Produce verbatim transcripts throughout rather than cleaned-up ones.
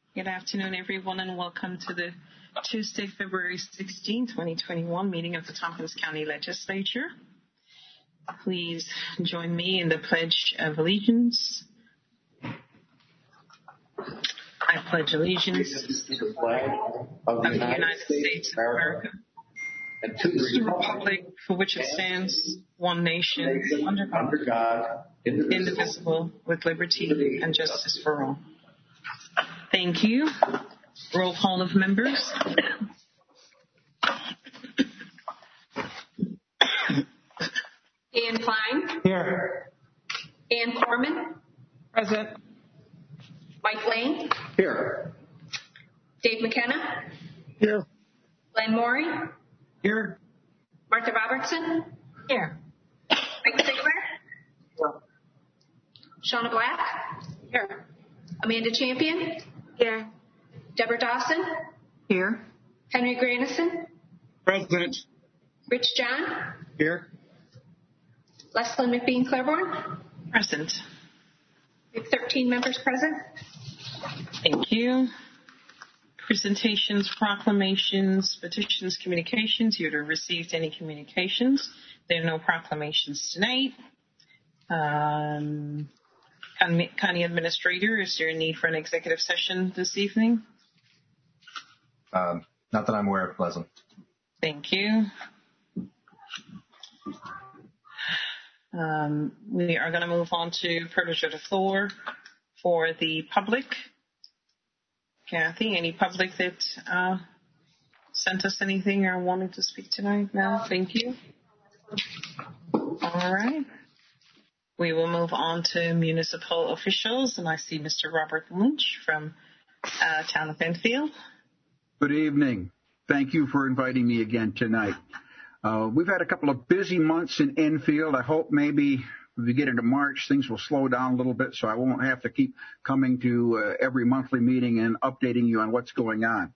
Good afternoon, everyone, and welcome to the Tuesday, February sixteenth, twenty twenty-one meeting of the Tompkins County Legislature. Please join me in the Pledge of Allegiance. I pledge allegiance to the flag of the United, United States of America and to the republic for which it stands, one nation, under God, under God, indivisible, indivisible, with liberty and justice for all. Thank you. Roll call of members. Ian Klein. Here. Ann Corman. Present. Mike Lane. Here. Dave McKenna. Here. Glenn Morey. Here. Martha Robertson. Here. Mike Sigler. Here. Shauna Black. Here. Amanda Champion. Here. Deborah Dawson. Here. Henry Grandison. Present. Rich John. Here. Leslie McBean Claiborne. Present. We have thirteen members present. Thank you. Presentations, proclamations, petitions, communications. You'd have received any communications. There are no proclamations tonight. Um, County Administrator, is there a need for an executive session this evening? Um, not that I'm aware of, Pleasant. Thank you. Um, we are going to move on to privilege of the floor for the public. Kathy, any public that uh, sent us anything or wanted to speak tonight? No, thank you. All right. We will move on to municipal officials, and I see Mister Robert Lynch from uh, Town of Enfield. Good evening. Thank you for inviting me again tonight. Uh, we've had a couple of busy months in Enfield. I hope maybe if we get into March, things will slow down a little bit so I won't have to keep coming to uh, every monthly meeting and updating you on what's going on.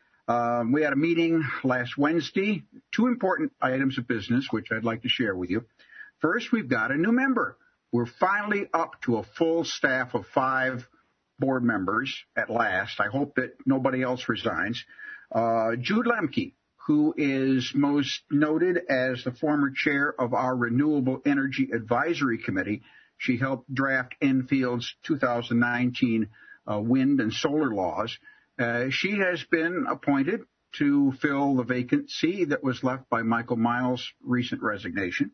Um, we had a meeting last Wednesday, two important items of business, which I'd like to share with you. First, we've got a new member. We're finally up to a full staff of five board members at last. I hope that nobody else resigns. Uh, Jude Lemke, who is most noted as the former chair of our Renewable Energy Advisory Committee. She helped draft Enfield's two thousand nineteen uh, wind and solar laws. Uh, she has been appointed to fill the vacancy that was left by Michael Miles' recent resignation.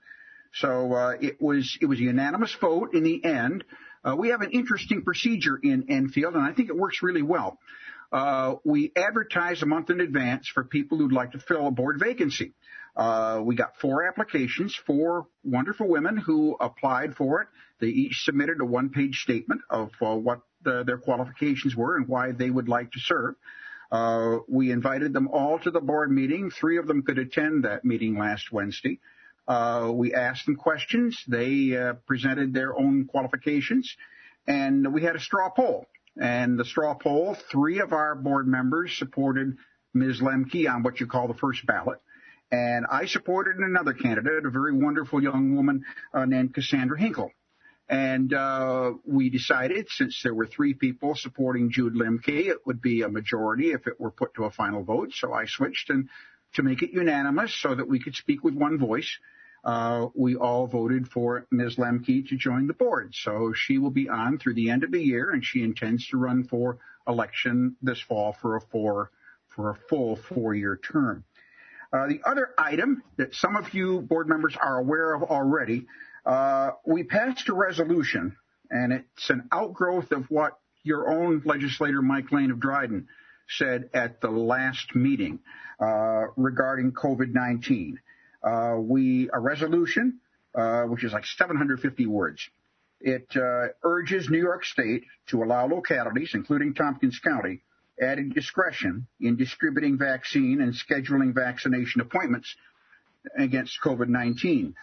So uh, it was it was a unanimous vote in the end. Uh, we have an interesting procedure in Enfield, and I think it works really well. Uh, we advertise a month in advance for people who'd like to fill a board vacancy. Uh, we got four applications, four wonderful women who applied for it. They each submitted a one-page statement of uh, what the, their qualifications were and why they would like to serve. Uh, we invited them all to the board meeting. Three of them could attend that meeting last Wednesday. Uh, we asked them questions. They uh, presented their own qualifications, and we had a straw poll. And the straw poll, three of our board members supported Miz Lemke on what you call the first ballot. And I supported another candidate, a very wonderful young woman uh, named Cassandra Hinkle. And uh, we decided, since there were three people supporting Jude Lemke, it would be a majority if it were put to a final vote. So I switched and to make it unanimous so that we could speak with one voice. Uh, we all voted for Miz Lemke to join the board. So she will be on through the end of the year, and she intends to run for election this fall for a four, for a full four-year term. Uh, the other item that some of you board members are aware of already, uh, we passed a resolution, and it's an outgrowth of what your own legislator, Mike Lane of Dryden, said at the last meeting uh, regarding COVID nineteen. Uh, we, a resolution, uh, which is like seven hundred fifty words. It uh, urges New York State to allow localities, including Tompkins County, added discretion in distributing vaccine and scheduling vaccination appointments against COVID nineteen.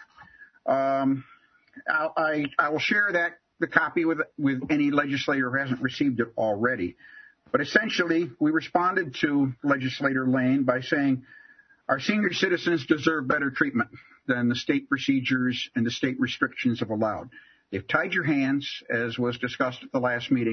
Um, I'll, I, I will share that the copy with with any legislator who hasn't received it already. But essentially, we responded to Legislator Lane by saying, our senior citizens deserve better treatment than the state procedures and the state restrictions have allowed. They've tied your hands, as was discussed at the last meeting,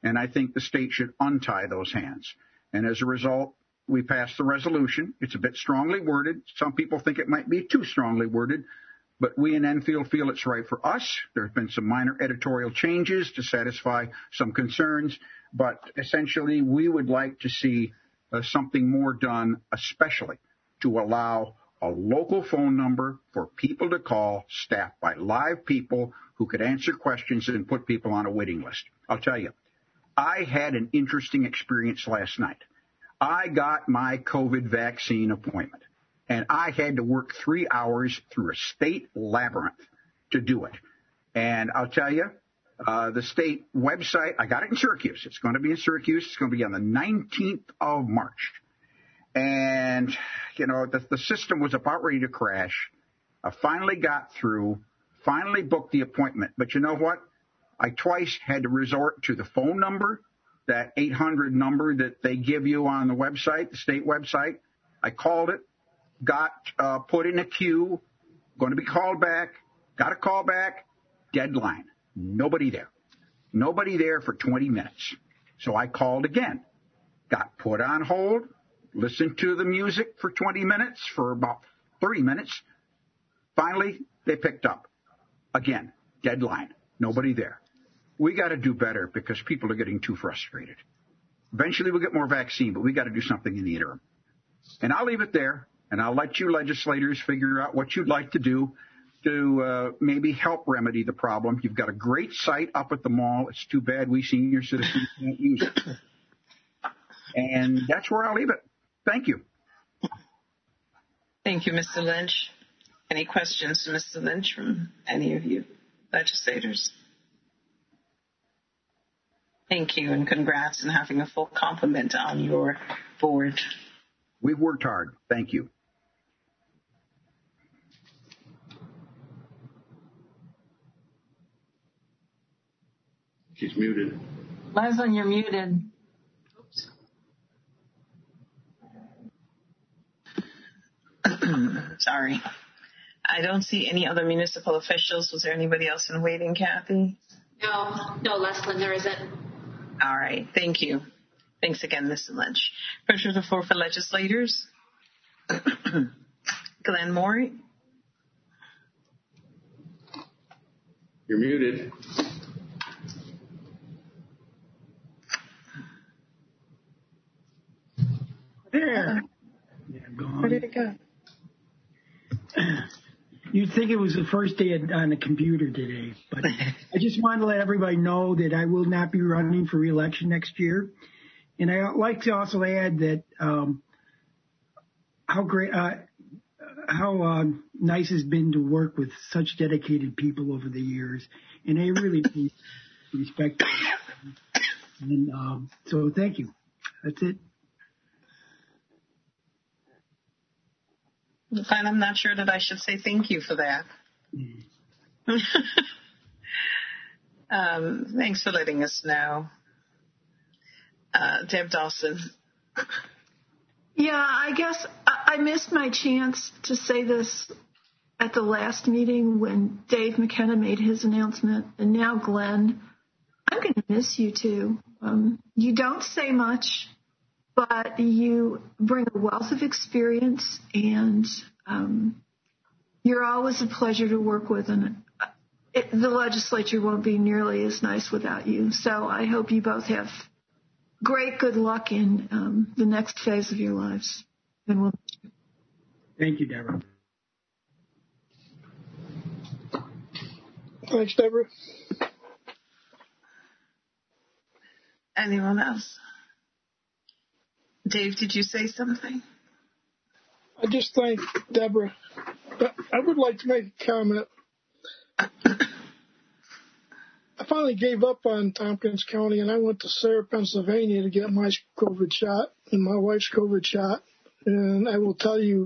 and I think the state should untie those hands. And as a result, we passed the resolution. It's a bit strongly worded. Some people think it might be too strongly worded, but we in Enfield feel it's right for us. There's been some minor editorial changes to satisfy some concerns, but essentially we would like to see uh, something more done, especially to allow a local phone number for people to call, staffed by live people who could answer questions and put people on a waiting list. I'll tell you, I had an interesting experience last night. I got my COVID vaccine appointment, and I had to work three hours through a state labyrinth to do it. And I'll tell you, uh, the state website, I got it in Syracuse. It's going to be in Syracuse. It's going to be on the nineteenth of March. And, you know, the, the system was about ready to crash. I finally got through, finally booked the appointment. But you know what? I twice had to resort to the phone number, that eight hundred number that they give you on the website, the state website. I called it, got uh, put in a queue, going to be called back, got a call back, deadline. Nobody there. Nobody there for twenty minutes. So I called again, got put on hold, listened to the music for twenty minutes, for about thirty minutes. Finally, they picked up. Again, deadline. Nobody there. We got to do better because people are getting too frustrated. Eventually we'll get more vaccine, but we got to do something in the interim. And I'll leave it there, and I'll let you legislators figure out what you'd like to do to uh, maybe help remedy the problem. You've got a great site up at the mall. It's too bad we senior citizens can't use it. And that's where I'll leave it. Thank you. Thank you, Mister Lynch. Any questions to Mister Lynch from any of you legislators? Thank you, and congrats on having a full complement on your board. We've worked hard. Thank you. She's muted. Liza, you're muted. Oops. Sorry. I don't see any other municipal officials. Was there anybody else in waiting, Kathy? No, no, Leslin, there isn't. All right. Thank you. Thanks again, Mister Lynch. Pressure to the floor for legislators. Glenn Morey. You're muted. There. Yeah, Where did it go? You'd think it was the first day on the computer today, but I just wanted to let everybody know that I will not be running for re-election next year. And I'd like to also add that um, how great, uh, how uh, nice it's been to work with such dedicated people over the years, and I really respect them. And um, so, thank you. That's it. And I'm not sure that I should say thank you for that. Mm. um, thanks for letting us know. Uh, Deb Dawson. Yeah, I guess I missed my chance to say this at the last meeting when Dave McKenna made his announcement, and now Glenn. I'm going to miss you too. Um, you don't say much, but you bring a wealth of experience, and um, you're always a pleasure to work with, and it, the legislature won't be nearly as nice without you. So I hope you both have great good luck in um, the next phase of your lives. And we'll... Thank you, Deborah. Thanks, Deborah. Anyone else? Dave, did you say something? I just thank Deborah. But I would like to make a comment. I finally gave up on Tompkins County, and I went to Sarah, Pennsylvania to get my COVID shot and my wife's COVID shot. And I will tell you,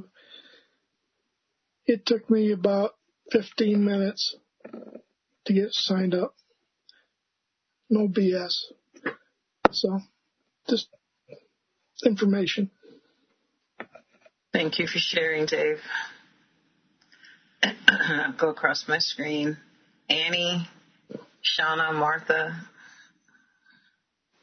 it took me about fifteen minutes to get signed up. No B S. So, just information. Thank you for sharing, Dave. I'll go across my screen. Annie, Shauna, Martha.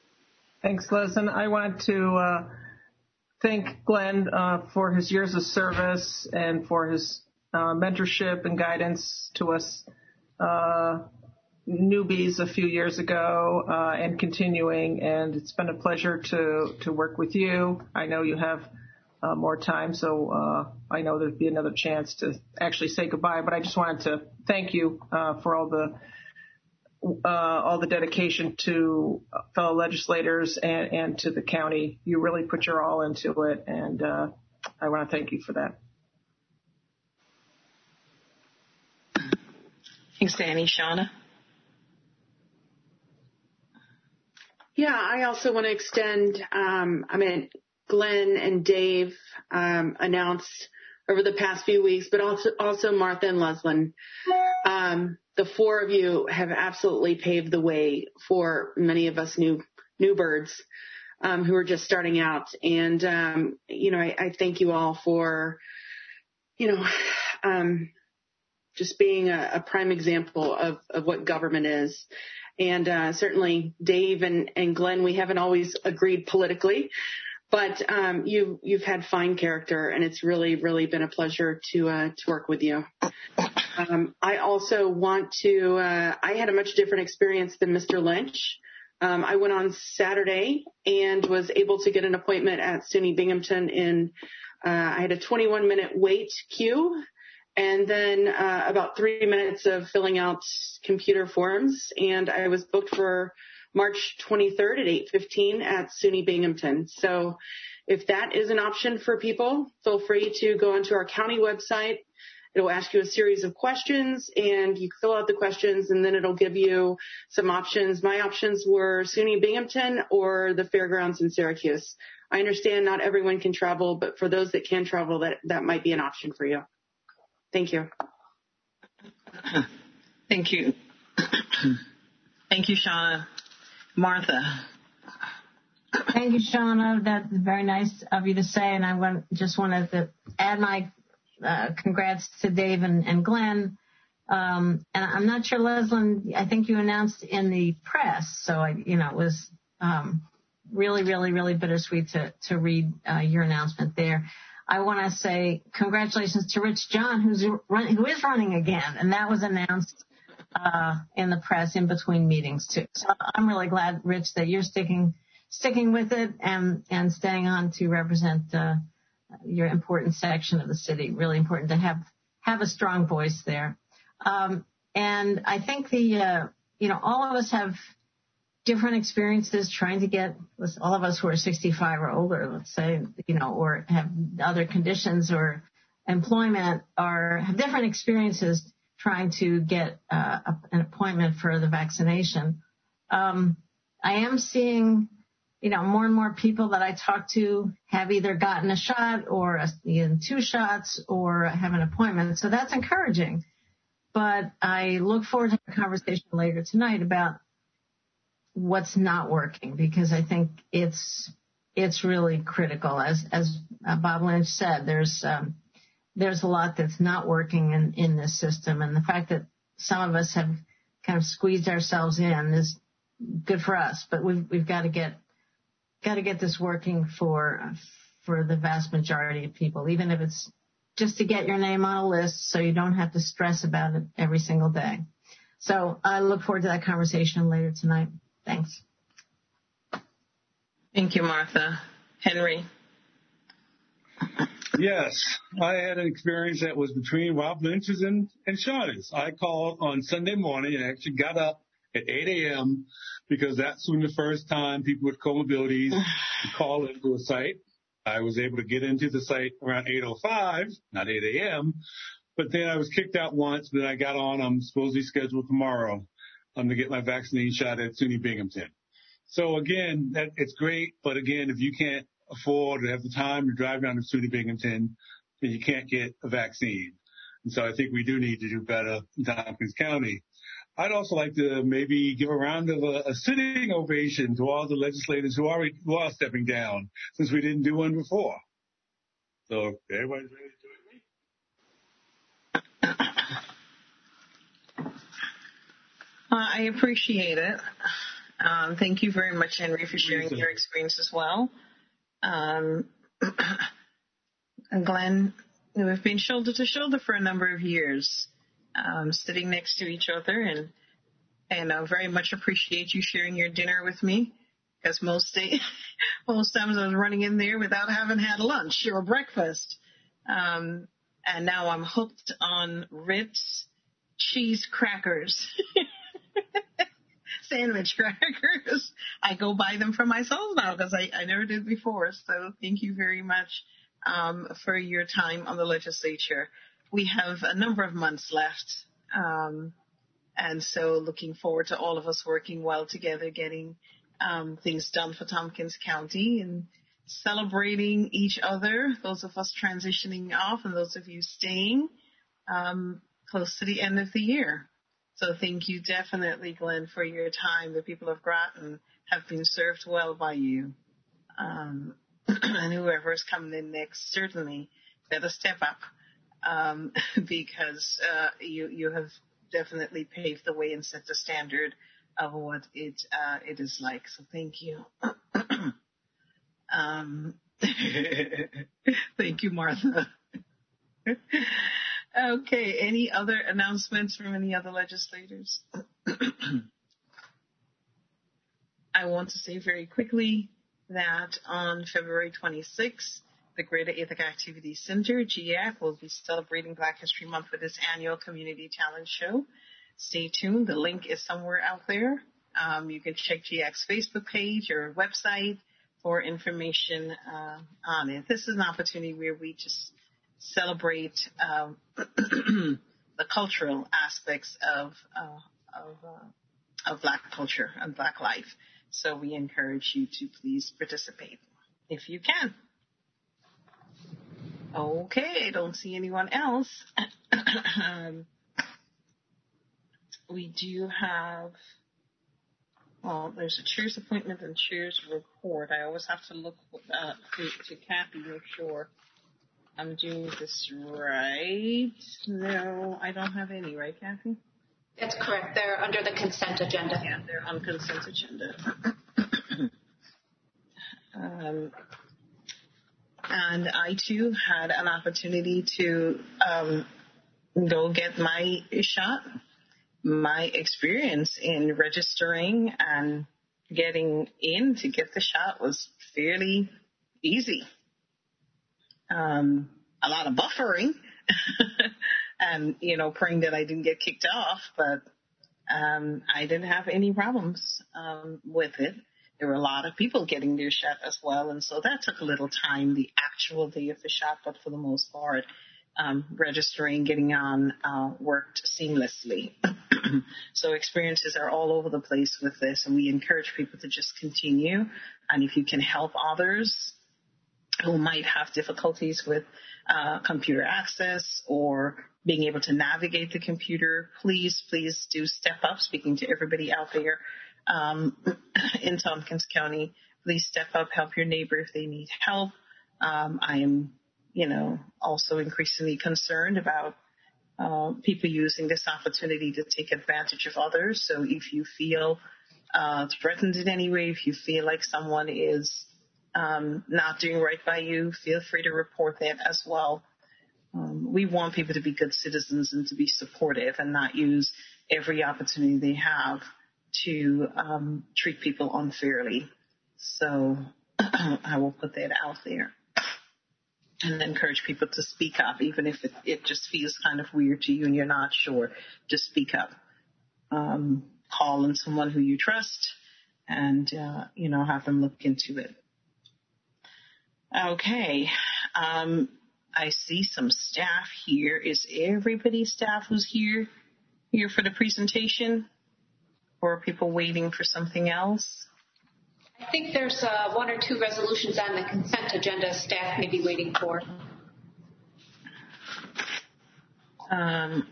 Thanks, Liz. And I wanted to uh, thank Glenn uh, for his years of service and for his uh, mentorship and guidance to us uh, newbies a few years ago uh, and continuing. And it's been a pleasure to, to work with you. I know you have uh, more time, so uh, I know there'd be another chance to actually say goodbye. But I just wanted to thank you uh, for all the uh, all the dedication to fellow legislators and, and to the county. You really put your all into it, and uh, I want to thank you for that. Thanks, Danny. Shauna? Yeah, I also want to extend, um, I mean, Glenn and Dave um, announced over the past few weeks, but also, also Martha and Leslyn. Um, the four of you have absolutely paved the way for many of us new new birds um, who are just starting out. And, um, you know, I, I thank you all for, you know, um, just being a, a prime example of, of what government is. And uh, certainly Dave and, and Glenn, we haven't always agreed politically, but um, you, you've had fine character, and it's really, really been a pleasure to uh, to work with you. Um, I also want to, uh, I had a much different experience than Mister Lynch. Um, I went on Saturday and was able to get an appointment at SUNY Binghamton in, uh, I had a twenty-one minute wait queue. And then uh, about three minutes of filling out computer forms, and I was booked for March twenty-third at eight fifteen at SUNY Binghamton. So if that is an option for people, feel free to go onto our county website. It'll ask you a series of questions, and you fill out the questions, and then it'll give you some options. My options were SUNY Binghamton or the fairgrounds in Syracuse. I understand not everyone can travel, but for those that can travel, that, that might be an option for you. Thank you. Thank you. Thank you, Shauna. Martha. Thank you, Shauna. That's very nice of you to say. And I want, just wanted to add my uh, congrats to Dave and, and Glenn. Um, and I'm not sure, Leslyn, I think you announced in the press. So, I, you know, it was um, really, really, really bittersweet to, to read uh, your announcement there. I want to say congratulations to Rich John, who's run, who is running again, and that was announced uh, in the press in between meetings too. So I'm really glad, Rich, that you're sticking sticking with it and and staying on to represent uh, your important section of the city. Really important to have have a strong voice there. Um, and I think the uh, you know all of us have different experiences trying to get, all of us who are sixty-five or older, let's say, you know, or have other conditions or employment, are have different experiences trying to get uh, a, an appointment for the vaccination. Um, I am seeing, you know, more and more people that I talk to have either gotten a shot or a, you know, two shots or have an appointment. So that's encouraging. But I look forward to a conversation later tonight about what's not working, because I think it's it's really critical. As as uh, Bob Lynch said, there's um, there's a lot that's not working in, in this system, and the fact that some of us have kind of squeezed ourselves in is good for us. But we've we've got to get got to get this working for for the vast majority of people, even if it's just to get your name on a list, so you don't have to stress about it every single day. So I look forward to that conversation later tonight. Thanks. Thank you, Martha. Henry. Yes, I had an experience that was between Rob Lynch's and, and Shauna's. I called on Sunday morning and actually got up at eight a.m. because that's when the first time people with comorbidities call into a site. I was able to get into the site around eight oh five, not eight a.m., but then I was kicked out once, but I got on. I'm supposedly scheduled tomorrow um, to get my vaccine shot at SUNY Binghamton. So again, that it's great, but again, if you can't afford to have the time to drive down to SUNY Binghamton, then you can't get a vaccine. And so I think we do need to do better in Tompkins County. I'd also like to maybe give a round of a, a sitting ovation to all the legislators who are, who are stepping down, since we didn't do one before. So everybody's ready to join me? Uh, I appreciate it. Um, thank you very much, Henry, for sharing your experience as well. Um, and Glenn, we've been shoulder to shoulder for a number of years, um, sitting next to each other, and and I very much appreciate you sharing your dinner with me, because most day, most times I was running in there without having had lunch or breakfast. Um, and now I'm hooked on Ritz cheese crackers. Sandwich crackers. I go buy them for myself now because I, I never did before. So thank you very much um, for your time on the legislature. We have a number of months left. Um, and so looking forward to all of us working well together, getting um, things done for Tompkins County and celebrating each other, those of us transitioning off and those of you staying um, close to the end of the year. So thank you definitely, Glenn, for your time. The people of Groton have been served well by you. Um, and whoever is coming in next certainly better step up um, because uh, you, you have definitely paved the way and set the standard of what it uh, it is like. So thank you. um, thank you, Martha. Okay, any other announcements from any other legislators? I want to say very quickly that on February twenty-sixth, the Greater Ithaca Activity Center, G A C, will be celebrating Black History Month with its annual community talent show. Stay tuned. The link is somewhere out there. Um, you can check G A C's Facebook page or website for information uh, on it. This is an opportunity where we just celebrate um, the cultural aspects of uh, of, uh, of Black culture and Black life. So we encourage you to please participate if you can. Okay, I don't see anyone else. um, we do have, well, there's a chair's appointment and chair's report. I always have to look uh, to, to Kathy, make sure I'm doing this right. No, I don't have any, right, Kathy? That's correct. They're under the consent agenda. Yeah, they're on consent agenda. um, and I, too, had an opportunity to um, go get my shot. My experience in registering and getting in to get the shot was fairly easy. Um, a lot of buffering and, you know, praying that I didn't get kicked off, but um, I didn't have any problems um, with it. There were a lot of people getting their shot as well, and so that took a little time, the actual day of the shot, but for the most part, um, registering, getting on, uh, worked seamlessly. So experiences are all over the place with this, and we encourage people to just continue, and if you can help others who might have difficulties with uh, computer access or being able to navigate the computer, please, please do step up. Speaking to everybody out there um, in Tompkins County, please step up, help your neighbor if they need help. Um, I am, you know, also increasingly concerned about uh, people using this opportunity to take advantage of others. So if you feel uh, threatened in any way, if you feel like someone is Um, not doing right by you, feel free to report that as well. Um, we want people to be good citizens and to be supportive and not use every opportunity they have to um, treat people unfairly. So I will put that out there and encourage people to speak up, even if it, it just feels kind of weird to you and you're not sure. Just speak up. Um, call on someone who you trust and, uh, you know, have them look into it. Okay, um, I see some staff here. Is everybody staff who's here here for the presentation? Or are people waiting for something else? I think there's uh, one or two resolutions on the consent agenda staff may be waiting for. Um,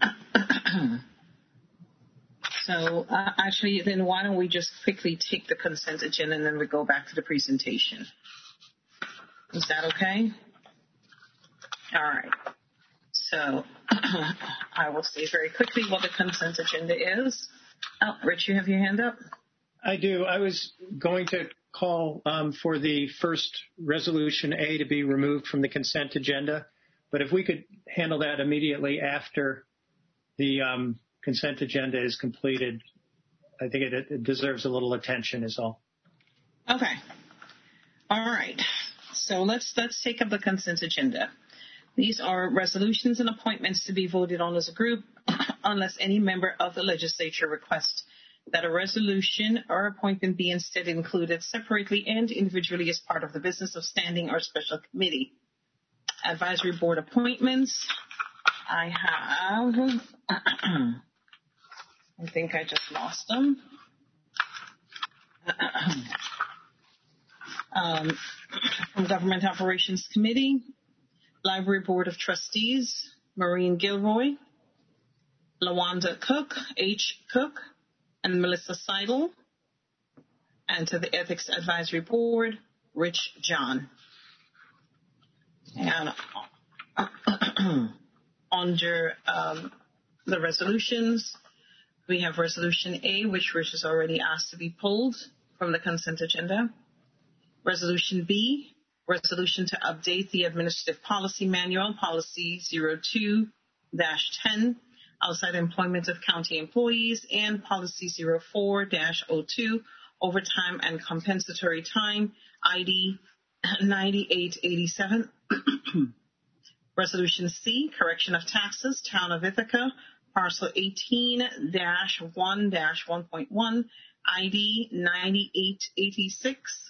so uh, actually, then why don't we just quickly take the consent agenda and then we go back to the presentation? Is that okay? All right. So I will say very quickly what the consent agenda is. Oh, Rich, you have your hand up? I do. I was going to call um, for the first Resolution A to be removed from the consent agenda, but if we could handle that immediately after the um, consent agenda is completed, I think it, it deserves a little attention is all. Okay. All right. So let's let's take up the consent agenda. These are resolutions and appointments to be voted on as a group unless any member of the legislature requests that a resolution or appointment be instead included separately and individually as part of the business of standing or special committee. Advisory board appointments. I have, I think I just lost them. Um, from Government Operations Committee, Library Board of Trustees, Maureen Gilroy, Lawanda Cook, H. Cook, and Melissa Seidel. And to the Ethics Advisory Board, Rich John. And under um, the resolutions, we have Resolution A, which Rich has already asked to be pulled from the consent agenda. Resolution B, resolution to update the Administrative Policy Manual, Policy zero two dash ten, outside employment of county employees, and Policy zero four dash oh two, overtime and compensatory time, I D ninety-eight eighty-seven. Resolution C, correction of taxes, Town of Ithaca, parcel eighteen dash one dash one point one, I D ninety-eight eighty-six.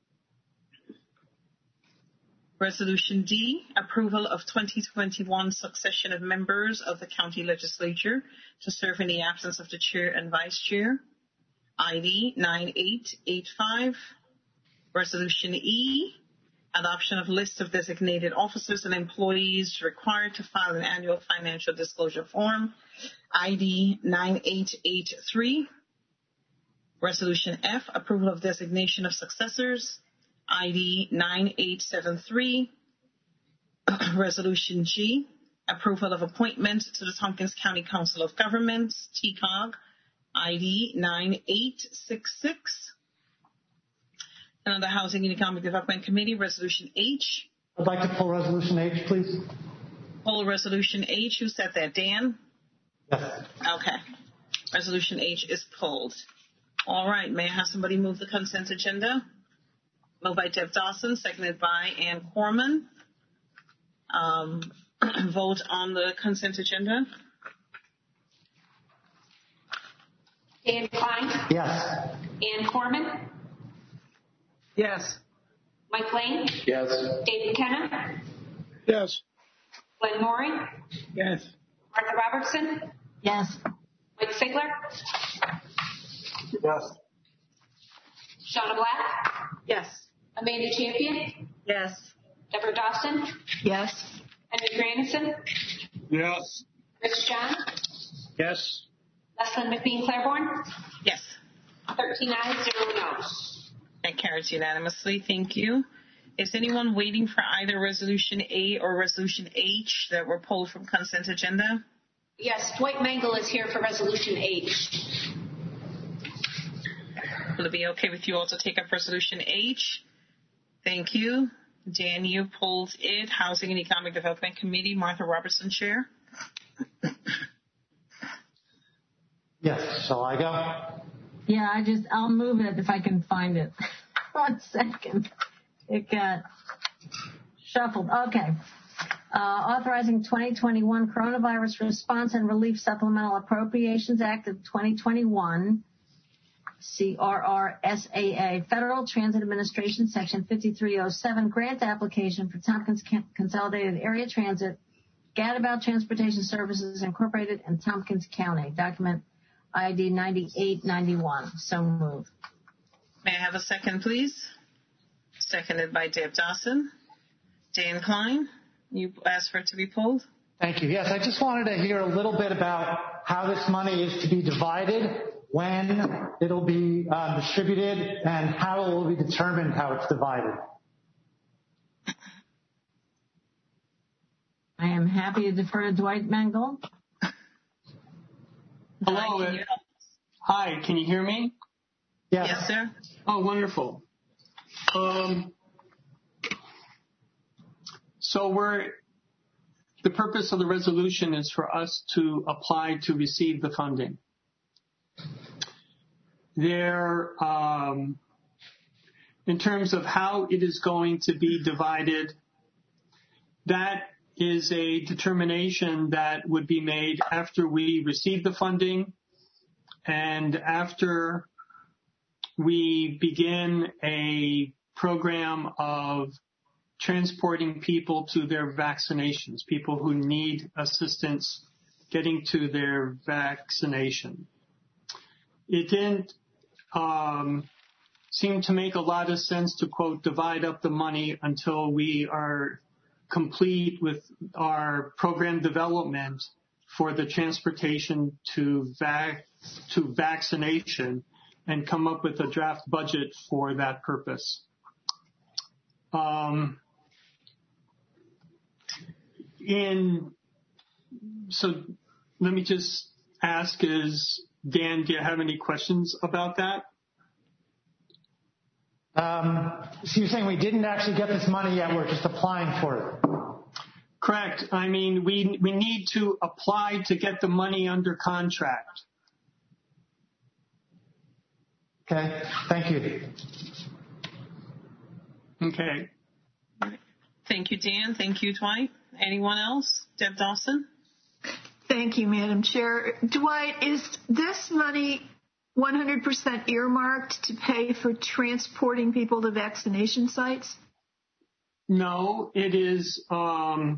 Resolution D, approval of twenty twenty-one succession of members of the county legislature to serve in the absence of the chair and vice chair, I D nine eight eight five. Resolution E, adoption of list of designated officers and employees required to file an annual financial disclosure form, I D nine eight eight three. Resolution F, approval of designation of successors, I D nine eight seven three. Resolution G, approval of appointment to the Tompkins County Council of Governments, T C O G, I D nine eight six six. And on the Housing and Economic Development Committee, Resolution H. I'd like to pull Resolution H, please. Pull Resolution H. Who said that? Dan? Yes. Okay. Resolution H is pulled. All right. May I have somebody move the consent agenda? Moved by Deb Dawson, seconded by Ann Corman. Um, vote on the consent agenda. Dan Klein? Yes. Ann Corman? Yes. Mike Lane? Yes. Dave McKenna? Yes. Glenn Maury? Yes. Martha Robertson? Yes. Mike Sigler? Yes. Shauna Black? Yes. Amanda Champion? Yes. Deborah Dawson? Yes. Henry Grandison? Yes. Rich John? Yes. Leslyn McBean Claiborne? Yes. thirteen ayes, zero noes. That carries unanimously. Thank you. Is anyone waiting for either Resolution A or Resolution H that were pulled from consent agenda? Yes, Dwight Mangle is here for Resolution H. Will it be okay with you all to take up Resolution H? Thank you. Dan, you pulled it. Housing and Economic Development Committee, Martha Robertson, Chair. Yes. Shall I go? Yeah, I just, I'll move it if I can find it. One second. It got shuffled. Okay. Uh, authorizing twenty twenty-one Coronavirus Response and Relief Supplemental Appropriations Act of twenty twenty-one, C R R S A A, Federal Transit Administration, Section fifty-three oh seven, grant application for Tompkins Consolidated Area Transit, Gadabout Transportation Services Incorporated, and Tompkins County. Document I D ninety-eight ninety-one. So moved. May I have a second, please? Seconded by Deb Dawson. Dan Klein, you asked for it to be pulled? Thank you. Yes, I just wanted to hear a little bit about how this money is to be divided, when it'll be uh, distributed, and how it will be determined how it's divided. I am happy to defer to Dwight Mangle. Hello. Hi, can you hear me? Yes. Yes, sir. Oh, wonderful. Um, so we're, the purpose of the resolution is for us to apply to receive the funding. There, um, in terms of how it is going to be divided, that is a determination that would be made after we receive the funding and after we begin a program of transporting people to their vaccinations, people who need assistance getting to their vaccination. It didn't um, seem to make a lot of sense to, quote, divide up the money until we are complete with our program development for the transportation to vac- to vaccination and come up with a draft budget for that purpose. Um, in, so let me just ask is, Dan, do you have any questions about that? Um, so you're saying we didn't actually get this money yet, we're just applying for it? Correct. I mean, we, we need to apply to get the money under contract. Okay, thank you. Okay. Thank you, Dan. Thank you, Dwight. Anyone else? Deb Dawson? Thank you, Madam Chair. Dwight, is this money one hundred percent earmarked to pay for transporting people to vaccination sites? No, it is, um,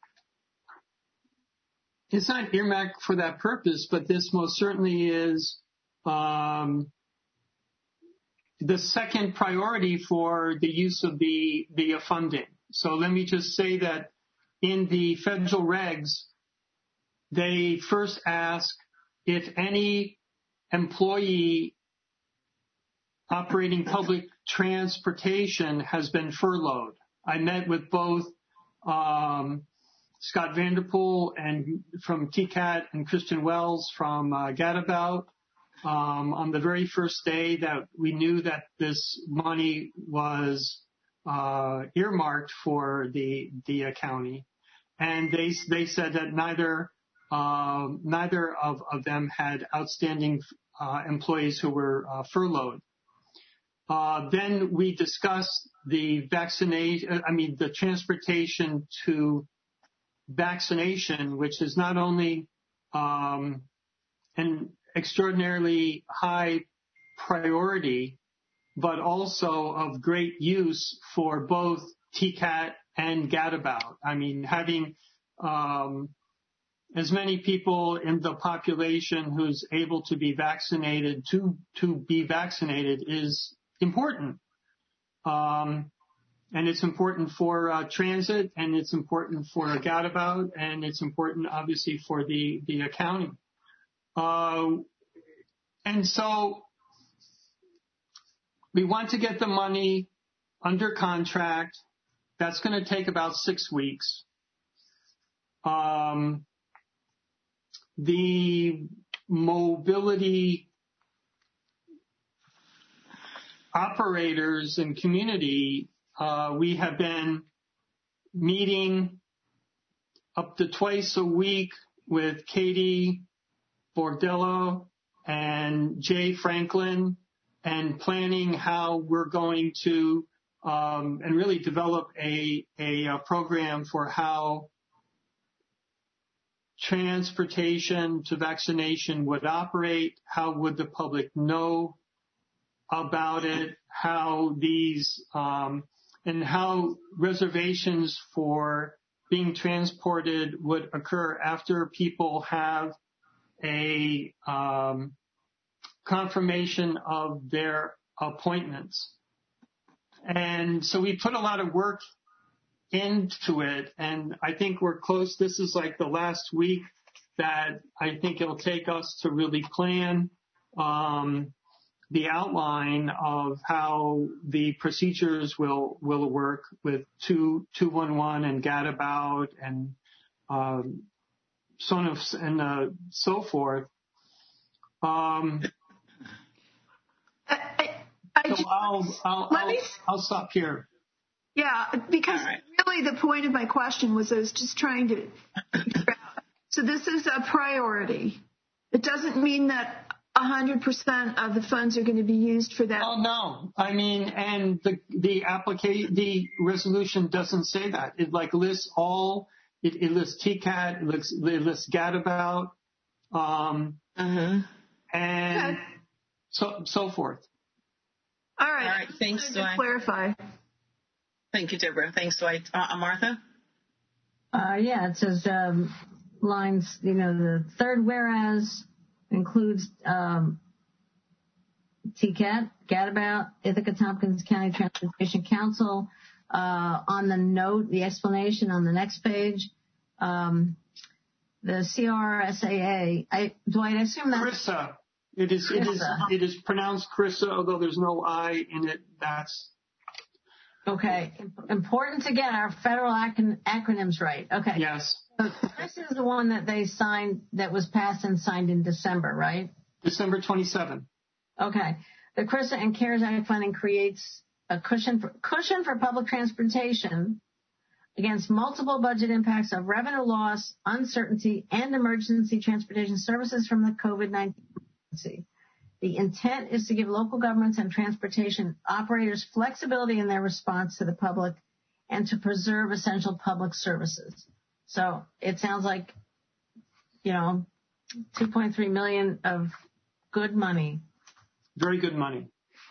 it's not earmarked for that purpose, but this most certainly is, um, the second priority for the use of the, the funding. So let me just say that in the federal regs, they first ask if any employee operating public transportation has been furloughed. I met with both um, Scott Vanderpool and from T C A T and Christian Wells from uh, Gadabout um, on the very first day that we knew that this money was uh, earmarked for the the county, and they they said that neither uh, neither of, of them had outstanding uh, employees who were uh, furloughed. Uh, then we discussed the vaccination, I mean, the transportation to vaccination, which is not only um, an extraordinarily high priority, but also of great use for both T C A T and Gadabout. I mean, having um, as many people in the population who's able to be vaccinated to to be vaccinated is important. Um, and it's important for uh, transit, and it's important for Gadabout, and it's important, obviously, for the, the county. Uh, and so we want to get the money under contract. That's going to take about six weeks. Um, the mobility operators and community, uh, we have been meeting up to twice a week with Katie Bordello and Jay Franklin and planning how we're going to um, and really develop a, a, a program for how transportation to vaccination would operate, how would the public know about it, how these, um, and how reservations for being transported would occur after people have a um, confirmation of their appointments. And so we put a lot of work into it, and I think we're close. This is like the last week that I think it'll take us to really plan um, the outline of how the procedures will will work with two two one one and Gadabout and um, so on and uh, so forth. Um, I, I'll, I'll, Let I'll, me, I'll stop here. Yeah, because right. really the point of my question was I was just trying to figure out. So this is a priority. It doesn't mean that one hundred percent of the funds are going to be used for that. Oh, no. I mean, and the the application, the resolution doesn't say that. It like lists all, it, it lists T C A T, it lists, it lists Gadabout, um, mm-hmm. and okay. so so forth. All right. All right. Thanks, to clarify. Thank you, Deborah. Thanks, Dwight. Uh, Martha? Uh, yeah, it says um, lines, you know, the third whereas includes um, T C A T, Gadabout, Ithaca Tompkins County Transportation Council. Uh, on the note, the explanation on the next page, um, the C R S A A. I, Dwight, I assume that's CRISA. It is. It is. It is pronounced CRISA, although there's no I in it. That's. Okay. Important to get our federal acron- acronyms right. Okay. Yes. So this is the one that they signed, that was passed and signed in December, right? December twenty-seventh. Okay. The CRISA and CARES Act funding creates a cushion for, cushion for public transportation against multiple budget impacts of revenue loss, uncertainty, and emergency transportation services from the COVID nineteen emergency. The intent is to give local governments and transportation operators flexibility in their response to the public and to preserve essential public services. So it sounds like, you know, two point three million dollars of good money. Very good money.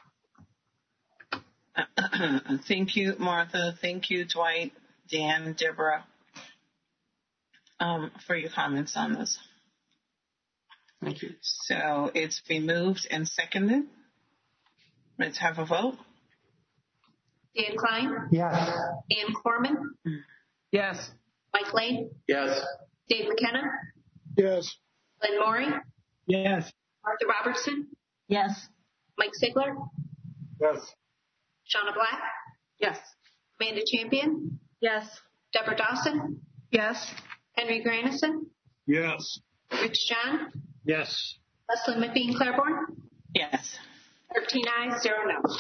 Thank you, Martha. Thank you, Dwight, Dan, Deborah, um, for your comments on this. Thank you. So it's been moved and seconded. Let's have a vote. Dan Klein? Yes. Ann Corman? Yes. Mike Lane? Yes. Dave McKenna? Yes. Glenn Morey? Yes. Martha Robertson? Yes. Mike Sigler? Yes. Shauna Black? Yes. Amanda Champion? Yes. Deborah Dawson? Yes. Henry Granison? Yes. Rich John? Yes. Leslie McBean Claiborne? Yes. thirteen ayes, zero no.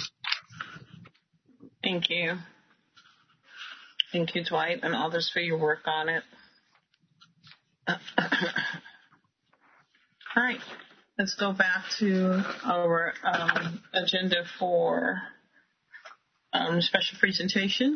Thank you. Thank you, Dwight, and others for your work on it. All right. Let's go back to our um, agenda for um, special presentation.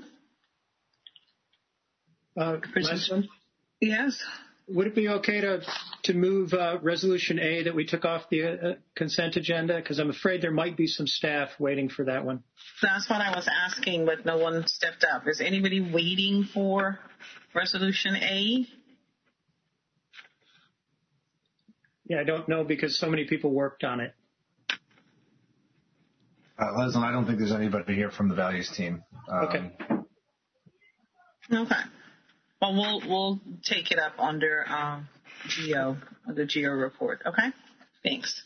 Uh, presentation. Yes. Would it be okay to to move uh, Resolution A that we took off the uh, consent agenda? Because I'm afraid there might be some staff waiting for that one. That's what I was asking, but no one stepped up. Is anybody waiting for Resolution A? Yeah, I don't know because so many people worked on it. Uh, Leslie, I don't think there's anybody here from the values team. Um, okay. Okay. Well, we'll we'll take it up under um, G O, the G O report. Okay. Thanks.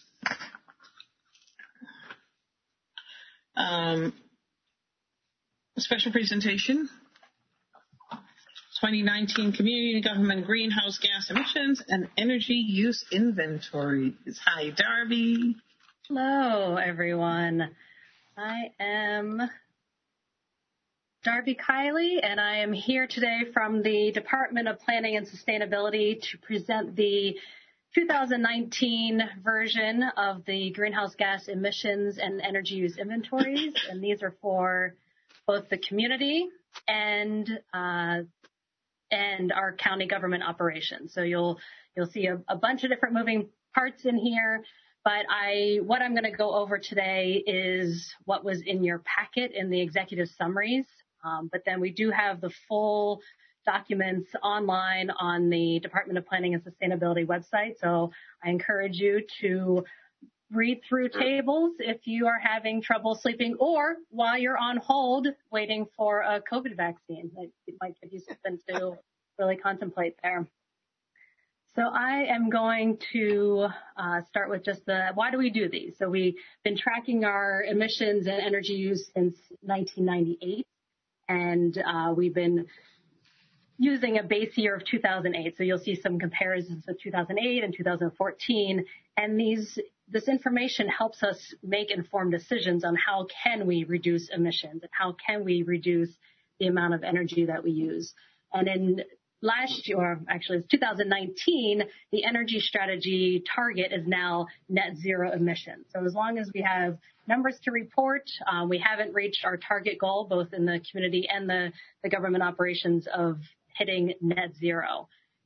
Um, special presentation. twenty nineteen Community Government Greenhouse Gas Emissions and Energy Use Inventories. Hi, Darby. Hello, everyone. I am Darby Kiley, and I am here today from the Department of Planning and Sustainability to present the two thousand nineteen version of the Greenhouse Gas Emissions and Energy Use Inventories, and these are for both the community and uh, and our county government operations. So you'll you'll see a, a bunch of different moving parts in here. But I, what I'm going to go over today is what was in your packet in the executive summaries. Um, but then we do have the full documents online on the Department of Planning and Sustainability website. So I encourage you to read through tables if you are having trouble sleeping or while you're on hold waiting for a COVID vaccine. It might give you something to really contemplate there. So I am going to uh, start with just the, why do we do these? So we've been tracking our emissions and energy use since nineteen ninety-eight, and uh, we've been using a base year of two thousand eight. So you'll see some comparisons of two thousand eight and two thousand fourteen, and these this information helps us make informed decisions on how can we reduce emissions and how can we reduce the amount of energy that we use. And in last year, or actually it's two thousand nineteen, the energy strategy target is now net zero emissions. So as long as we have numbers to report, um, we haven't reached our target goal, both in the community and the, the government operations, of hitting net zero.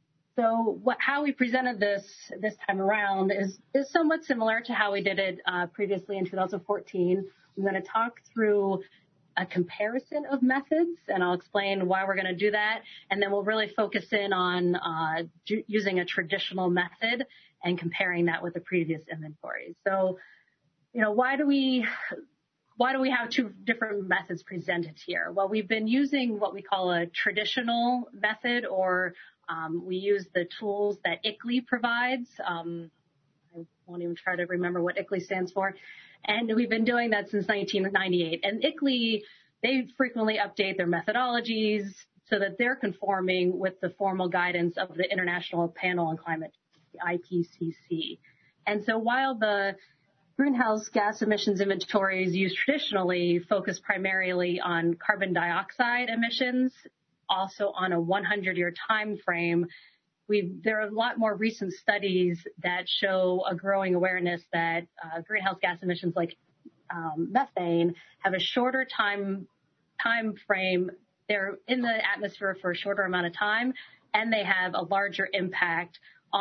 So what, how we presented this this time around is, is somewhat similar to how we did it uh, previously in two thousand fourteen. I'm going to talk through a comparison of methods, and I'll explain why we're going to do that. And then we'll really focus in on uh, ju- using a traditional method and comparing that with the previous inventories. So, you know, why do we why do we have two different methods presented here? Well, we've been using what we call a traditional method, or um, we use the tools that I C L E provides. Um, I won't even try to remember what I C L E stands for. And we've been doing that since nineteen ninety-eight. And I C L E, they frequently update their methodologies so that they're conforming with the formal guidance of the International Panel on Climate, the I P C C. And so while the greenhouse gas emissions inventories used traditionally focus primarily on carbon dioxide emissions, also on a hundred year time frame, We've, there are a lot more recent studies that show a growing awareness that uh, greenhouse gas emissions like um, methane have a shorter time time frame. They're in the atmosphere for a shorter amount of time, and they have a larger impact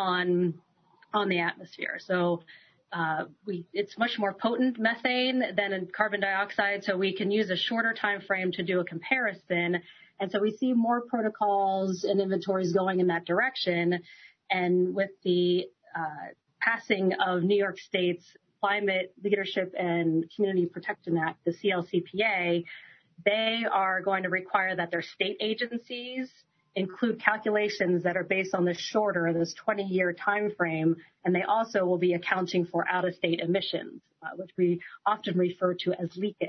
on on the atmosphere. So uh, we it's much more potent methane than in carbon dioxide. So we can use a shorter time frame to do a comparison. And so we see more protocols and inventories going in that direction. And with the uh, passing of New York State's Climate Leadership and Community Protection Act, the C L C P A, they are going to require that their state agencies include calculations that are based on this shorter, this twenty year time frame. And they also will be accounting for out-of-state emissions, uh, which we often refer to as leakage.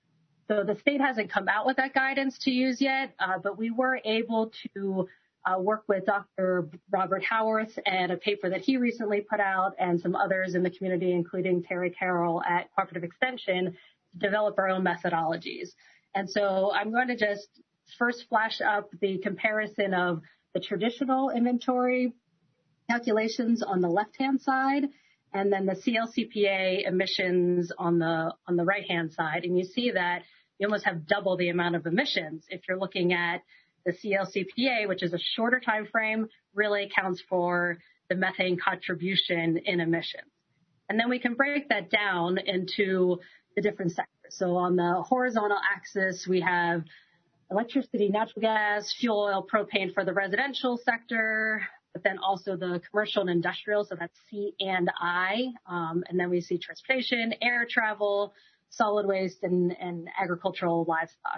So the state hasn't come out with that guidance to use yet, uh, but we were able to uh, work with Doctor Robert Howarth and a paper that he recently put out, and some others in the community, including Terry Carroll at Cooperative Extension, to develop our own methodologies. And so I'm going to just first flash up the comparison of the traditional inventory calculations on the left-hand side, and then the C L C P A emissions on the on the right-hand side. And you see that you almost have double the amount of emissions. If you're looking at the C L C P A, which is a shorter time frame, really accounts for the methane contribution in emissions. And then we can break that down into the different sectors. So on the horizontal axis, we have electricity, natural gas, fuel oil, propane for the residential sector, but then also the commercial and industrial, so that's C and I. Um, and then we see transportation, air travel, solid waste, and, and agricultural livestock.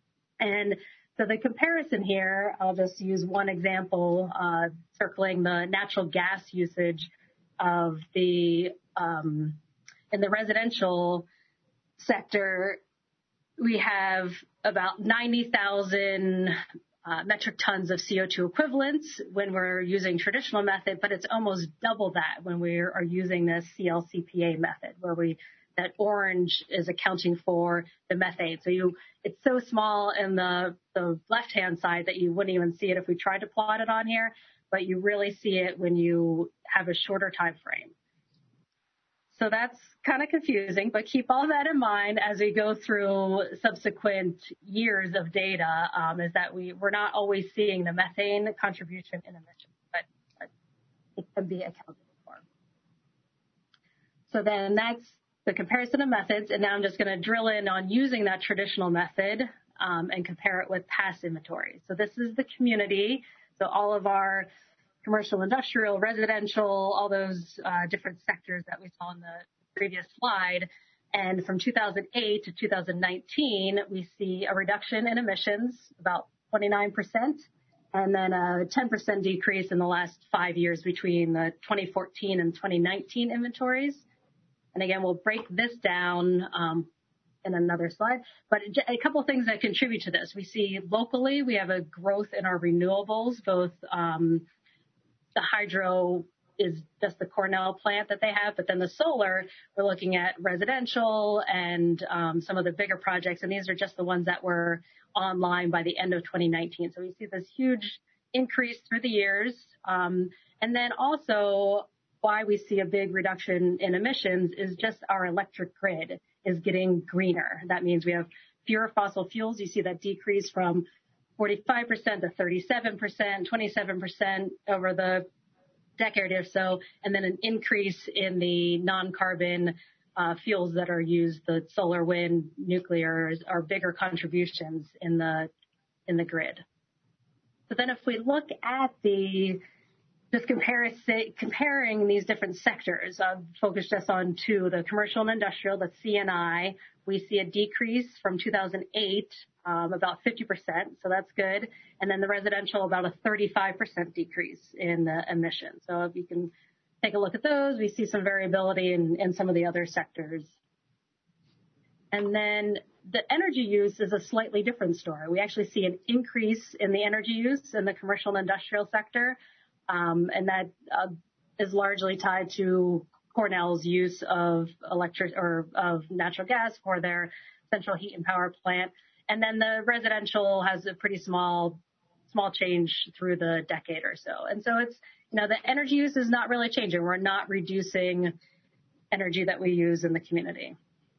And so the comparison here, I'll just use one example, uh, circling the natural gas usage of the, um, in the residential sector, we have about ninety thousand Uh, metric tons of C O two equivalents when we're using traditional method, but it's almost double that when we are using this C L C P A method, where we that orange is accounting for the methane. So you, it's so small in the the left-hand side that you wouldn't even see it if we tried to plot it on here, but you really see it when you have a shorter time frame. So that's kind of confusing, but keep all that in mind as we go through subsequent years of data, um, is that we, we're not always seeing the methane contribution in emissions, but, but it can be accounted for. So then that's the comparison of methods, and now I'm just going to drill in on using that traditional method um, and compare it with past inventories. So this is the community, so all of our commercial, industrial, residential, all those uh, different sectors that we saw in the previous slide. And from two thousand eight to two thousand nineteen, we see a reduction in emissions, about twenty-nine percent, and then a ten percent decrease in the last five years between the twenty fourteen and twenty nineteen inventories. And again, we'll break this down um, in another slide. But a couple of things that contribute to this. We see locally, we have a growth in our renewables, both um, the hydro is just the Cornell plant that they have. But then the solar, we're looking at residential and um, some of the bigger projects. And these are just the ones that were online by the end of twenty nineteen. So we see this huge increase through the years. Um, and then also why we see a big reduction in emissions is just our electric grid is getting greener. That means we have fewer fossil fuels. You see that decrease from forty-five percent to thirty-seven percent, twenty-seven percent over the decade or so, and then an increase in the non-carbon uh, fuels that are used. The solar, wind, nuclear are bigger contributions in the in the grid. So then, if we look at the just comparison, comparing these different sectors, I've focused just on two, the commercial and industrial, the C and I. We see a decrease from two thousand eight, um, about fifty percent, so that's good. And then the residential, about a thirty-five percent decrease in the emissions. So if you can take a look at those, we see some variability in, in some of the other sectors. And then the energy use is a slightly different story. We actually see an increase in the energy use in the commercial and industrial sector. Um, and that uh, is largely tied to Cornell's use of electric or of natural gas for their central heat and power plant. And then the residential has a pretty small, small change through the decade or so. And so it's, you know, the energy use is not really changing. We're not reducing energy that we use in the community.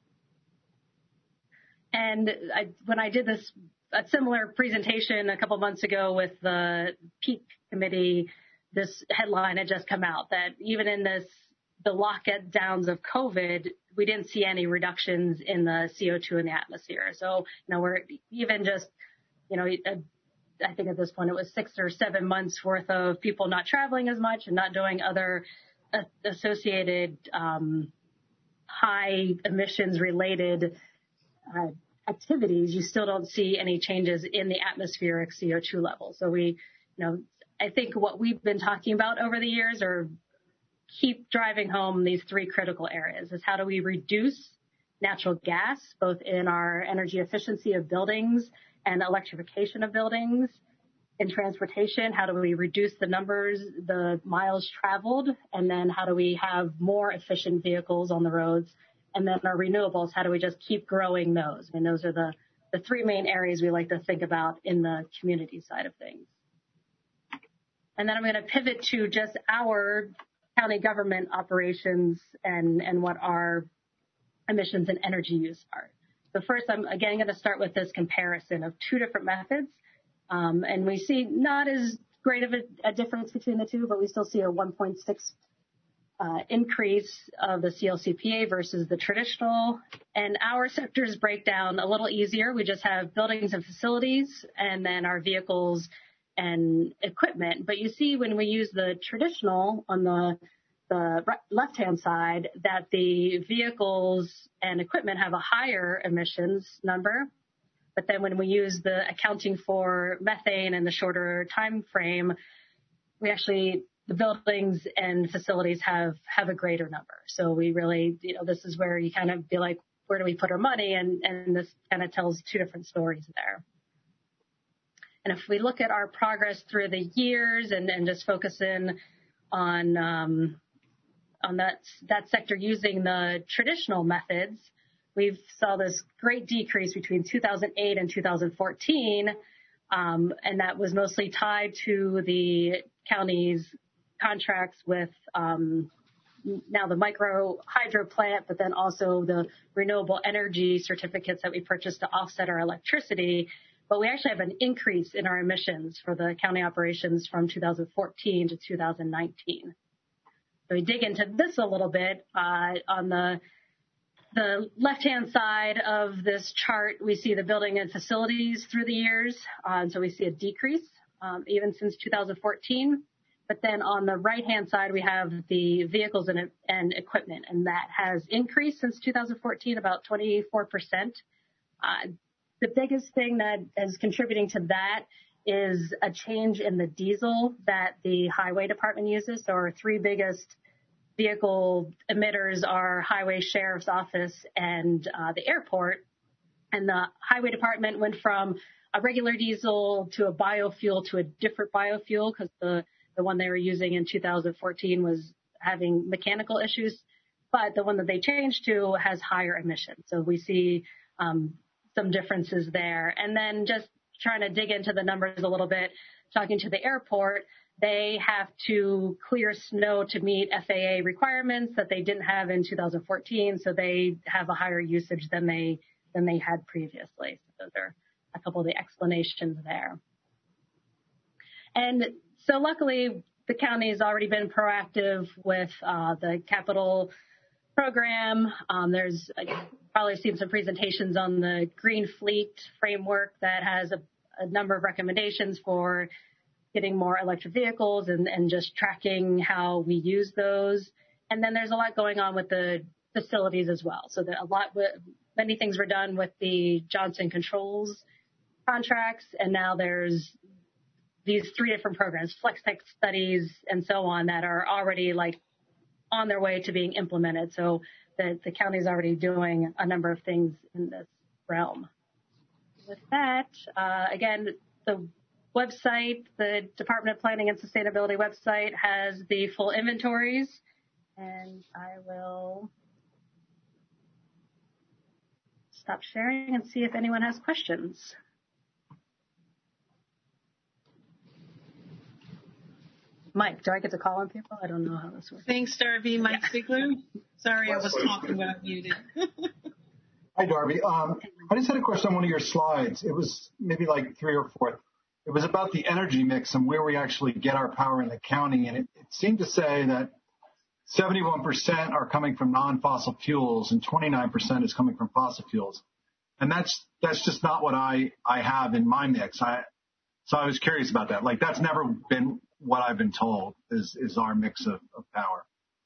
And I, when I did this, a similar presentation a couple months ago with the PEAK committee, this headline had just come out that even in this, the lockdowns of COVID, we didn't see any reductions in the C O two in the atmosphere. So, you know, we're even just, you know, I think at this point it was six or seven months worth of people not traveling as much and not doing other associated um, high emissions related uh, activities. You still don't see any changes in the atmospheric C O two level. So we, you know, I think what we've been talking about over the years are keep driving home these three critical areas is how do we reduce natural gas, both in our energy efficiency of buildings and electrification of buildings. In transportation, how do we reduce the numbers, the miles traveled, and then how do we have more efficient vehicles on the roads? And then our renewables, how do we just keep growing those? And those are the, the three main areas we like to think about in the community side of things. And then I'm going to pivot to just our county government operations and, and what our emissions and energy use are. So first, I'm again going to start with this comparison of two different methods. Um, and we see not as great of a, a difference between the two, but we still see a one point six uh, increase of the C L C P A versus the traditional. And our sectors break down a little easier. We just have buildings and facilities and then our vehicles and equipment. But you see when we use the traditional on the the left-hand side that the vehicles and equipment have a higher emissions number. But then when we use the accounting for methane and the shorter time frame, we actually, the buildings and facilities have, have a greater number. So we really, you know, this is where you kind of be like, where do we put our money? And, and this kind of tells two different stories there. And if we look at our progress through the years and, and just focus in on, um, on that, that sector using the traditional methods, we saw this great decrease between two thousand eight and two thousand fourteen, um, and that was mostly tied to the county's contracts with um, now the micro hydro plant, but then also the renewable energy certificates that we purchased to offset our electricity. But we actually have an increase in our emissions for the county operations from two thousand fourteen to two thousand nineteen. So we dig into this a little bit uh, on the The left-hand side of this chart, we see the building and facilities through the years. Uh, so we see a decrease um, even since two thousand fourteen. But then on the right-hand side, we have the vehicles and, and equipment, and that has increased since two thousand fourteen, about twenty-four percent. Uh, the biggest thing that is contributing to that is a change in the diesel that the highway department uses. So our three biggest vehicle emitters are highway, sheriff's office, and uh, the airport. And the highway department went from a regular diesel to a biofuel to a different biofuel because the, the one they were using in two thousand fourteen was having mechanical issues, but the one that they changed to has higher emissions. So we see um, some differences there. And then just trying to dig into the numbers a little bit, talking to the airport, they have to clear snow to meet F A A requirements that they didn't have in two thousand fourteen. So they have a higher usage than they than they had previously. So those are a couple of the explanations there. And so luckily, the county has already been proactive with uh, the capital program. Um, there's uh, probably seen some presentations on the Green Fleet framework that has a, a number of recommendations for getting more electric vehicles and, and just tracking how we use those. And then there's a lot going on with the facilities as well. So that a lot, many things were done with the Johnson Controls contracts, and now there's these three different programs, flex tech studies and so on, that are already like on their way to being implemented. So the, the county is already doing a number of things in this realm. With that, uh, again, the website, the Department of Planning and Sustainability website has the full inventories, and I will stop sharing and see if anyone has questions. Mike, do I get to call on people? I don't know how this works. Thanks, Darby. Mike Yeah. Ziegler. Sorry, I was talking when I muted. Hi, Darby. Um, I just had a question on one of your slides. It was maybe like three or four. It was about the energy mix and where we actually get our power in the county. And it, it seemed to say that seventy-one percent are coming from non-fossil fuels and twenty-nine percent is coming from fossil fuels. And that's that's just not what I, I have in my mix. I, so I was curious about that. Like, that's never been what I've been told is, is our mix of, of power.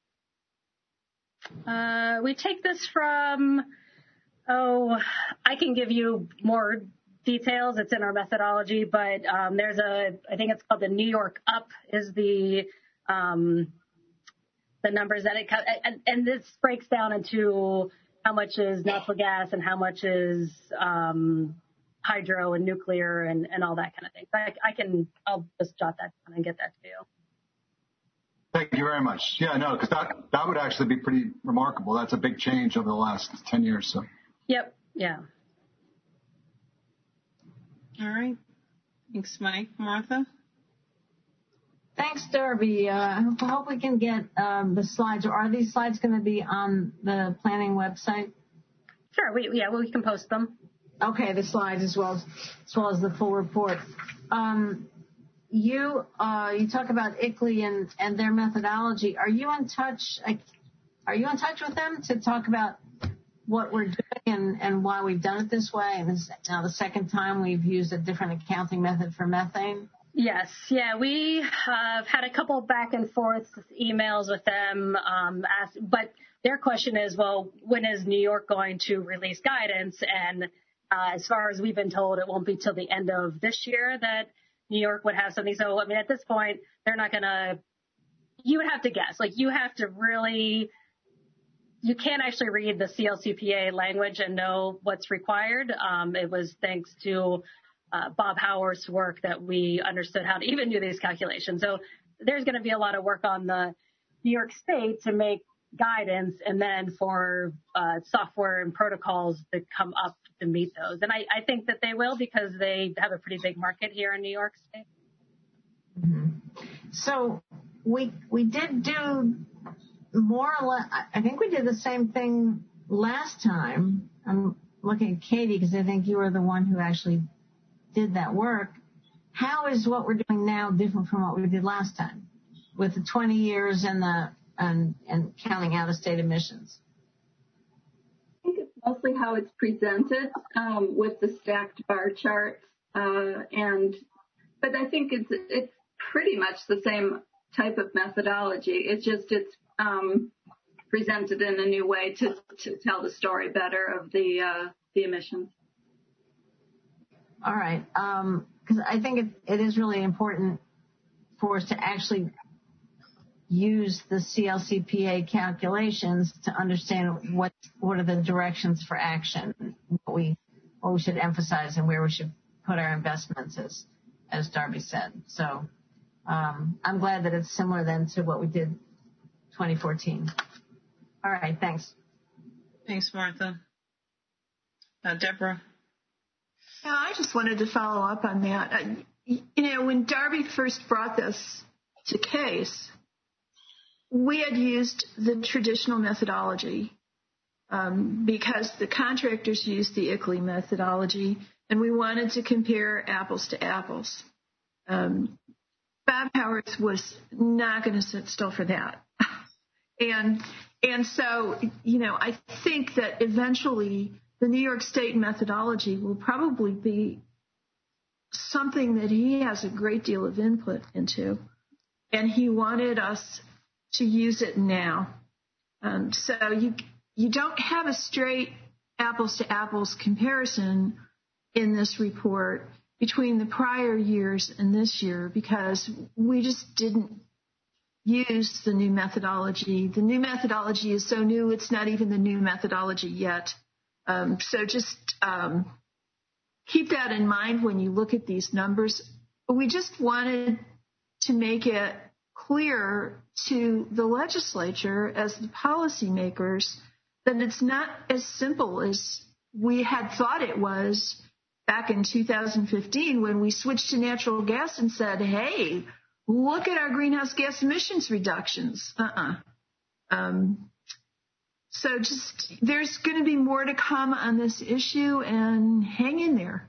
Uh, we take this from, oh, I can give you more details. It's in our methodology, but um, there's a, I think it's called the New York Up is the um, the numbers that it, and, and this breaks down into how much is natural gas and how much is um, hydro and nuclear and, and all that kind of thing. So I, I can, I'll just jot that down and get that to you. Thank you very much. Yeah, no, because that, that would actually be pretty remarkable. That's a big change over the last ten years. So. Yep. Yeah. All right. Thanks, Mike. Martha? Thanks, Darby. Uh, I hope we can get um, the slides. Are these slides going to be on the planning website? Sure. We, yeah, well, we can post them. Okay, the slides as well as, as well as the full report. Um, you uh, you talk about I C L I and, and their methodology. Are you in touch? Are you in touch with them to talk about what we're doing and, and why we've done it this way? And this is now the second time we've used a different accounting method for methane. Yes, yeah, we have had a couple back and forth emails with them, um, asked, but their question is, well, when is New York going to release guidance? And uh, as far as we've been told, it won't be till the end of this year that New York would have something. So, I mean, at this point, they're not going to, you would have to guess. Like, you have to really, you can't actually read the C L C P A language and know what's required. Um, it was thanks to Uh, Bob Howarth's work that we understood how to even do these calculations. So there's going to be a lot of work on the New York State to make guidance and then for uh, software and protocols that come up to meet those. And I, I think that they will because they have a pretty big market here in New York State. Mm-hmm. So we we did do more or less, I think we did the same thing last time. I'm looking at Katie because I think you were the one who actually did that work. How is what we're doing now different from what we did last time with the twenty years and the and, and counting out of state emissions? I think it's mostly how it's presented um, with the stacked bar charts, uh, and but I think it's it's pretty much the same type of methodology. It's just it's um, presented in a new way to to tell the story better of the uh, the emissions. All right, because um, I think it, it is really important for us to actually use the C L C P A calculations to understand what what are the directions for action, what we what we should emphasize, and where we should put our investments, as as Darby said. So um, I'm glad that it's similar then to what we did twenty fourteen. All right, thanks. Thanks, Martha. Uh, Deborah. Yeah, I just wanted to follow up on that. Uh, you know, when Darby first brought this to case, we had used the traditional methodology um, because the contractors used the I C L I methodology, and we wanted to compare apples to apples. Um, Bob Howarth was not going to sit still for that. and and so, you know, I think that eventually the New York State methodology will probably be something that he has a great deal of input into, and he wanted us to use it now. Um, so you you don't have a straight apples to apples comparison in this report between the prior years and this year because we just didn't use the new methodology. The new methodology is so new, it's not even the new methodology yet. Um, so just um, keep that in mind when you look at these numbers. We just wanted to make it clear to the legislature as the policymakers that it's not as simple as we had thought it was back in two thousand fifteen when we switched to natural gas and said, hey, look at our greenhouse gas emissions reductions. Uh-uh. Um, so just there's going to be more to come on this issue, and hang in there.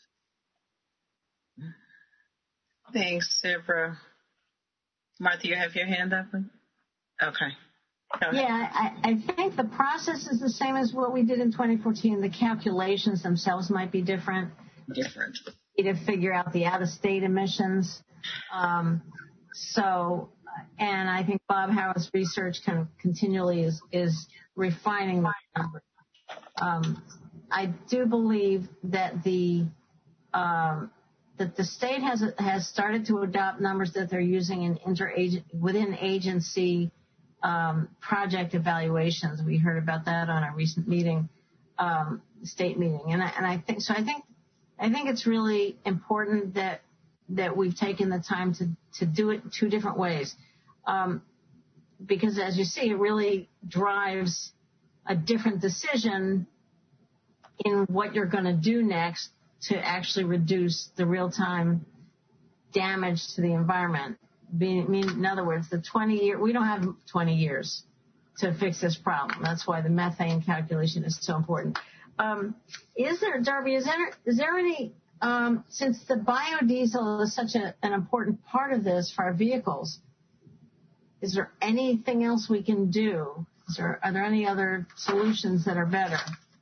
Thanks, Deborah. Martha, you have your hand up? Okay. Yeah, I, I think the process is the same as what we did in twenty fourteen. The calculations themselves might be different. Different. To figure out the out-of-state emissions. Um, so, and I think Bob Howarth's research kind of continually is, is refining the number. Um, I do believe that the um, that the state has has started to adopt numbers that they're using in inter within agency um, project evaluations. We heard about that on a recent meeting, um, state meeting, and I, and I think so. I think I think it's really important that that we've taken the time to to do it two different ways, um, because as you see, it really drives a different decision in what you're going to do next to actually reduce the real-time damage to the environment. Being, mean, in other words, the twenty year, we don't have twenty years to fix this problem. That's why the methane calculation is so important. Um, is there, Darby, is there, is there any, um, since the biodiesel is such a, an important part of this for our vehicles, is there anything else we can do? Is there, are there any other solutions that are better?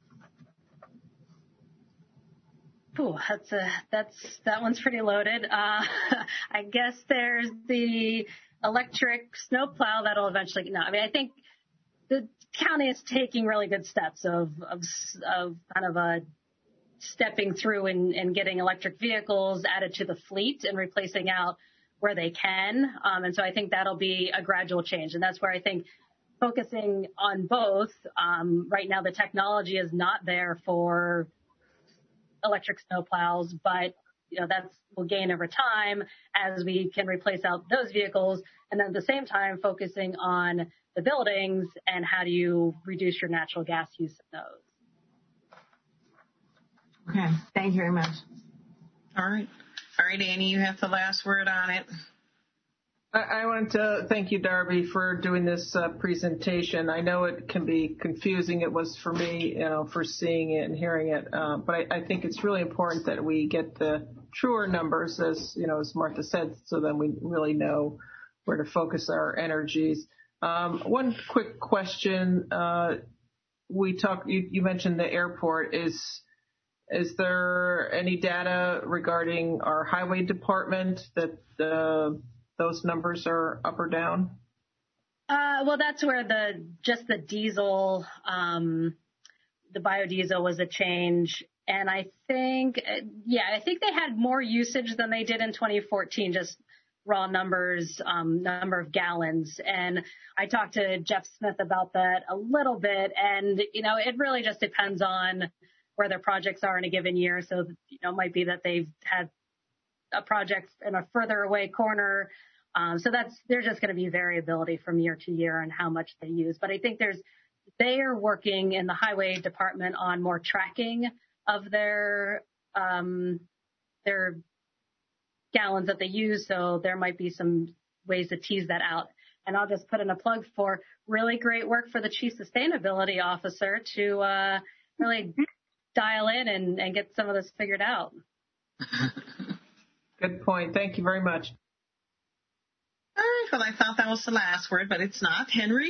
Ooh, that's a, that's, that one's pretty loaded. Uh, I guess there's the electric snowplow that'll eventually, no, I mean, I think the county is taking really good steps of, of, of kind of a stepping through and, and getting electric vehicles added to the fleet and replacing out where they can. Um, and so I think that'll be a gradual change. And that's where I think focusing on both, um, right now the technology is not there for electric snowplows, but you know that's will gain over time as we can replace out those vehicles, and then at the same time focusing on the buildings and how do you reduce your natural gas use in those. Okay, thank you very much. All right, all right, Annie, you have the last word on it. I want to thank you, Darby, for doing this uh, presentation. I know it can be confusing. It was for me, you know, for seeing it and hearing it. Uh, but I, I think it's really important that we get the truer numbers, as you know, as Martha said, so then we really know where to focus our energies. Um, one quick question: uh, we talked. You, you mentioned the airport. Is is there any data regarding our highway department that uh, those numbers are up or down? Uh, well, that's where the just the diesel, um, the biodiesel was a change. And I think, yeah, I think they had more usage than they did in twenty fourteen, just raw numbers, um, number of gallons. And I talked to Jeff Smith about that a little bit. And, you know, it really just depends on where their projects are in a given year. So, you know, it might be that they've had a project in a further away corner. Um, so that's, there's just going to be variability from year to year and how much they use. But I think there's, they are working in the highway department on more tracking of their, um, their gallons that they use. So there might be some ways to tease that out. And I'll just put in a plug for really great work for the Chief Sustainability Officer to uh, really dial in and, and get some of this figured out. Good point. Thank you very much. All right. Well, I thought that was the last word, but it's not. Henry?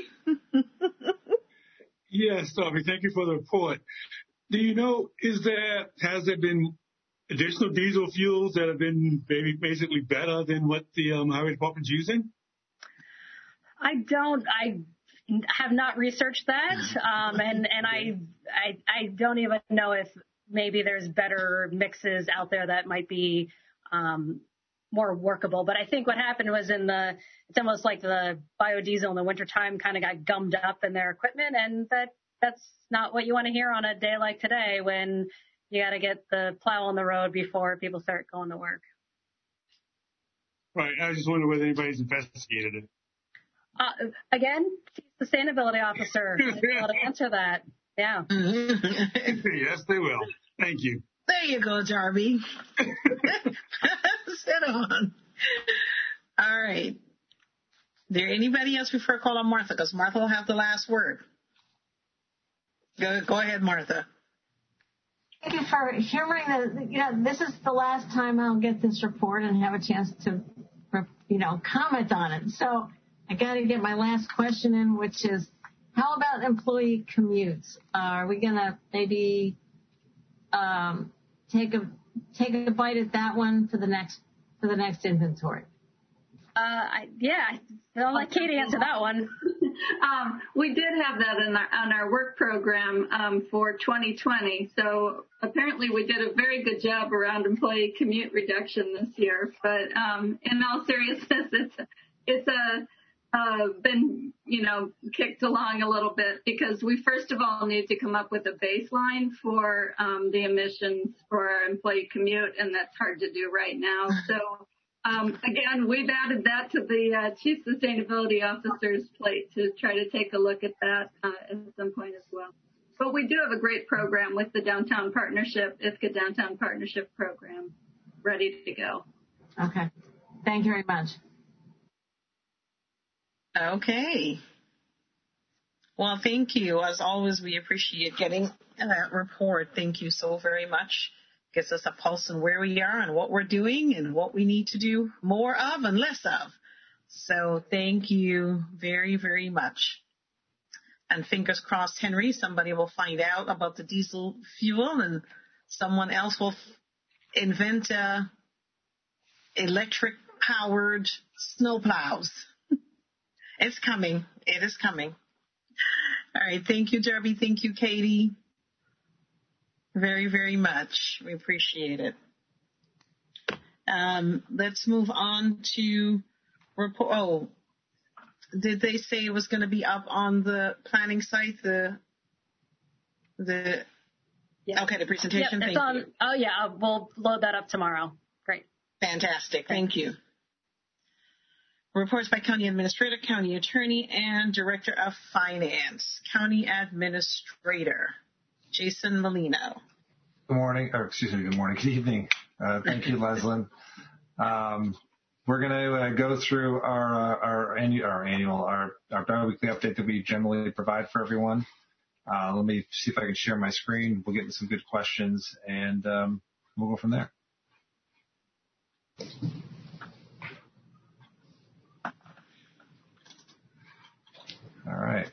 Yes, Darby, thank you for the report. Do you know, is there, has there been additional diesel fuels that have been maybe basically better than what the um, highway department's using? I don't, I have not researched that. Um, and, and I, I, I don't even know if maybe there's better mixes out there that might be, um, more workable. But I think what happened was in the, it's almost like the biodiesel in the wintertime kind of got gummed up in their equipment. And that, that's not what you want to hear on a day like today when you got to get the plow on the road before people start going to work. Right. I just wonder whether anybody's investigated it. Uh, again, sustainability officer, I'll be able to answer that. Yeah. Yes, they will. Thank you. There you go, Darby. Sit on. All right. Is there anybody else before I call on Martha? Because Martha will have the last word. Go, go ahead, Martha. Thank you for humoring the, you know, this is the last time I'll get this report and have a chance to, you know, comment on it. So I got to get my last question in, which is, how about employee commutes? Uh, are we going to maybe um, take a take a bite at that one for the next for the next inventory? Uh, I, yeah, I'll let Katie answer that one. um, we did have that in our, on our work program um, for twenty twenty. So apparently we did a very good job around employee commute reduction this year. But um, in all seriousness, it's it's a uh, been you know kicked along a little bit because we first of all need to come up with a baseline for um, the emissions for our employee commute, and that's hard to do right now. So. Um, again, we've added that to the uh, Chief Sustainability Officer's plate to try to take a look at that uh, at some point as well. But we do have a great program with the Downtown Partnership, I F C A Downtown Partnership Program, ready to go. Okay. Thank you very much. Okay. Well, thank you. As always, we appreciate getting that report. Thank you so very much. Gives us a pulse on where we are and what we're doing and what we need to do more of and less of. So thank you very, very much. And fingers crossed, Henry, somebody will find out about the diesel fuel and someone else will invent uh, electric-powered snowplows. It's coming. It is coming. All right. Thank you, Darby. Thank you, Katie. Very, very much. We appreciate it. Um, let's move on to report. Oh, did they say it was going to be up on the planning site? The the yeah. Okay, the presentation. Yep, Thank on, you. Oh yeah, we'll load that up tomorrow. Great. Fantastic. Thank you. Reports by County Administrator, County Attorney, and Director of Finance. County Administrator. Jason Molino. Good morning, or excuse me, good morning, good evening. Uh, thank you, Leslyn. Um, we're going to uh, go through our uh, our, annu- our annual, our, our bi-weekly update that we generally provide for everyone. Uh, let me see if I can share my screen. We'll get into some good questions, and um, we'll go from there. All right.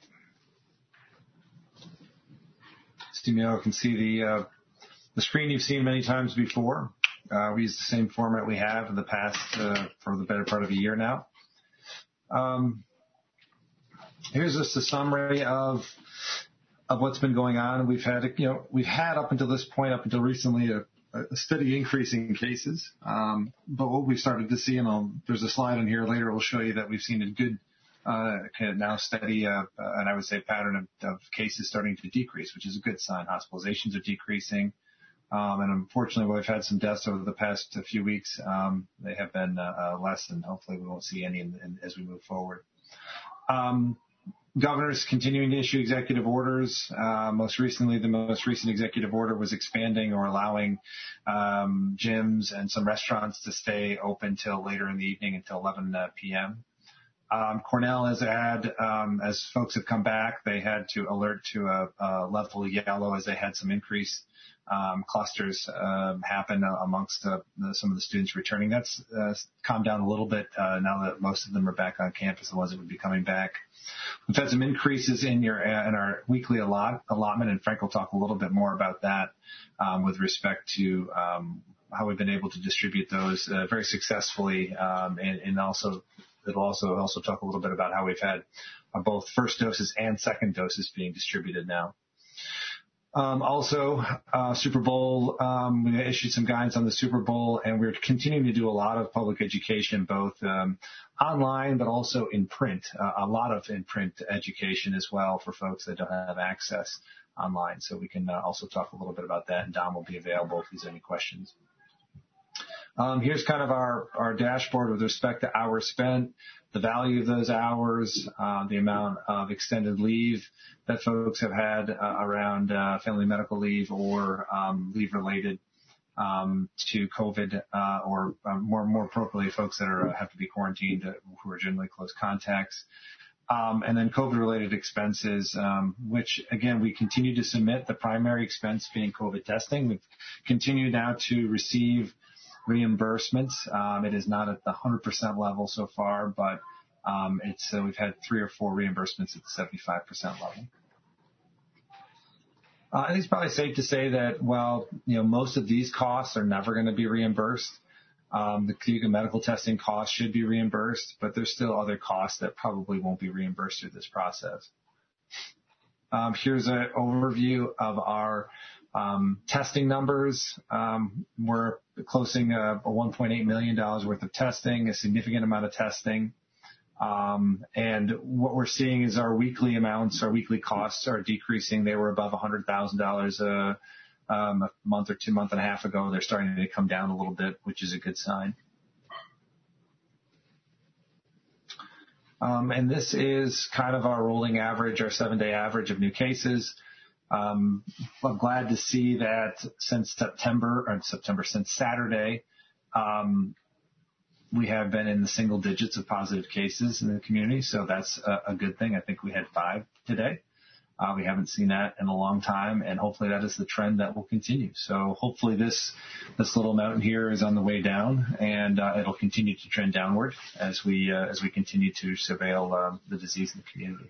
You can see the uh, the screen you've seen many times before. Uh, we use the same format we have in the past uh, for the better part of a year now. Um, here's just a summary of of what's been going on. We've had, you know, we've had up until this point, up until recently, a, a steady increase in cases. Um, but what we've started to see, and I'll, there's a slide in here later, will show you that we've seen a good. Uh, kind of now steady, uh, uh, and I would say pattern of, of cases starting to decrease, which is a good sign. Hospitalizations are decreasing. Um, and unfortunately, we've had some deaths over the past few weeks. Um, they have been uh, uh, less, and hopefully we won't see any in, in, as we move forward. Um, Governors continuing to issue executive orders. Uh, most recently, the most recent executive order was expanding or allowing um, gyms and some restaurants to stay open till later in the evening until eleven p.m. Um, Cornell has had, um, as folks have come back, they had to alert to a, a level yellow as they had some increased um, clusters uh, happen amongst uh, the, some of the students returning. That's uh, calmed down a little bit uh, now that most of them are back on campus, the ones that would be coming back. We've had some increases in your in our weekly allot, allotment, and Frank will talk a little bit more about that um, with respect to um, how we've been able to distribute those uh, very successfully, um, and, and also it'll also also talk a little bit about how we've had uh, both first doses and second doses being distributed now. Um, also, uh, Super Bowl, um, we issued some guidance on the Super Bowl, and we're continuing to do a lot of public education, both um, online but also in print, uh, a lot of in print education as well for folks that don't have access online. So we can uh, also talk a little bit about that, and Dom will be available if there's any questions. Um, here's kind of our, our dashboard with respect to hours spent, the value of those hours, uh, the amount of extended leave that folks have had uh, around uh, family medical leave or um, leave related um, to COVID, uh, or uh, more more appropriately, folks that are have to be quarantined uh, who are generally close contacts. Um, and then COVID-related expenses, um, which, again, we continue to submit, the primary expense being COVID testing. We've continued now to receive reimbursements. Um, it is not at the one hundred percent level so far, but um, it's uh, we've had three or four reimbursements at the seventy-five percent level. Uh, I think it's probably safe to say that, well, you know, most of these costs are never going to be reimbursed. Um, the Cayuga medical testing costs should be reimbursed, but there's still other costs that probably won't be reimbursed through this process. Um, here's an overview of our um, testing numbers. Um, we're closing a, a one point eight million dollars worth of testing, a significant amount of testing. Um, and what we're seeing is our weekly amounts, our weekly costs are decreasing. They were above one hundred thousand dollars a, um, a month or two, month and a half ago. They're starting to come down a little bit, which is a good sign. Um, and this is kind of our rolling average, our seven-day average of new cases. Um, I'm glad to see that since September, or September, since Saturday, um, we have been in the single digits of positive cases in the community, so that's a, a good thing. I think we had five today. Uh, we haven't seen that in a long time, and hopefully that is the trend that will continue. So hopefully this this little mountain here is on the way down, and uh, it'll continue to trend downward as we uh, as we continue to surveil um, the disease in the community.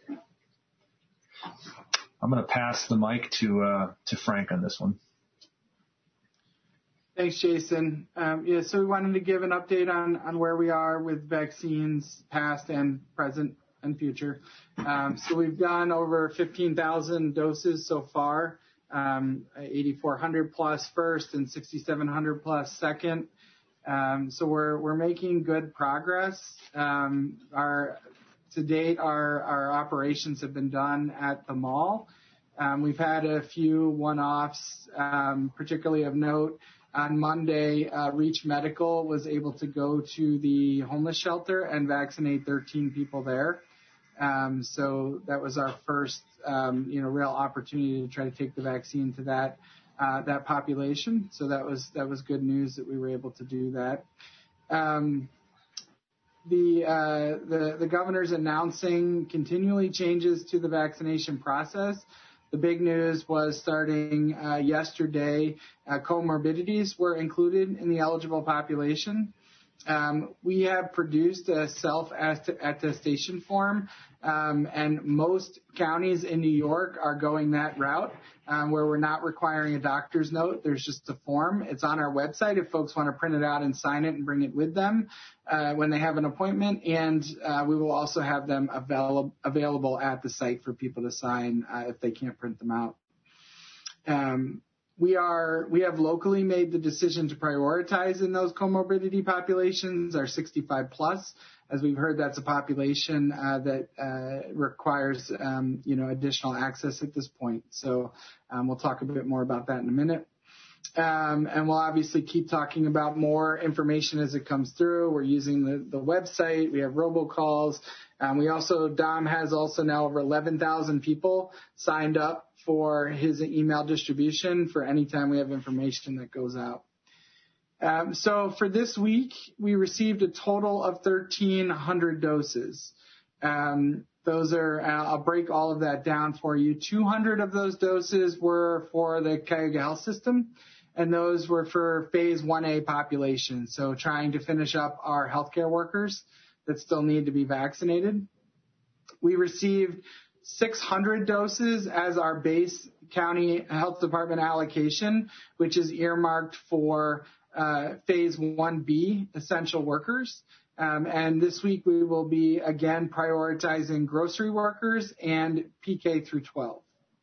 I'm going to pass the mic to uh, to Frank on this one. Thanks, Jason. Um, yeah, so we wanted to give an update on, on where we are with vaccines, past and present and future. Um, so we've done over fifteen thousand doses so far, um, eighty-four hundred plus first and sixty-seven hundred plus second. Um, so we're we're making good progress. Um, our to date, our our operations have been done at the mall. Um, we've had a few one-offs, um, particularly of note. On Monday, uh, Reach Medical was able to go to the homeless shelter and vaccinate thirteen people there. Um, so that was our first, um, you know, real opportunity to try to take the vaccine to that uh, that population. So that was that was good news that we were able to do that. Um, the uh, the the governor's announcing continually changes to the vaccination process. The big news was starting uh, yesterday, uh, comorbidities were included in the eligible population. Um, we have produced a self-attestation form, um, and most counties in New York are going that route, um, where we're not requiring a doctor's note. There's just a form. It's on our website if folks want to print it out and sign it and bring it with them uh, when they have an appointment. And uh, we will also have them avail- available at the site for people to sign uh, if they can't print them out. Um, We are, we have locally made the decision to prioritize in those comorbidity populations our sixty-five plus. As we've heard, that's a population uh, that uh, requires, um, you know, additional access at this point. So um, we'll talk a bit more about that in a minute. Um, and we'll obviously keep talking about more information as it comes through. We're using the, the website. We have robocalls. Um, we also, Dom has also now over eleven thousand people signed up for his email distribution for any time we have information that goes out. Um, so for this week, we received a total of thirteen hundred doses. Um, those are, I'll break all of that down for you. two hundred of those doses were for the Cuyahoga Health System, and those were for phase one A population, so trying to finish up our healthcare workers that still need to be vaccinated. We received six hundred doses as our base county health department allocation, which is earmarked for uh, phase one B essential workers. Um, and this week we will be again prioritizing grocery workers and P K through twelve.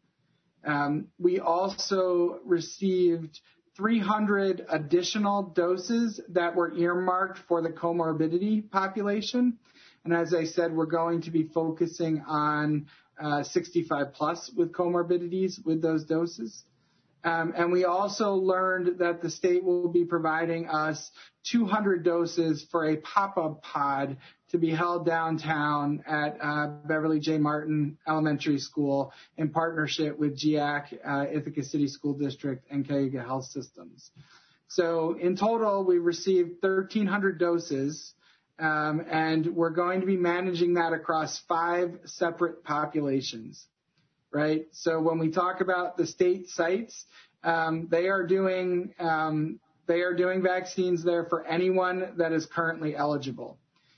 Um, we also received three hundred additional doses that were earmarked for the comorbidity population. And as I said, we're going to be focusing on uh, sixty-five plus with comorbidities with those doses. Um, and we also learned that the state will be providing us two hundred doses for a pop-up pod to be held downtown at uh, Beverly J. Martin Elementary School in partnership with G A C, uh, Ithaca City School District, and Cuyahoga Health Systems. So in total, we received thirteen hundred doses, um, and we're going to be managing that across five separate populations. Right. So when we talk about the state sites, um, they are doing um, they are doing vaccines there for anyone that is currently eligible.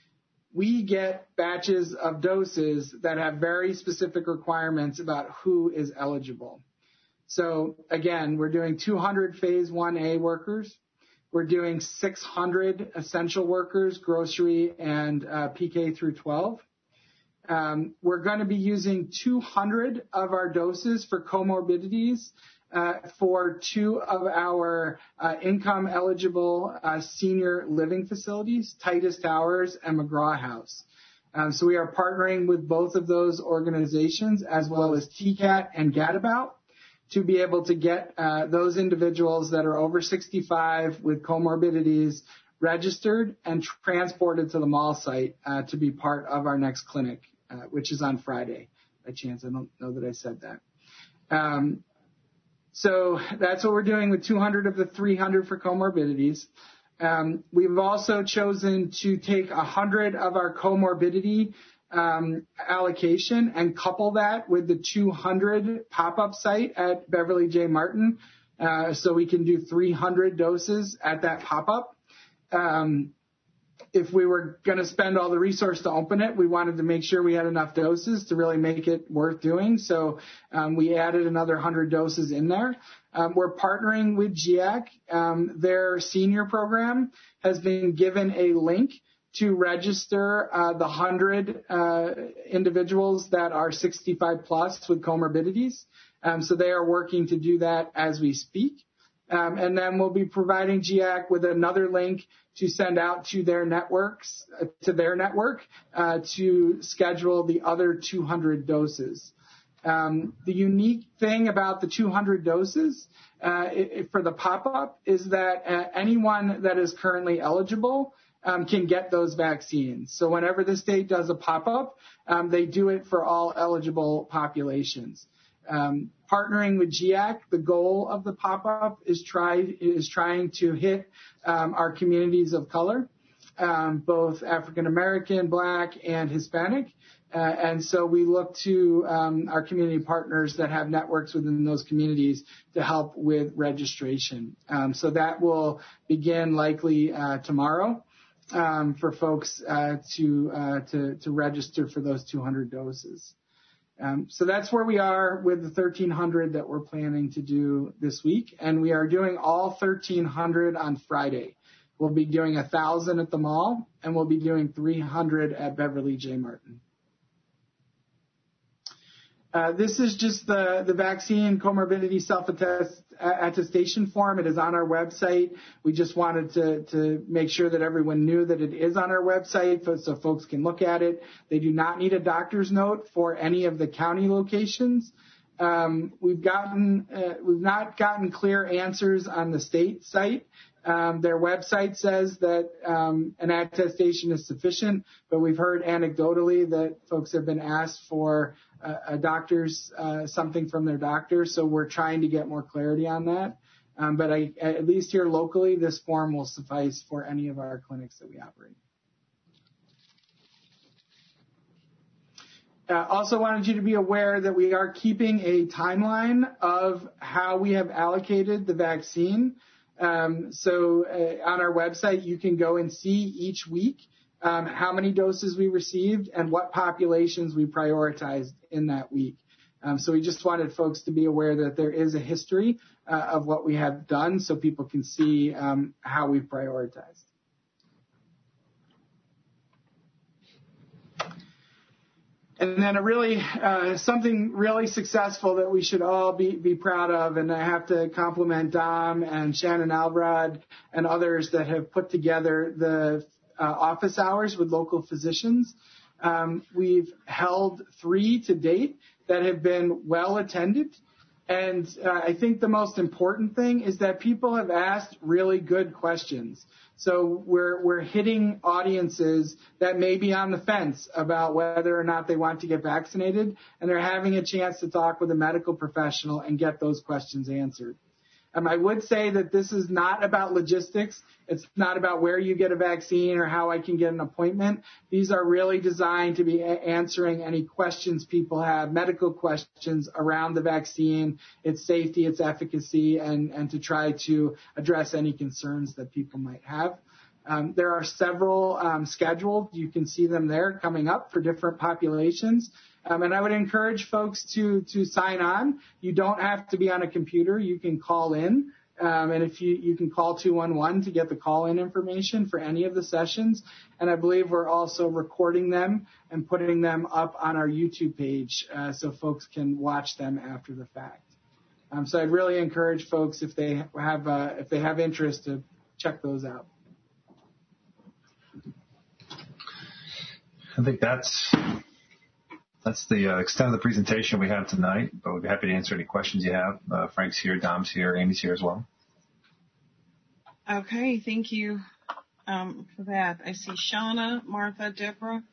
We get batches of doses that have very specific requirements about who is eligible. So again, we're doing two hundred phase one A workers. We're doing six hundred essential workers, grocery, and uh, P K through twelve. Um, we're going to be using two hundred of our doses for comorbidities uh, for two of our uh, income-eligible uh, senior living facilities, Titus Towers and McGraw House. Um, so we are partnering with both of those organizations as well as T C A T and Gadabout to be able to get uh, those individuals that are over sixty-five with comorbidities registered and transported to the mall site uh, to be part of our next clinic, uh, which is on Friday. By chance, I don't know that I said that. Um, so that's what we're doing with two hundred of the three hundred for comorbidities. Um, we've also chosen to take one hundred of our comorbidity um, allocation and couple that with the two hundred pop-up site at Beverly J. Martin, uh, so we can do three hundred doses at that pop-up. Um, if we were going to spend all the resource to open it, we wanted to make sure we had enough doses to really make it worth doing. So um, we added another one hundred doses in there. Um, we're partnering with G A C. Um, their senior program has been given a link to register uh, the one hundred uh, individuals that are sixty-five plus with comorbidities. Um, so they are working to do that as we speak. Um, and then we'll be providing G A C with another link to send out to their networks, uh, to their network, uh, to schedule the other two hundred doses. Um, the unique thing about the two hundred doses uh, it, for the pop-up is that uh, anyone that is currently eligible um, can get those vaccines. So whenever the state does a pop-up, um, they do it for all eligible populations. Um, partnering with G A C, the goal of the pop-up is try is trying to hit um, our communities of color, um, both African American, Black, and Hispanic. Uh, and so we look to um, our community partners that have networks within those communities to help with registration. Um, so that will begin likely uh, tomorrow um, for folks uh, to, uh, to to register for those two hundred doses. Um, so that's where we are with the thirteen hundred that we're planning to do this week. And we are doing all thirteen hundred on Friday. We'll be doing one thousand at the mall, and we'll be doing three hundred at Beverly J. Martin. Uh, this is just the, the vaccine comorbidity self-attestation form. It is on our website. We just wanted to, to make sure that everyone knew that it is on our website so folks can look at it. They do not need a doctor's note for any of the county locations. Um, we've gotten, uh, we've not gotten clear answers on the state site. Um, their website says that um, an attestation is sufficient, but we've heard anecdotally that folks have been asked for a, a doctor's uh, something from their doctor. So we're trying to get more clarity on that. Um, but I, at least here locally, this form will suffice for any of our clinics that we operate. Uh, also wanted you to be aware that we are keeping a timeline of how we have allocated the vaccine. Um, so uh, on our website, you can go and see each week um, how many doses we received and what populations we prioritized in that week. Um, so we just wanted folks to be aware that there is a history uh, of what we have done so people can see um, how we've prioritized. And then a really, uh, something really successful that we should all be, be proud of, and I have to compliment Dom and Shannon Albrod and others that have put together the uh, office hours with local physicians. Um, we've held three to date that have been well attended. And uh, I think the most important thing is that people have asked really good questions. So we're we're hitting audiences that may be on the fence about whether or not they want to get vaccinated, and they're having a chance to talk with a medical professional and get those questions answered. Um, I would say that this is not about logistics. It's not about where you get a vaccine or how I can get an appointment. These are really designed to be a- answering any questions people have, medical questions around the vaccine, its safety, its efficacy, and, and to try to address any concerns that people might have. Um, there are several um, scheduled. You can see them there coming up for different populations. Um, and I would encourage folks to to sign on. You don't have to be on a computer. You can call in. Um, and if you, you can call two one one to get the call-in information for any of the sessions. And I believe we're also recording them and putting them up on our YouTube page uh, so folks can watch them after the fact. Um, so I'd really encourage folks, if they have uh, if they have interest, to check those out. I think that's that's the uh, extent of the presentation we have tonight, but we'd be happy to answer any questions you have. Uh, Frank's here, Dom's here, Amy's here as well. Okay, thank you um, for that. I see Shauna, Martha, Deborah.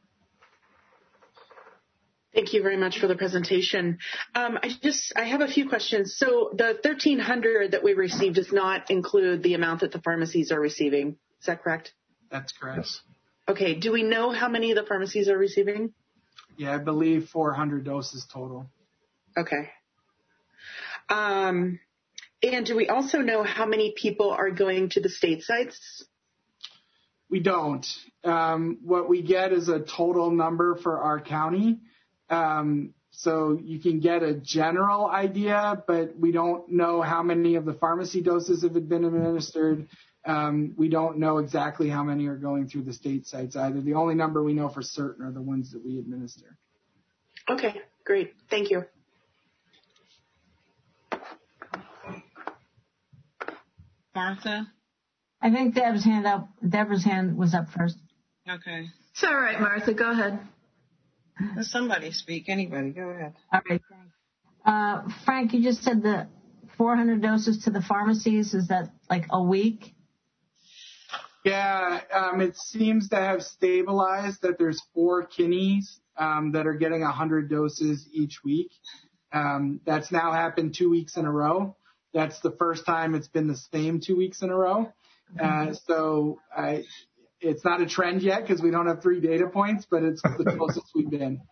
Thank you very much for the presentation. Um, I just, I have a few questions. So the thirteen hundred that we received does not include the amount that the pharmacies are receiving. Is that correct? That's correct. Yes. Okay. Do we know how many the pharmacies are receiving? Yeah, I believe four hundred doses total. Okay. Um, and do we also know how many people are going to the state sites? We don't. Um, what we get is a total number for our county. Um, so you can get a general idea, but we don't know how many of the pharmacy doses have been administered. Um, we don't know exactly how many are going through the state sites either. The only number we know for certain are the ones that we administer. Okay, great. Thank you. Martha? I think Deb's hand up. Deborah's hand was up first. Okay. It's all right, Martha. Go ahead. Somebody speak. Anybody. Go ahead. All right, thanks. Uh, Frank, you just said the four hundred doses to the pharmacies. Is that like a week? Yeah, um, it seems to have stabilized that there's four kidneys um, that are getting one hundred doses each week. Um, that's now happened two weeks in a row. That's the first time it's been the same two weeks in a row. Uh, so I, it's not a trend yet because we don't have three data points, but it's the closest we've been.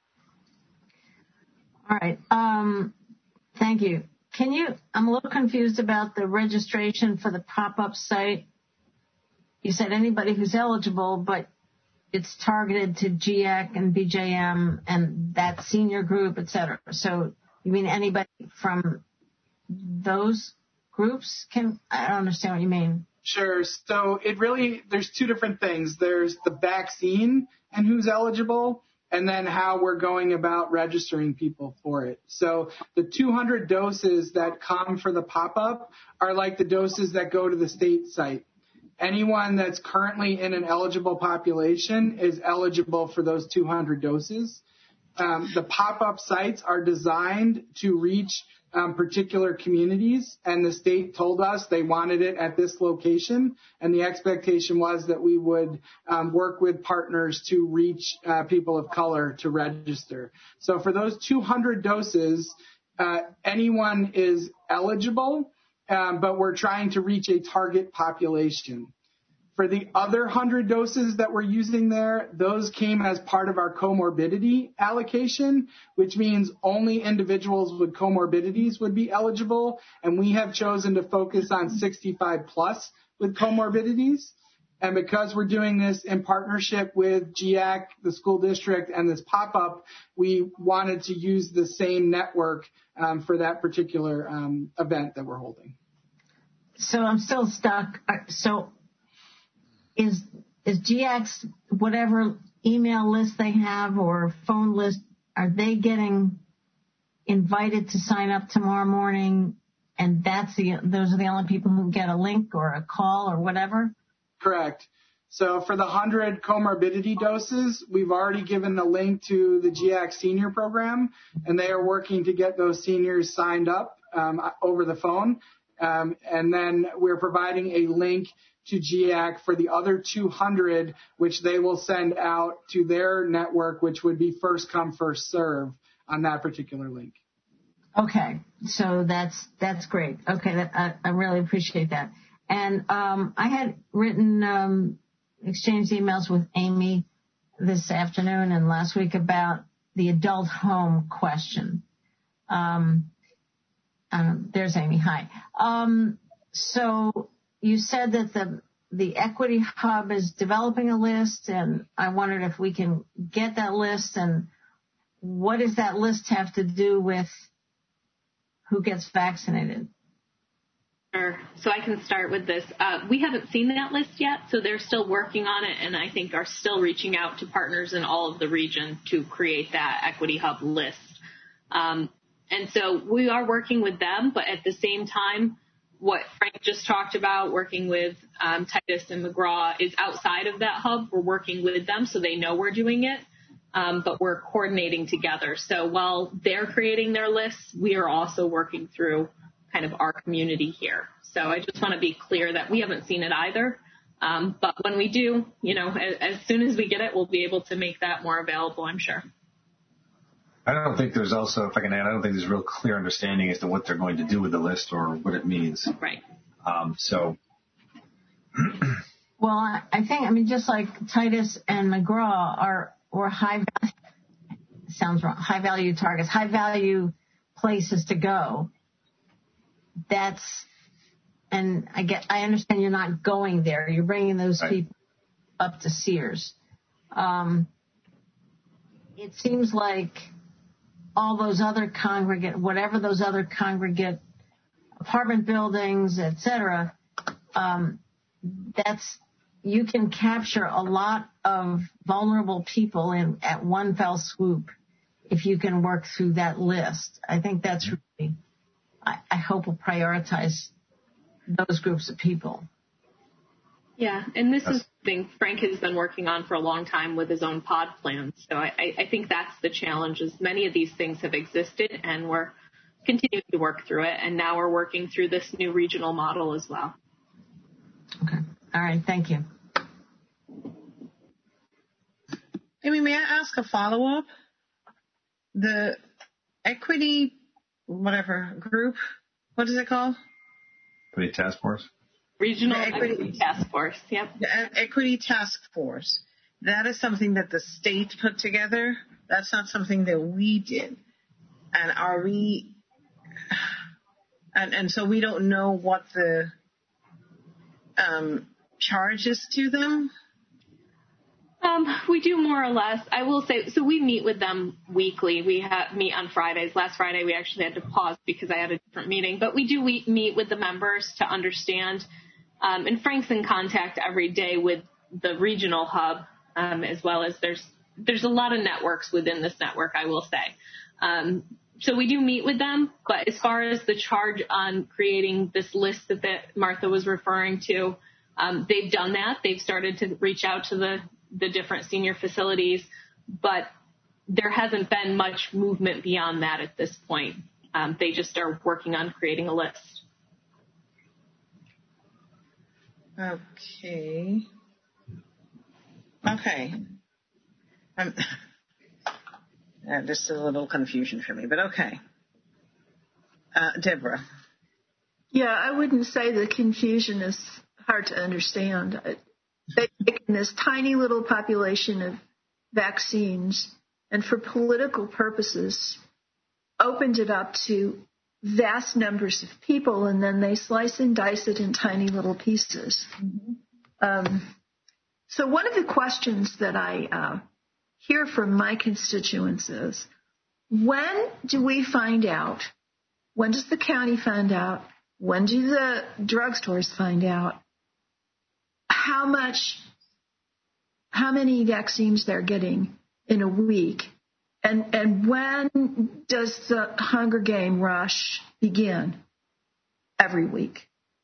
All right. Um, thank you. Can you, I'm a little confused about the registration for the pop-up site. You said anybody who's eligible, but it's targeted to G A C and B J M and that senior group, et cetera. So you mean anybody from those groups can, I don't understand what you mean. Sure. So it really, there's two different things. There's the vaccine and who's eligible, and then how we're going about registering people for it. So the two hundred doses that come for the pop-up are like the doses that go to the state site. Anyone that's currently in an eligible population is eligible for those two hundred doses. um, the pop-up sites are designed to reach um, particular communities, and the state told us they wanted it at this location, and the expectation was that we would um, work with partners to reach uh, people of color to register. So for those two hundred doses, uh, anyone is eligible, um, but we're trying to reach a target population. For the other one hundred doses that we're using there, those came as part of our comorbidity allocation, which means only individuals with comorbidities would be eligible, and we have chosen to focus on sixty-five plus with comorbidities. And because we're doing this in partnership with G A C, the school district, and this pop-up, we wanted to use the same network um, for that particular um, event that we're holding. So I'm still stuck. So Is is G A C, whatever email list they have or phone list, are they getting invited to sign up tomorrow morning, and that's the those are the only people who get a link or a call or whatever? Correct. So for the one hundred comorbidity doses, we've already given a link to the G A C senior program, and they are working to get those seniors signed up um, over the phone. Um, and then we're providing a link to G A C for the other two hundred, which they will send out to their network, which would be first come, first serve on that particular link. Okay, so that's that's great. Okay, that, I, I really appreciate that. And um, I had written, um, exchanged emails with Amy this afternoon and last week about the adult home question. Um, um, there's Amy. Hi. Um, so you said that the the Equity Hub is developing a list, and I wondered if we can get that list, and what does that list have to do with who gets vaccinated? Sure. So I can start with this. Uh, we haven't seen that list yet, so they're still working on it, and I think are still reaching out to partners in all of the region to create that Equity Hub list. Um, and so we are working with them, but at the same time, what Frank just talked about, working with um, Titus and McGraw, is outside of that hub. We're working with them so they know we're doing it, um, but we're coordinating together. So while they're creating their lists, we are also working through kind of our community here. So I just want to be clear that we haven't seen it either. Um, but when we do, you know, as, as soon as we get it, we'll be able to make that more available, I'm sure. I don't think there's also, if I can add, I don't think there's a real clear understanding as to what they're going to do with the list or what it means. Right. Um, so. Well, I, I think, I mean, just like Titus and McGraw are, or high value, sounds wrong, high value targets, high value places to go. That's, and I get, I understand you're not going there. You're bringing those right. people up to Sears. Um, it seems like all those other congregate, whatever those other congregate apartment buildings, et cetera, um, that's, you can capture a lot of vulnerable people in at one fell swoop if you can work through that list. I think that's really, I, I hope will prioritize those groups of people. Yeah, and this is something Frank has been working on for a long time with his own pod plans. So I, I think that's the challenge, is many of these things have existed and we're continuing to work through it. And now we're working through this new regional model as well. Okay. All right. Thank you. Amy, may I ask a follow-up? The equity, whatever, group, what is it called? Equity Task Force? Regional Equity, Equity Task Force, yep. The Equity Task Force. That is something that the state put together. That's not something that we did. And are we, and, and so we don't know what the um, charge is to them? Um, we do more or less. I will say, so we meet with them weekly. We ha- meet on Fridays. Last Friday, we actually had to pause because I had a different meeting. But we do we- meet with the members to understand. Um, and Frank's in contact every day with the regional hub, um, as well as there's there's a lot of networks within this network, I will say. Um, so we do meet with them. But as far as the charge on creating this list that, that Martha was referring to, um, they've done that. They've started to reach out to the the different senior facilities, but there hasn't been much movement beyond that at this point. Um, they just are working on creating a list. Okay. Okay. Um, uh, this is a little confusion for me, but okay. Uh, Deborah. Yeah, I wouldn't say the confusion is hard to understand. They've taken this tiny little population of vaccines and for political purposes opened it up to vast numbers of people, and then they slice and dice it in tiny little pieces. Mm-hmm. Um, so one of the questions that I uh, hear from my constituents is, when do we find out, when does the county find out, when do the drugstores find out how much, how many vaccines they're getting in a week? And and when does the Hunger Game rush begin? Every week.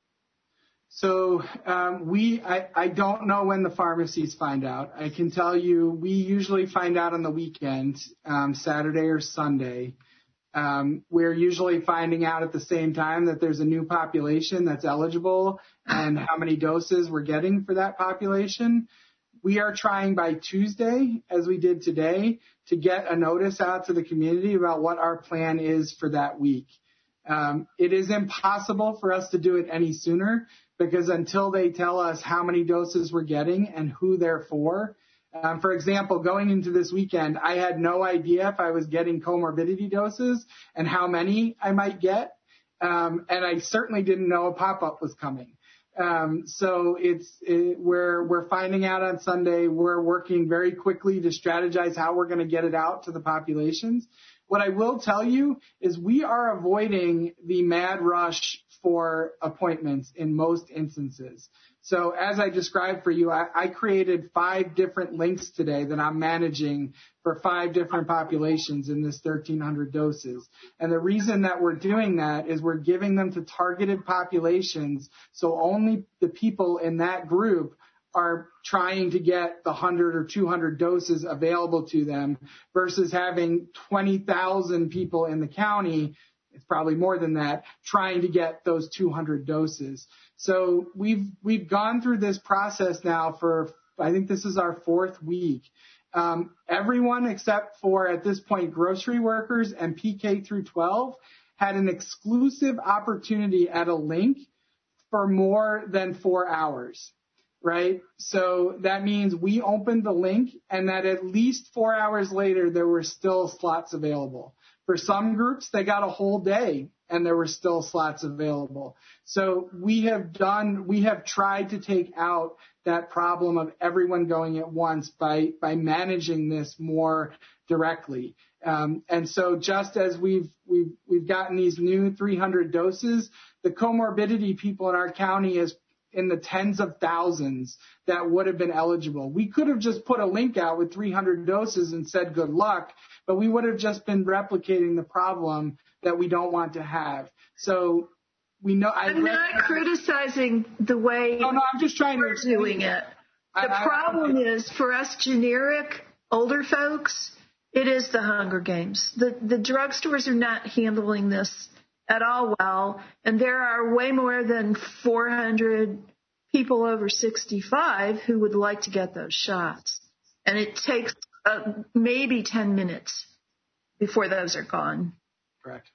So um, we, I, I don't know when the pharmacies find out. I can tell you we usually find out on the weekend, um, Saturday or Sunday. Um, we're usually finding out at the same time that there's a new population that's eligible and how many doses we're getting for that population. We are trying by Tuesday, as we did today, to get a notice out to the community about what our plan is for that week. Um, it is impossible for us to do it any sooner because until they tell us how many doses we're getting and who they're for, um, for example, going into this weekend, I had no idea if I was getting comorbidity doses and how many I might get, um, and I certainly didn't know a pop-up was coming. Um, so it's, it, we're, we're finding out on Sunday. We're working very quickly to strategize how we're going to get it out to the populations. What I will tell you is we are avoiding the mad rush for appointments in most instances. So as I described for you, I, I created five different links today that I'm managing for five different populations in this thirteen hundred doses. And the reason that we're doing that is we're giving them to targeted populations, so only the people in that group are trying to get the one hundred or two hundred doses available to them versus having twenty thousand people in the county, it's probably more than that, trying to get those two hundred doses. So we've we've gone through this process now for, I think this is our fourth week. Um, everyone except for, at this point, grocery workers and P K through twelve had an exclusive opportunity at a link for more than four hours. Right? So that means we opened the link and that at least four hours later, there were still slots available. For some groups, they got a whole day and there were still slots available. So we have done, we have tried to take out that problem of everyone going at once by, by managing this more directly. Um, and so just as we've, we've, we've gotten these new three hundred doses, the comorbidity people in our county is in the tens of thousands that would have been eligible. We could have just put a link out with three hundred doses and said good luck, but we would have just been replicating the problem that we don't want to have. So we know. I'm not criticizing the way no, no, I'm just trying we're to doing it. The I, problem I, is for us generic older folks, it is the Hunger Games. The the drugstores are not handling this at all well, and there are way more than four hundred people over sixty-five who would like to get those shots. And it takes uh, maybe ten minutes before those are gone. Correct.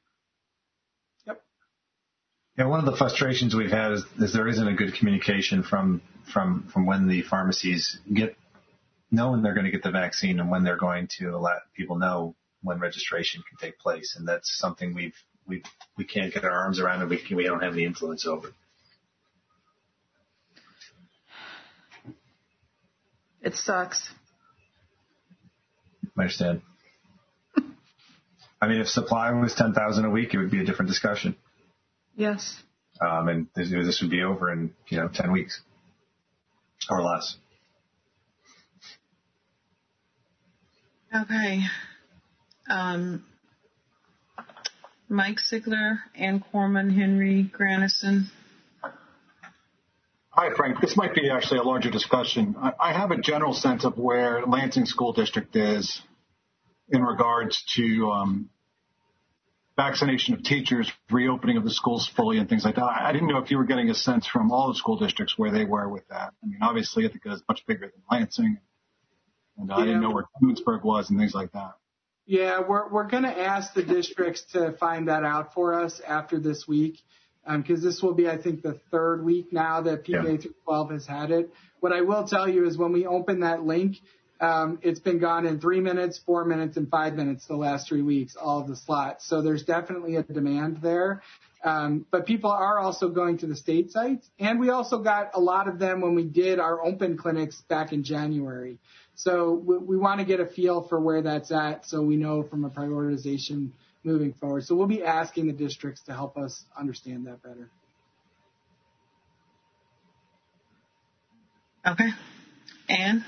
Yep. Yeah, one of the frustrations we've had is, is there isn't a good communication from, from, from when the pharmacies get know when they're going to get the vaccine and when they're going to let people know when registration can take place. And that's something we've We we can't get our arms around and we can, we don't have the influence over. It sucks. I understand. I mean, if supply was ten thousand a week, it would be a different discussion. Yes. Um, and this, this would be over in, you know, ten weeks or less. Okay. Um, Mike Sigler, Ann Corman, Henry Granison. Hi, Frank. This might be actually a larger discussion. I, I have a general sense of where Lansing School District is in regards to um, vaccination of teachers, reopening of the schools fully, and things like that. I didn't know if you were getting a sense from all the school districts where they were with that. I mean, obviously, Ithaca is much bigger than Lansing, and I yeah. didn't know where Twinsburg was and things like that. Yeah, we're we're going to ask the districts to find that out for us after this week, because um, this will be, I think, the third week now that P K yeah. through twelve has had it. What I will tell you is when we open that link, um, it's been gone in three minutes, four minutes, and five minutes the last three weeks, all of the slots. So there's definitely a demand there. Um, but people are also going to the state sites, and we also got a lot of them when we did our open clinics back in January. So we, we want to get a feel for where that's at so we know from a prioritization moving forward. So we'll be asking the districts to help us understand that better. Okay. Anne?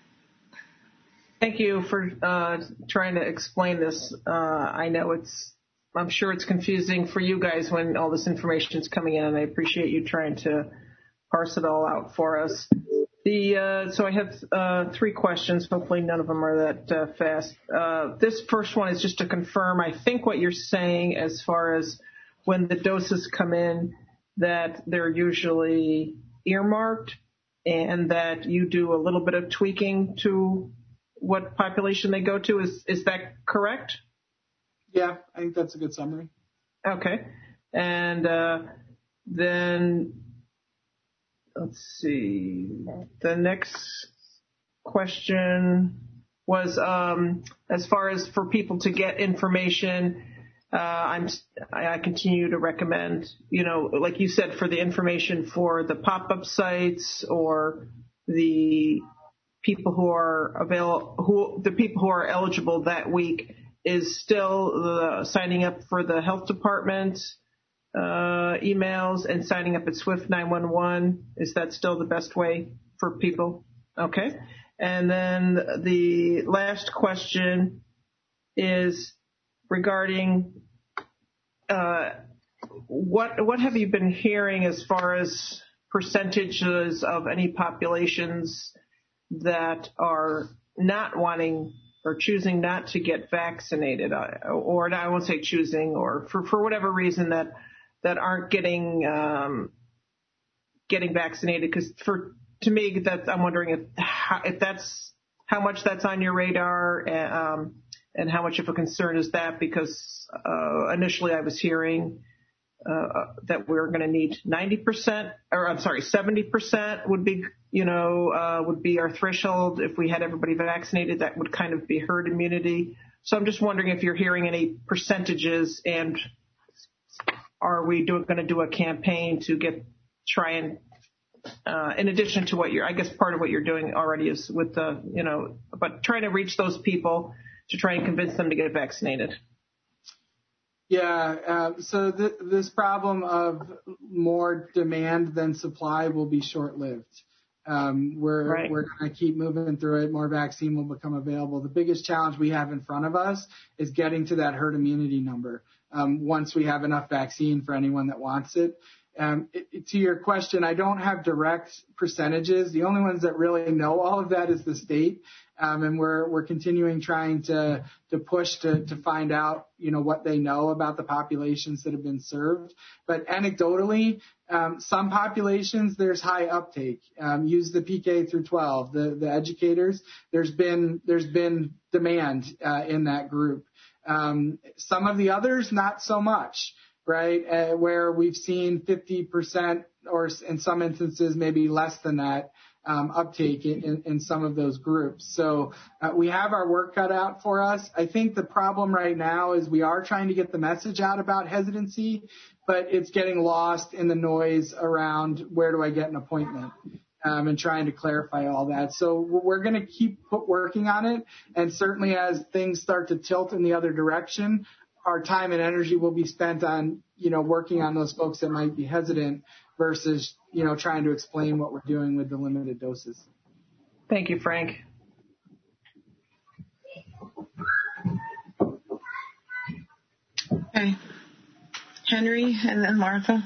Thank you for uh, trying to explain this. Uh, I know it's, I'm sure it's confusing for you guys when all this information is coming in, and I appreciate you trying to parse it all out for us. The uh, so I have uh, three questions. Hopefully none of them are that uh, fast. Uh, this first one is just to confirm, I think what you're saying as far as when the doses come in, that they're usually earmarked and that you do a little bit of tweaking to what population they go to. Is is that correct? Yeah, I think that's a good summary. Okay. And uh, then let's see. The next question was um, as far as for people to get information, uh, I'm I continue to recommend, you know, like you said, for the information for the pop-up sites or the people who are available, who the people who are eligible that week is still the signing up for the health department uh, emails and signing up at Swift nine one one. Is that still the best way for people? Okay. And then the last question is regarding uh, what what have you been hearing as far as percentages of any populations that are not wanting or choosing not to get vaccinated, or I won't say choosing, or for, for whatever reason that that aren't getting um, getting vaccinated? Because for to me, that I'm wondering if how, if that's how much that's on your radar, and, um, and how much of a concern is that? Because uh, initially I was hearing uh, that we're going to need ninety percent, or I'm sorry, seventy percent would be, you know, uh, would be our threshold. If we had everybody vaccinated, that would kind of be herd immunity. So I'm just wondering if you're hearing any percentages, and are we going to do a campaign to get try and uh, in addition to what you're, I guess part of what you're doing already is with the, you know, but trying to reach those people to try and convince them to get vaccinated. Yeah, uh, so th- this problem of more demand than supply will be short-lived. Um, we're right. we're going to keep moving through it. More vaccine will become available. The biggest challenge we have in front of us is getting to that herd immunity number um, once we have enough vaccine for anyone that wants it. Um, it, it, to your question, I don't have direct percentages. The only ones that really know all of that is the state. Um, and we're we're continuing trying to to push to to find out, you know, what they know about the populations that have been served. But anecdotally, um, some populations there's high uptake. Um, use the P K through twelve, the the educators. There's been there's been demand uh, in that group. Um, some of the others not so much, right? Uh, where we've seen fifty percent or in some instances maybe less than that. Um, uptake in, in, in some of those groups. So uh, we have our work cut out for us. I think the problem right now is we are trying to get the message out about hesitancy, but it's getting lost in the noise around where do I get an appointment um, and trying to clarify all that. So we're going to keep put working on it. And certainly as things start to tilt in the other direction, our time and energy will be spent on, you know, working on those folks that might be hesitant versus, you know, trying to explain what we're doing with the limited doses. Thank you, Frank. Okay. Henry and then Martha.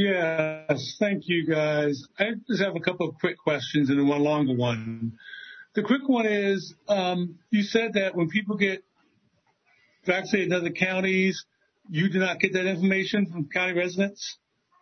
Yes, thank you, guys. I just have a couple of quick questions and then one longer one. the quick one is, um, you said that when people get vaccinated in other counties, you do not get that information from county residents?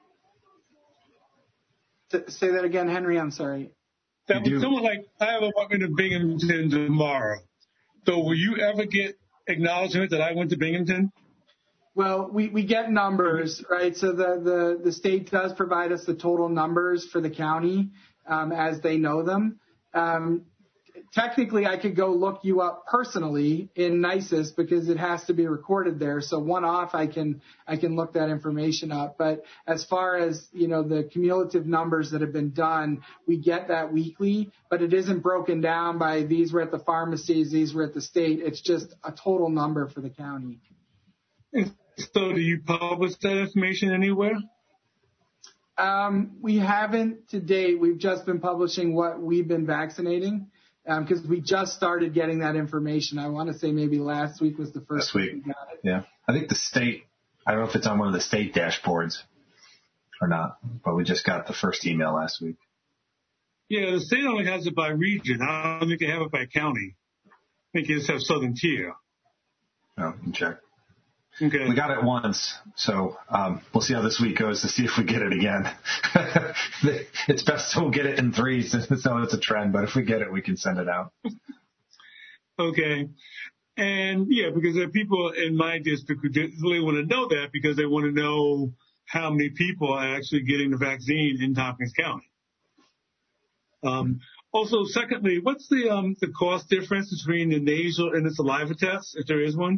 Say that again, Henry. I'm sorry. That when someone like, I have an appointment in Binghamton tomorrow. So will you ever get acknowledgement that I went to Binghamton? Well, we, we get numbers, right? So the, the, the state does provide us the total numbers for the county um, as they know them. Um, technically, I could go look you up personally in NICES because it has to be recorded there. So one off, I can I can look that information up. But as far as, you know, the cumulative numbers that have been done, we get that weekly, but it isn't broken down by these were at the pharmacies, these were at the state. It's just a total number for the county. So do you publish that information anywhere? Um, we haven't to date. We've just been publishing what we've been vaccinating because um, we just started getting that information. I want to say maybe last week was the first last week. We got it. Yeah. I think the state, I don't know if it's on one of the state dashboards or not, but we just got the first email last week. Yeah, the state only has it by region. I don't think they have it by county. I think they just have Southern Tier. Oh, you can check. Okay. We got it once, so um, we'll see how this week goes to see if we get it again. It's best to get it in threes, so it's a trend, but if we get it, we can send it out. Okay. And, yeah, because there are people in my district who really want to know that because they want to know how many people are actually getting the vaccine in Tompkins County. Um, also, secondly, what's the um, the cost difference between the nasal and the saliva test, if there is one?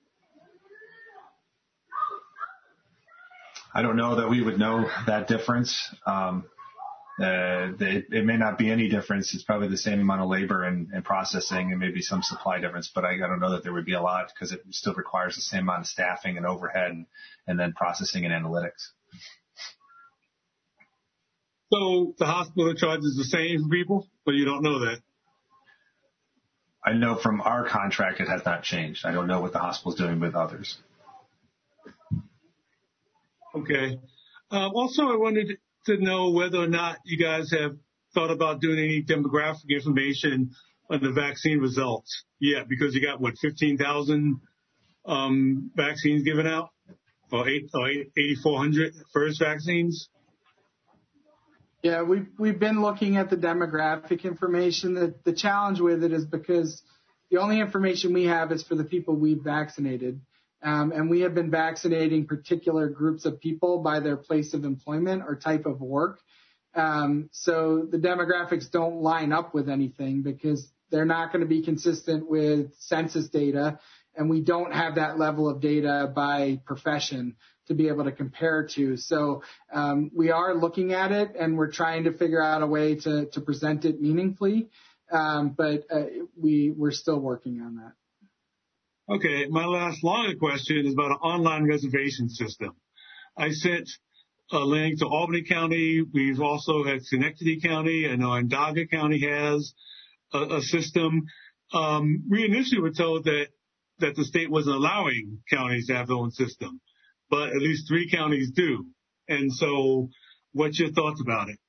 I don't know that we would know that difference. Um, uh, it, it may not be any difference. It's probably the same amount of labor and, and processing and maybe some supply difference, but I, I don't know that there would be a lot because it still requires the same amount of staffing and overhead and, and then processing and analytics. So the hospital charges the same for people, but you don't know that? I know from our contract it has not changed. I don't know what the hospital's doing with others. Okay. Um, also, I wanted to know whether or not you guys have thought about doing any demographic information on the vaccine results yet, because you got, what, fifteen thousand um, vaccines given out, or eighty-four hundred first vaccines? Yeah, we've, we've been looking at the demographic information. The, the challenge with it is because the only information we have is for the people we've vaccinated. Um, and we have been vaccinating particular groups of people by their place of employment or type of work. Um, so the demographics don't line up with anything because they're not going to be consistent with census data. And we don't have that level of data by profession to be able to compare to. So um, we are looking at it and we're trying to figure out a way to, to present it meaningfully. Um, but uh, we, we're still working on that. Okay, my last longer question is about an online reservation system. I sent a link to Albany County. We've also had Schenectady County. I know Onondaga County has a, a system. Um, we initially were told that, that the state wasn't allowing counties to have their own system, but at least three counties do. And so what's your thoughts about it?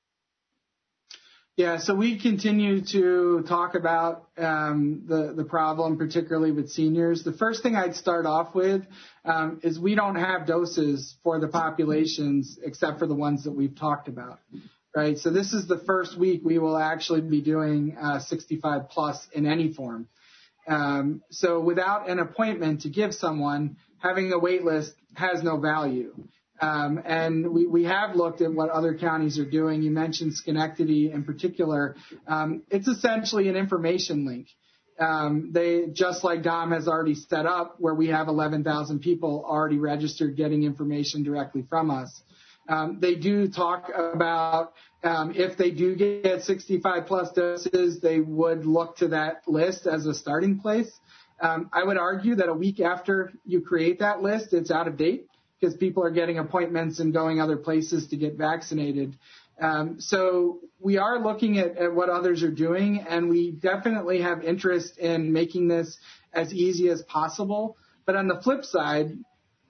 Yeah, so we continue to talk about um, the, the problem, particularly with seniors. The first thing I'd start off with um, is we don't have doses for the populations except for the ones that we've talked about, right? So this is the first week we will actually be doing uh, sixty-five plus in any form. Um, so without an appointment to give someone, having a wait list has no value. Um, and we, we have looked at what other counties are doing. You mentioned Schenectady in particular. Um, it's essentially an information link. Um, they, just like Dom has already set up, where we have eleven thousand people already registered getting information directly from us. Um, they do talk about um, if they do get sixty-five plus doses, they would look to that list as a starting place. Um, I would argue that a week after you create that list, it's out of date, because people are getting appointments and going other places to get vaccinated. Um, so we are looking at, at what others are doing, and we definitely have interest in making this as easy as possible. But on the flip side,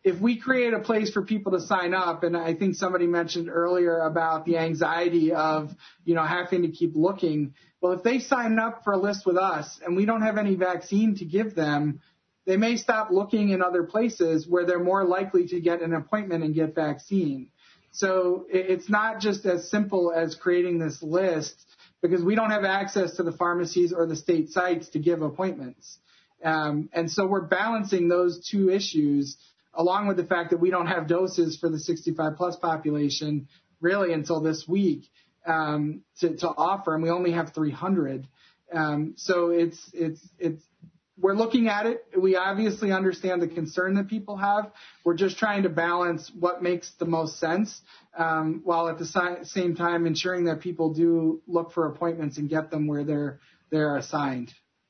if we create a place for people to sign up, and I think somebody mentioned earlier about the anxiety of, you know, having to keep looking. Well, if they sign up for a list with us and we don't have any vaccine to give them, they may stop looking in other places where they're more likely to get an appointment and get vaccine. So it's not just as simple as creating this list, because we don't have access to the pharmacies or the state sites to give appointments. Um, and so we're balancing those two issues, along with the fact that we don't have doses for the sixty-five plus population really until this week um, to, to offer, and we only have three hundred. Um, so it's it's it's we're looking at it. We obviously understand the concern that people have. We're just trying to balance what makes the most sense, um, while at the si- same time ensuring that people do look for appointments and get them where they're they're assigned.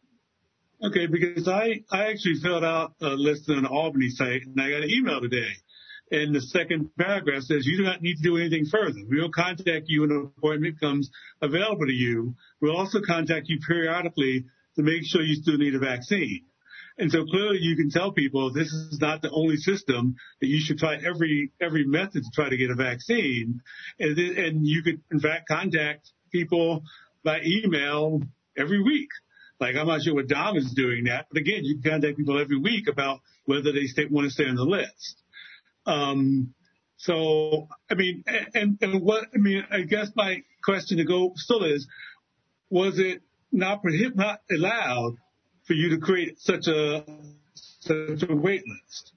Okay, because I, I actually filled out a list on the Albany site, and I got an email today. And the second paragraph says, you do not need to do anything further. We'll contact you when an appointment comes available to you. We'll also contact you periodically to make sure you still need a vaccine. And so clearly you can tell people this is not the only system, that you should try every every method to try to get a vaccine. And, then, and you could, in fact, contact people by email every week. Like, I'm not sure what Dom is doing that, but again, you can contact people every week about whether they stay, want to stay on the list. Um, so, I mean, and, and what, I mean, I guess my question to go still is, was it not prohib- not allowed for you to create such a, such a wait list?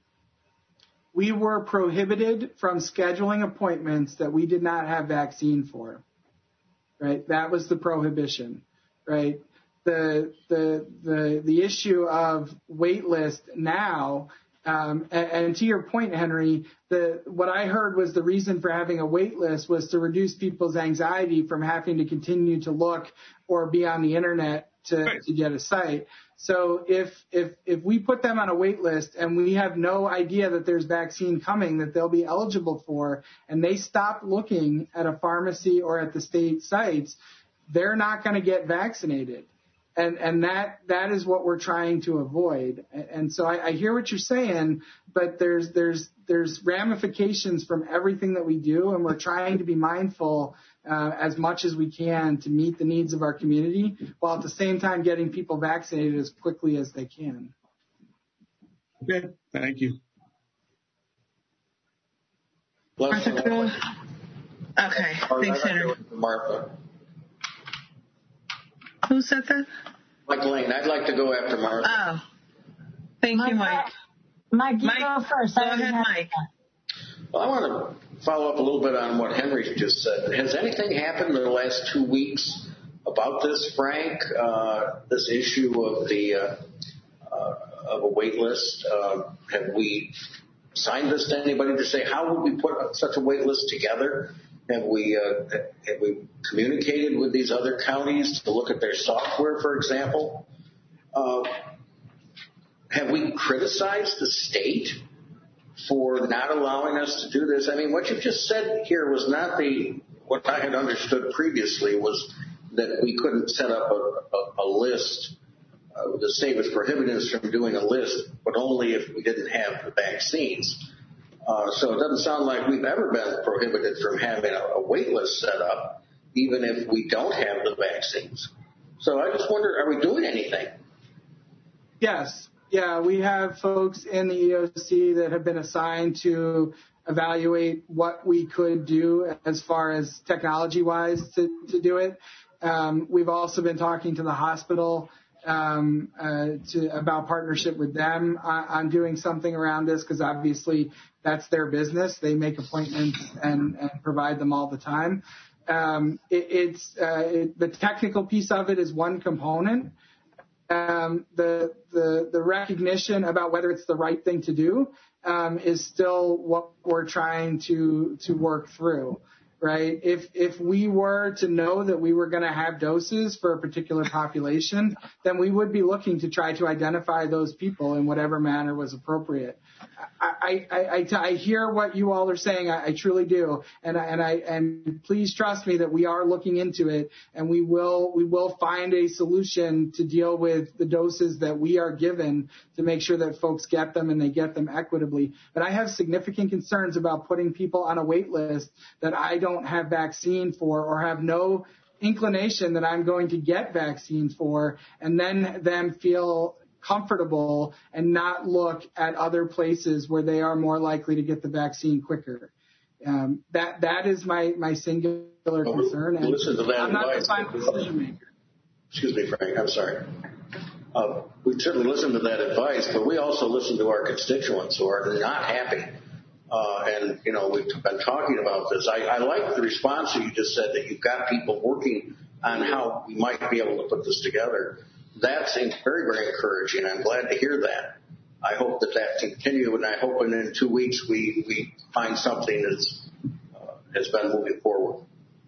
We were prohibited from scheduling appointments that we did not have vaccine for, right? That was the prohibition, right? The, the, the, the issue of wait list now, um, and, and to your point, Henry, the, what I heard was the reason for having a wait list was to reduce people's anxiety from having to continue to look or be on the internet to, right. to get a site. So if, if, if we put them on a wait list and we have no idea that there's vaccine coming that they'll be eligible for, and they stop looking at a pharmacy or at the state sites, they're not going to get vaccinated. And, and that, that is what we're trying to avoid. And so I, I hear what you're saying, but there's, there's, there's ramifications from everything that we do. And we're trying to be mindful, uh, as much as we can to meet the needs of our community, while at the same time getting people vaccinated as quickly as they can. Okay. Thank you. Martha, okay. Thanks, Henry. Martha. Who said that? Mike Lane. I'd like to go after Martha. Oh, thank Mike, you, Mike. Mike, you Mike, go first. Go ahead, Mike. Well, I want to follow up a little bit on what Henry just said. Has anything happened in the last two weeks about this, Frank? Uh, this issue of the uh, uh, of a wait list? Uh, have we signed this to anybody to say how would we put such a wait list together? Have we uh, have we communicated with these other counties to look at their software, for example? Uh, have we criticized the state for not allowing us to do this? I mean, what you just said here was not the what I had understood previously was that we couldn't set up a, a, a list. Uh, the state was prohibiting us from doing a list, but only if we didn't have the vaccines. Uh, so it doesn't sound like we've ever been prohibited from having a, a wait list set up, even if we don't have the vaccines. So I just wonder, are we doing anything? Yes. Yeah, we have folks in the E O C that have been assigned to evaluate what we could do as far as technology-wise to, to do it. Um, we've also been talking to the hospital um, uh, to, about partnership with them on, on doing something around this, because obviously that's their business. They make appointments and, and provide them all the time. Um, it, it's uh, it, the technical piece of it is one component. Um, the, the the recognition about whether it's the right thing to do um, is still what we're trying to to work through, right? If if we were to know that we were going to have doses for a particular population, then we would be looking to try to identify those people in whatever manner was appropriate. I, I, I, I hear what you all are saying. I, I truly do. And I, and I, and please trust me that we are looking into it, and we will, we will find a solution to deal with the doses that we are given to make sure that folks get them and they get them equitably. But I have significant concerns about putting people on a wait list that I don't have vaccine for or have no inclination that I'm going to get vaccine for, and then them feel comfortable and not look at other places where they are more likely to get the vaccine quicker. Um, that that is my, my singular well, concern. And listen to that I'm not advice. the final decision maker. Excuse me, Frank. I'm sorry. Uh, we certainly listen to that advice, but we also listen to our constituents who are not happy. Uh, and, you know, we've been talking about this. I, I like the response that you just said, that you've got people working on how we might be able to put this together. That seems very, very encouraging. I'm glad to hear that. I hope that that continues, and I hope in two weeks we, we find something that's uh, has been moving forward.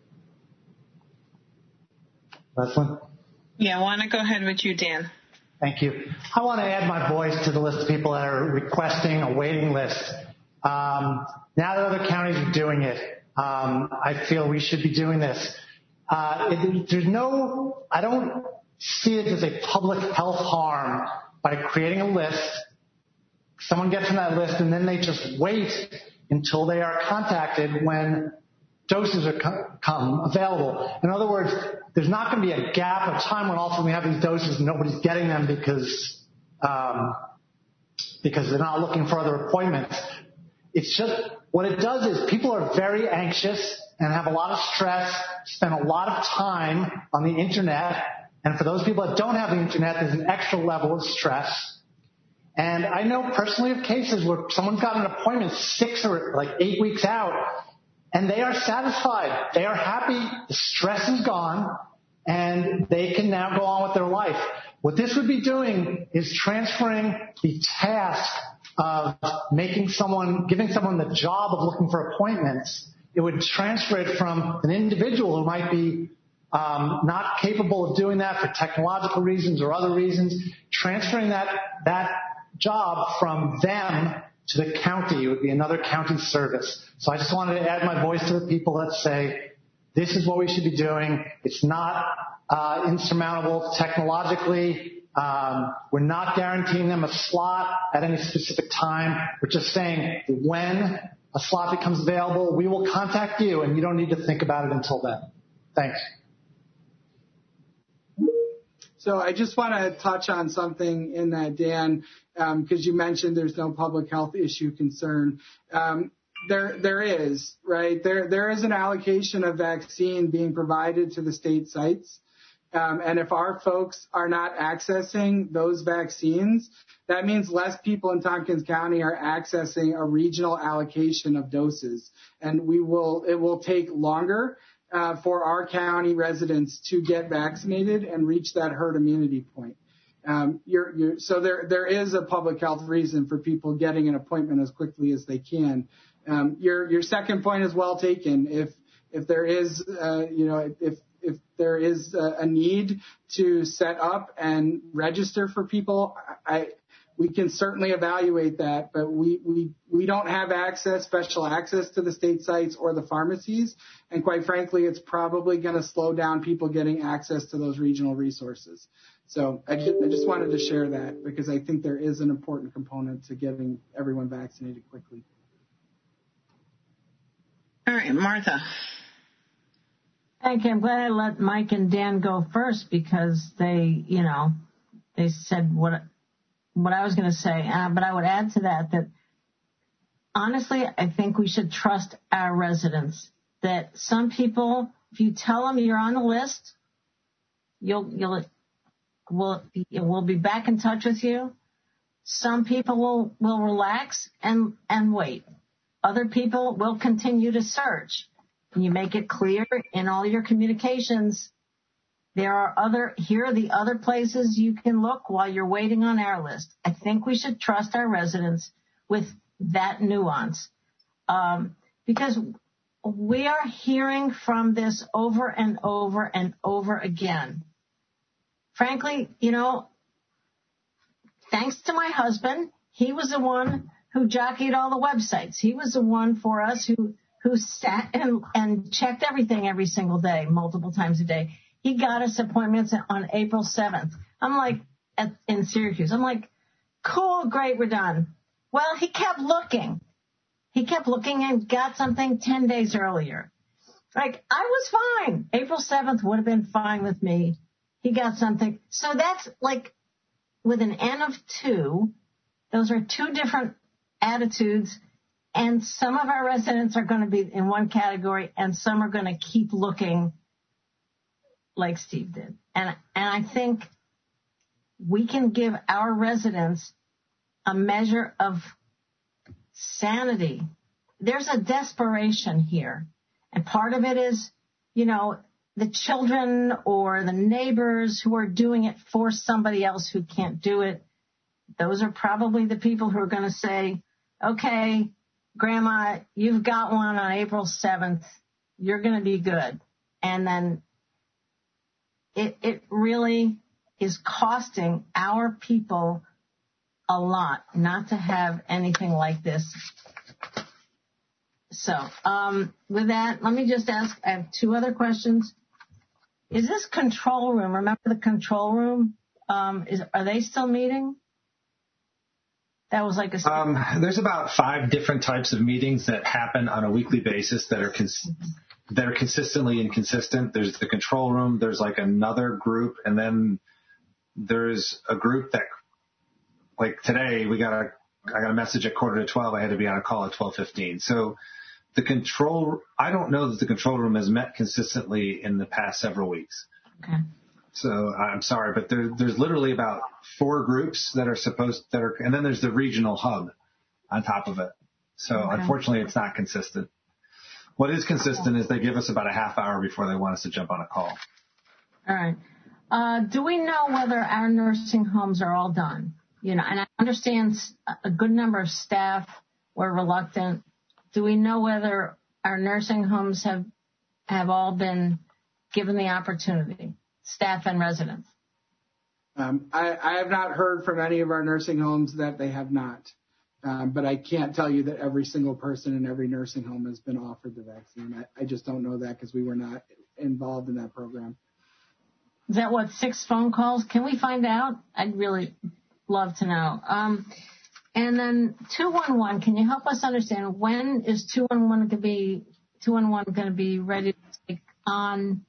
Leslie? Yeah, I want to go ahead with you, Dan. Thank you. I want to add my voice to the list of people that are requesting a waiting list. Um, now that other counties are doing it, um, I feel we should be doing this. Uh, it, there's no, I don't see it as a public health harm by creating a list. Someone gets on that list and then they just wait until they are contacted when doses are co- come available. In other words, there's not going to be a gap of time when all of a sudden we have these doses and nobody's getting them because um, because they're not looking for other appointments. It's just, what it does is people are very anxious and have a lot of stress, spend a lot of time on the internet. And for those people that don't have the internet, there's an extra level of stress. And I know personally of cases where someone's got an appointment six or like eight weeks out, and they are satisfied. They are happy. The stress is gone, and they can now go on with their life. What this would be doing is transferring the task of making someone, giving someone the job of looking for appointments. It would transfer it from an individual who might be um, not capable of doing that for technological reasons or other reasons, transferring that that job from them to the county. It would be another county service. So I just wanted to add my voice to the people that say this is what we should be doing. It's not uh, insurmountable technologically. Um, we're not guaranteeing them a slot at any specific time. We're just saying when a slot becomes available, we will contact you, and you don't need to think about it until then. Thanks. So I just want to touch on something in that, Dan, because um, you mentioned there's no public health issue concern. Um, there, there is, right? There, there is an allocation of vaccine being provided to the state sites. Um, and if our folks are not accessing those vaccines, that means less people in Tompkins County are accessing a regional allocation of doses. And we will, it will take longer uh, for our county residents to get vaccinated and reach that herd immunity point. Um, you're, you're, so there, there is a public health reason for people getting an appointment as quickly as they can. Um, your, your second point is well taken. If, if there is, uh, you know, if, if there is a, a need to set up and register for people, I, we can certainly evaluate that, but we, we, we don't have access, special access to the state sites or the pharmacies. And quite frankly, it's probably going to slow down people getting access to those regional resources. So I just, I just wanted to share that because I think there is an important component to getting everyone vaccinated quickly. All right, Martha. Thank you. I'm glad I let Mike and Dan go first because they, you know, they said what what I was going to say. Uh, but I would add to that that honestly, I think we should trust our residents. That some people, if you tell them you're on the list, you'll you'll we'll we'll be back in touch with you. Some people will will relax and and wait. Other people will continue to search. You make it clear in all your communications. There are other, here are the other places you can look while you're waiting on our list. I think we should trust our residents with that nuance. Um, because we are hearing from this over and over and over again. Frankly, you know, thanks to my husband, he was the one who jockeyed all the websites. He was the one for us who who sat and, and checked everything every single day, multiple times a day. He got us appointments on April seventh. I'm like, at, in Syracuse. I'm like, cool, great, we're done. Well, he kept looking. He kept looking and got something ten days earlier. Like, I was fine. April seventh would have been fine with me. He got something. So that's like, with an N of two, those are two different attitudes. And some of our residents are going to be in one category, and some are going to keep looking like Steve did. And and I think we can give our residents a measure of sanity. There's a desperation here. And part of it is, you know, the children or the neighbors who are doing it for somebody else who can't do it. Those are probably the people who are going to say, okay, Grandma, you've got one on April seventh. You're going to be good. And then it, it really is costing our people a lot not to have anything like this. So, um, with that, let me just ask, I have two other questions. Is this control room, remember the control room, um, is, are they still meeting? That was like a... Um, there's about five different types of meetings that happen on a weekly basis that are cons- that are consistently inconsistent. There's the control room. There's like another group, and then there's a group that, like today, we got a I got a message at quarter to twelve. I had to be on a call at twelve fifteen. So the control, I don't know that the control room has met consistently in the past several weeks. Okay. So I'm sorry, but there, there's literally about four groups that are supposed that are, and then there's the regional hub on top of it. So okay. Unfortunately, it's not consistent. What is consistent is they give us about a half hour before they want us to jump on a call. All right. Uh, do we know whether our nursing homes are all done? You know, and I understand a good number of staff were reluctant. Do we know whether our nursing homes have have all been given the opportunity? Staff and residents? Um, I, I have not heard from any of our nursing homes that they have not. Um, but I can't tell you that every single person in every nursing home has been offered the vaccine. I, I just don't know that because we were not involved in that program. Is that what, six phone calls? Can we find out? I'd really love to know. Um, and then two one one, can you help us understand when is two one one going to be two one one going to be ready to take on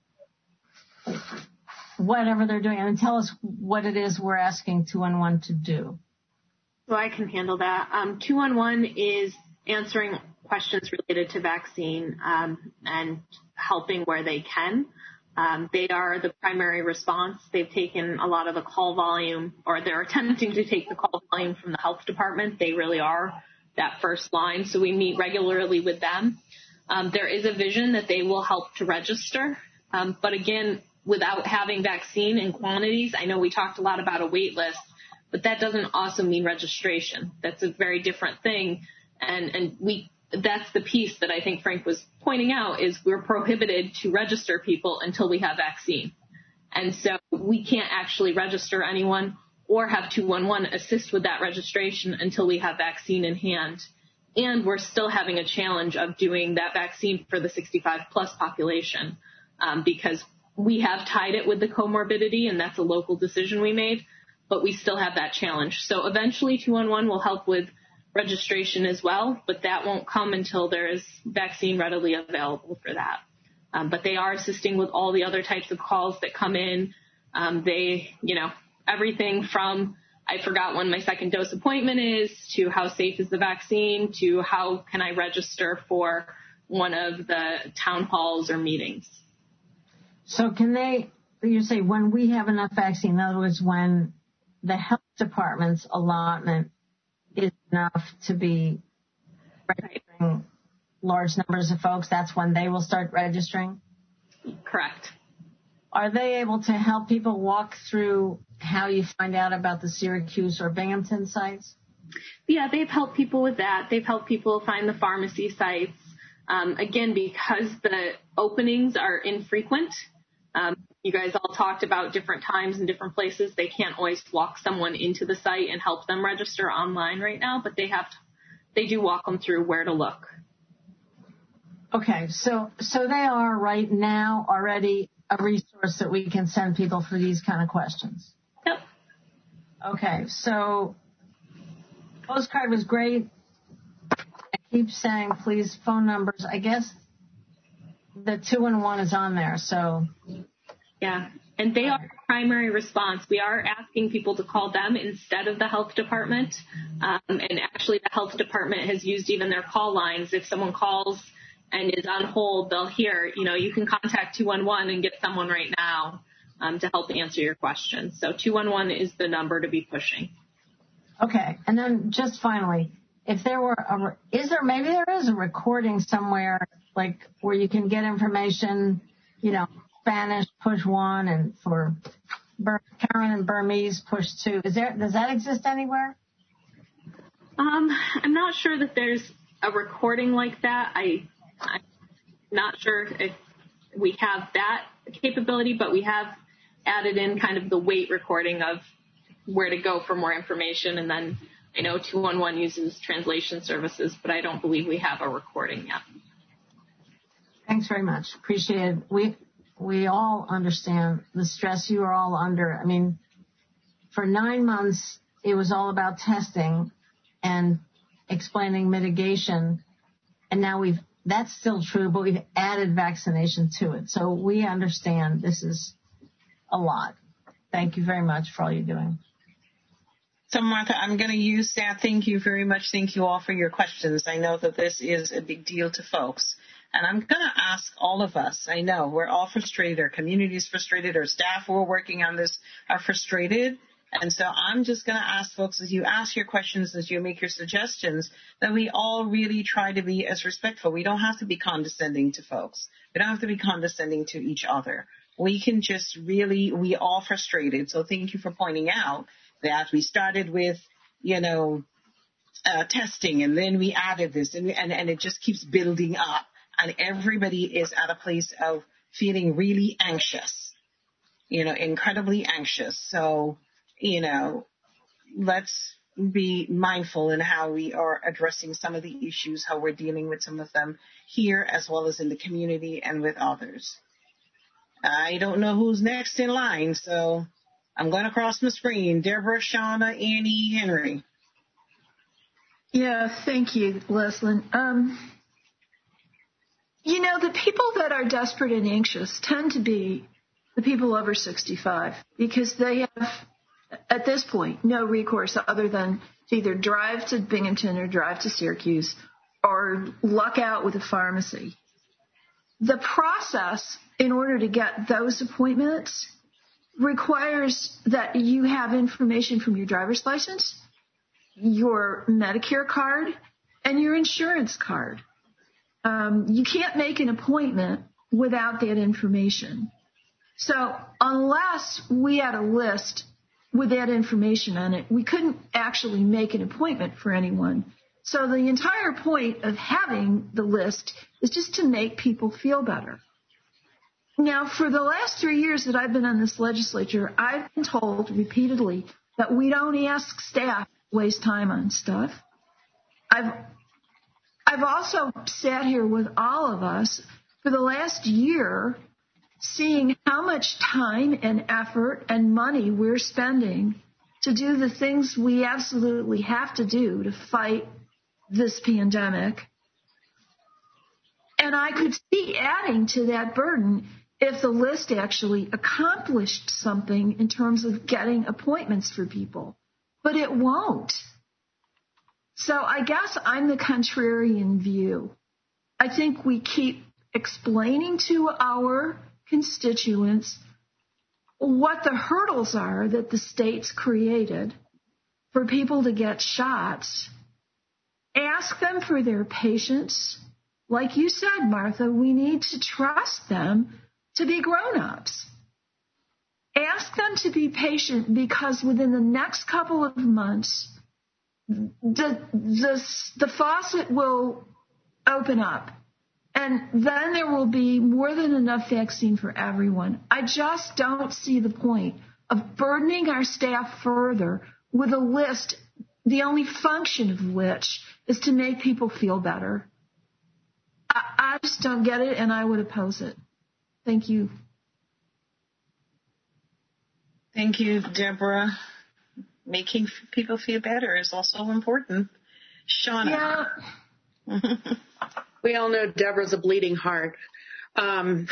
whatever they're doing, and tell us what it is we're asking two one one to do. So I can handle that. Um, two one one is answering questions related to vaccine um, and helping where they can. Um, they are the primary response. They've taken a lot of the call volume, or they're attempting to take the call volume from the health department. They really are that first line. So we meet regularly with them. Um, there is a vision that they will help to register. Um, but again, without having vaccine in quantities, I know we talked a lot about a wait list, but that doesn't also mean registration. That's a very different thing. And, and we, that's the piece that I think Frank was pointing out is we're prohibited to register people until we have vaccine. And so we can't actually register anyone or have two one one assist with that registration until we have vaccine in hand. And we're still having a challenge of doing that vaccine for the sixty-five plus population um, because we have tied it with the comorbidity, and that's a local decision we made, but we still have that challenge. So eventually two one one will help with registration as well, but that won't come until there is vaccine readily available for that. Um, but they are assisting with all the other types of calls that come in. Um, they, you know, everything from I forgot when my second dose appointment is to how safe is the vaccine to how can I register for one of the town halls or meetings. So can they, you say when we have enough vaccine, in other words, when the health department's allotment is enough to be registering large numbers of folks, that's when they will start registering? Correct. Are they able to help people walk through how you find out about the Syracuse or Binghamton sites? Yeah, they've helped people with that. They've helped people find the pharmacy sites. Um, again, because the openings are infrequent, um, you guys all talked about different times and different places. They can't always walk someone into the site and help them register online right now, but they have they do walk them through where to look. Okay, so so they are right now already a resource that we can send people for these kind of questions. Yep. Okay, so postcard was great. I keep saying please phone numbers. I guess the two and one is on there, so. Yeah, and they are primary response. We are asking people to call them instead of the health department. Um, and actually the health department has used even their call lines. If someone calls and is on hold, they'll hear, you know, you can contact two one one and get someone right now um, to help answer your questions. So two one one is the number to be pushing. Okay. And then just finally, if there were a, is there, maybe there is a recording somewhere, like where you can get information, you know, Spanish push one and for Bur- Karen and Burmese push two. Is there, does that exist anywhere? Um, I'm not sure that there's a recording like that. I, I'm not sure if we have that capability, but we have added in kind of the wait recording of where to go for more information. And then I know two one one uses translation services, but I don't believe we have a recording yet. Thanks very much. Appreciate it. We, we all understand the stress you are all under. I mean, for nine months, it was all about testing and explaining mitigation. And now we've, that's still true, but we've added vaccination to it. So we understand this is a lot. Thank you very much for all you're doing. So, Martha, I'm going to use that. Thank you very much. Thank you all for your questions. I know that this is a big deal to folks. And I'm going to ask all of us. I know we're all frustrated. Our community is frustrated. Our staff who are working on this are frustrated. And so I'm just going to ask folks, as you ask your questions, as you make your suggestions, that we all really try to be as respectful. We don't have to be condescending to folks. We don't have to be condescending to each other. We can just really, we all frustrated. So thank you for pointing out that we started with, you know, uh, testing, and then we added this, and, and, and it just keeps building up. And everybody is at a place of feeling really anxious, you know, incredibly anxious. So, you know, let's be mindful in how we are addressing some of the issues, how we're dealing with some of them here as well as in the community and with others. I don't know who's next in line, so I'm going to cross my screen. Deborah, Shauna, Annie, Henry. Yeah, thank you, Leslyn. Um, you know, the people that are desperate and anxious tend to be the people over sixty-five because they have, at this point, no recourse other than to either drive to Binghamton or drive to Syracuse or luck out with a pharmacy. The process in order to get those appointments requires that you have information from your driver's license, your Medicare card, and your insurance card. Um, you can't make an appointment without that information. So unless we had a list with that information on it, we couldn't actually make an appointment for anyone. So the entire point of having the list is just to make people feel better. Now, for the last three years that I've been on this legislature, I've been told repeatedly that we don't ask staff to waste time on stuff. I've I've also sat here with all of us for the last year seeing how much time and effort and money we're spending to do the things we absolutely have to do to fight this pandemic. And I could see adding to that burden if the list actually accomplished something in terms of getting appointments for people. But it won't. So I guess I'm the contrarian view. I think we keep explaining to our constituents what the hurdles are that the state's created for people to get shots. Ask them for their patience. Like you said, Martha, we need to trust them to be grown-ups. Ask them to be patient because within the next couple of months, the, the, the faucet will open up. And then there will be more than enough vaccine for everyone. I just don't see the point of burdening our staff further with a list the only function of which is to make people feel better. I, I just don't get it, and I would oppose it. Thank you. Thank you, Deborah. Making people feel better is also important. Shauna. Yeah. We all know Deborah's a bleeding heart. Um,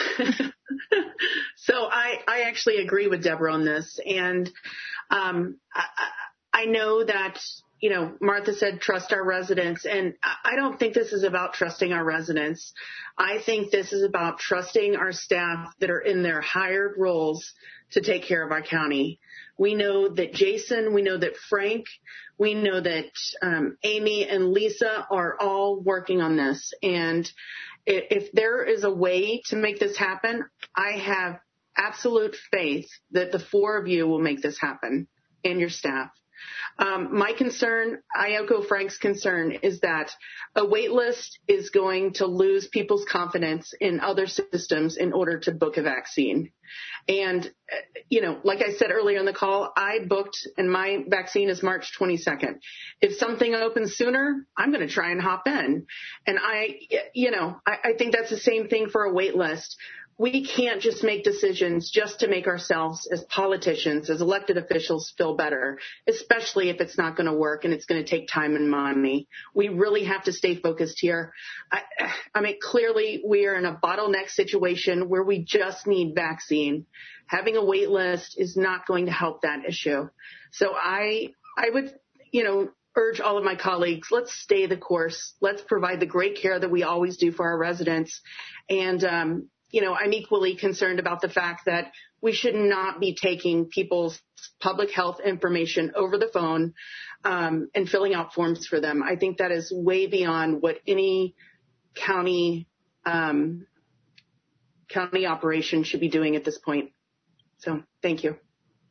so I, I actually agree with Deborah on this. And um, I, I know that, you know, Martha said trust our residents. And I don't think this is about trusting our residents. I think this is about trusting our staff that are in their hired roles to take care of our county. We know that Jason, we know that Frank, we know that um, Amy and Lisa are all working on this. And if there is a way to make this happen, I have absolute faith that the four of you will make this happen and your staff. Um, my concern, I echo Frank's concern, is that a wait list is going to lose people's confidence in other systems in order to book a vaccine. And, you know, like I said earlier in the call, I booked and my vaccine is March twenty-second. If something opens sooner, I'm going to try and hop in. And I, you know, I, I think that's the same thing for a wait list. We can't just make decisions just to make ourselves as politicians, as elected officials feel better, especially if it's not going to work and it's going to take time and money. We really have to stay focused here. I, I mean, clearly we are in a bottleneck situation where we just need vaccine. Having a wait list is not going to help that issue. So I, I would, you know, urge all of my colleagues, let's stay the course. Let's provide the great care that we always do for our residents. And, um, you know, I'm equally concerned about the fact that we should not be taking people's public health information over the phone um, and filling out forms for them. I think that is way beyond what any county um, county operation should be doing at this point. So, thank you.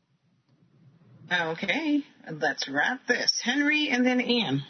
Okay, let's wrap this. Henry and then Ann.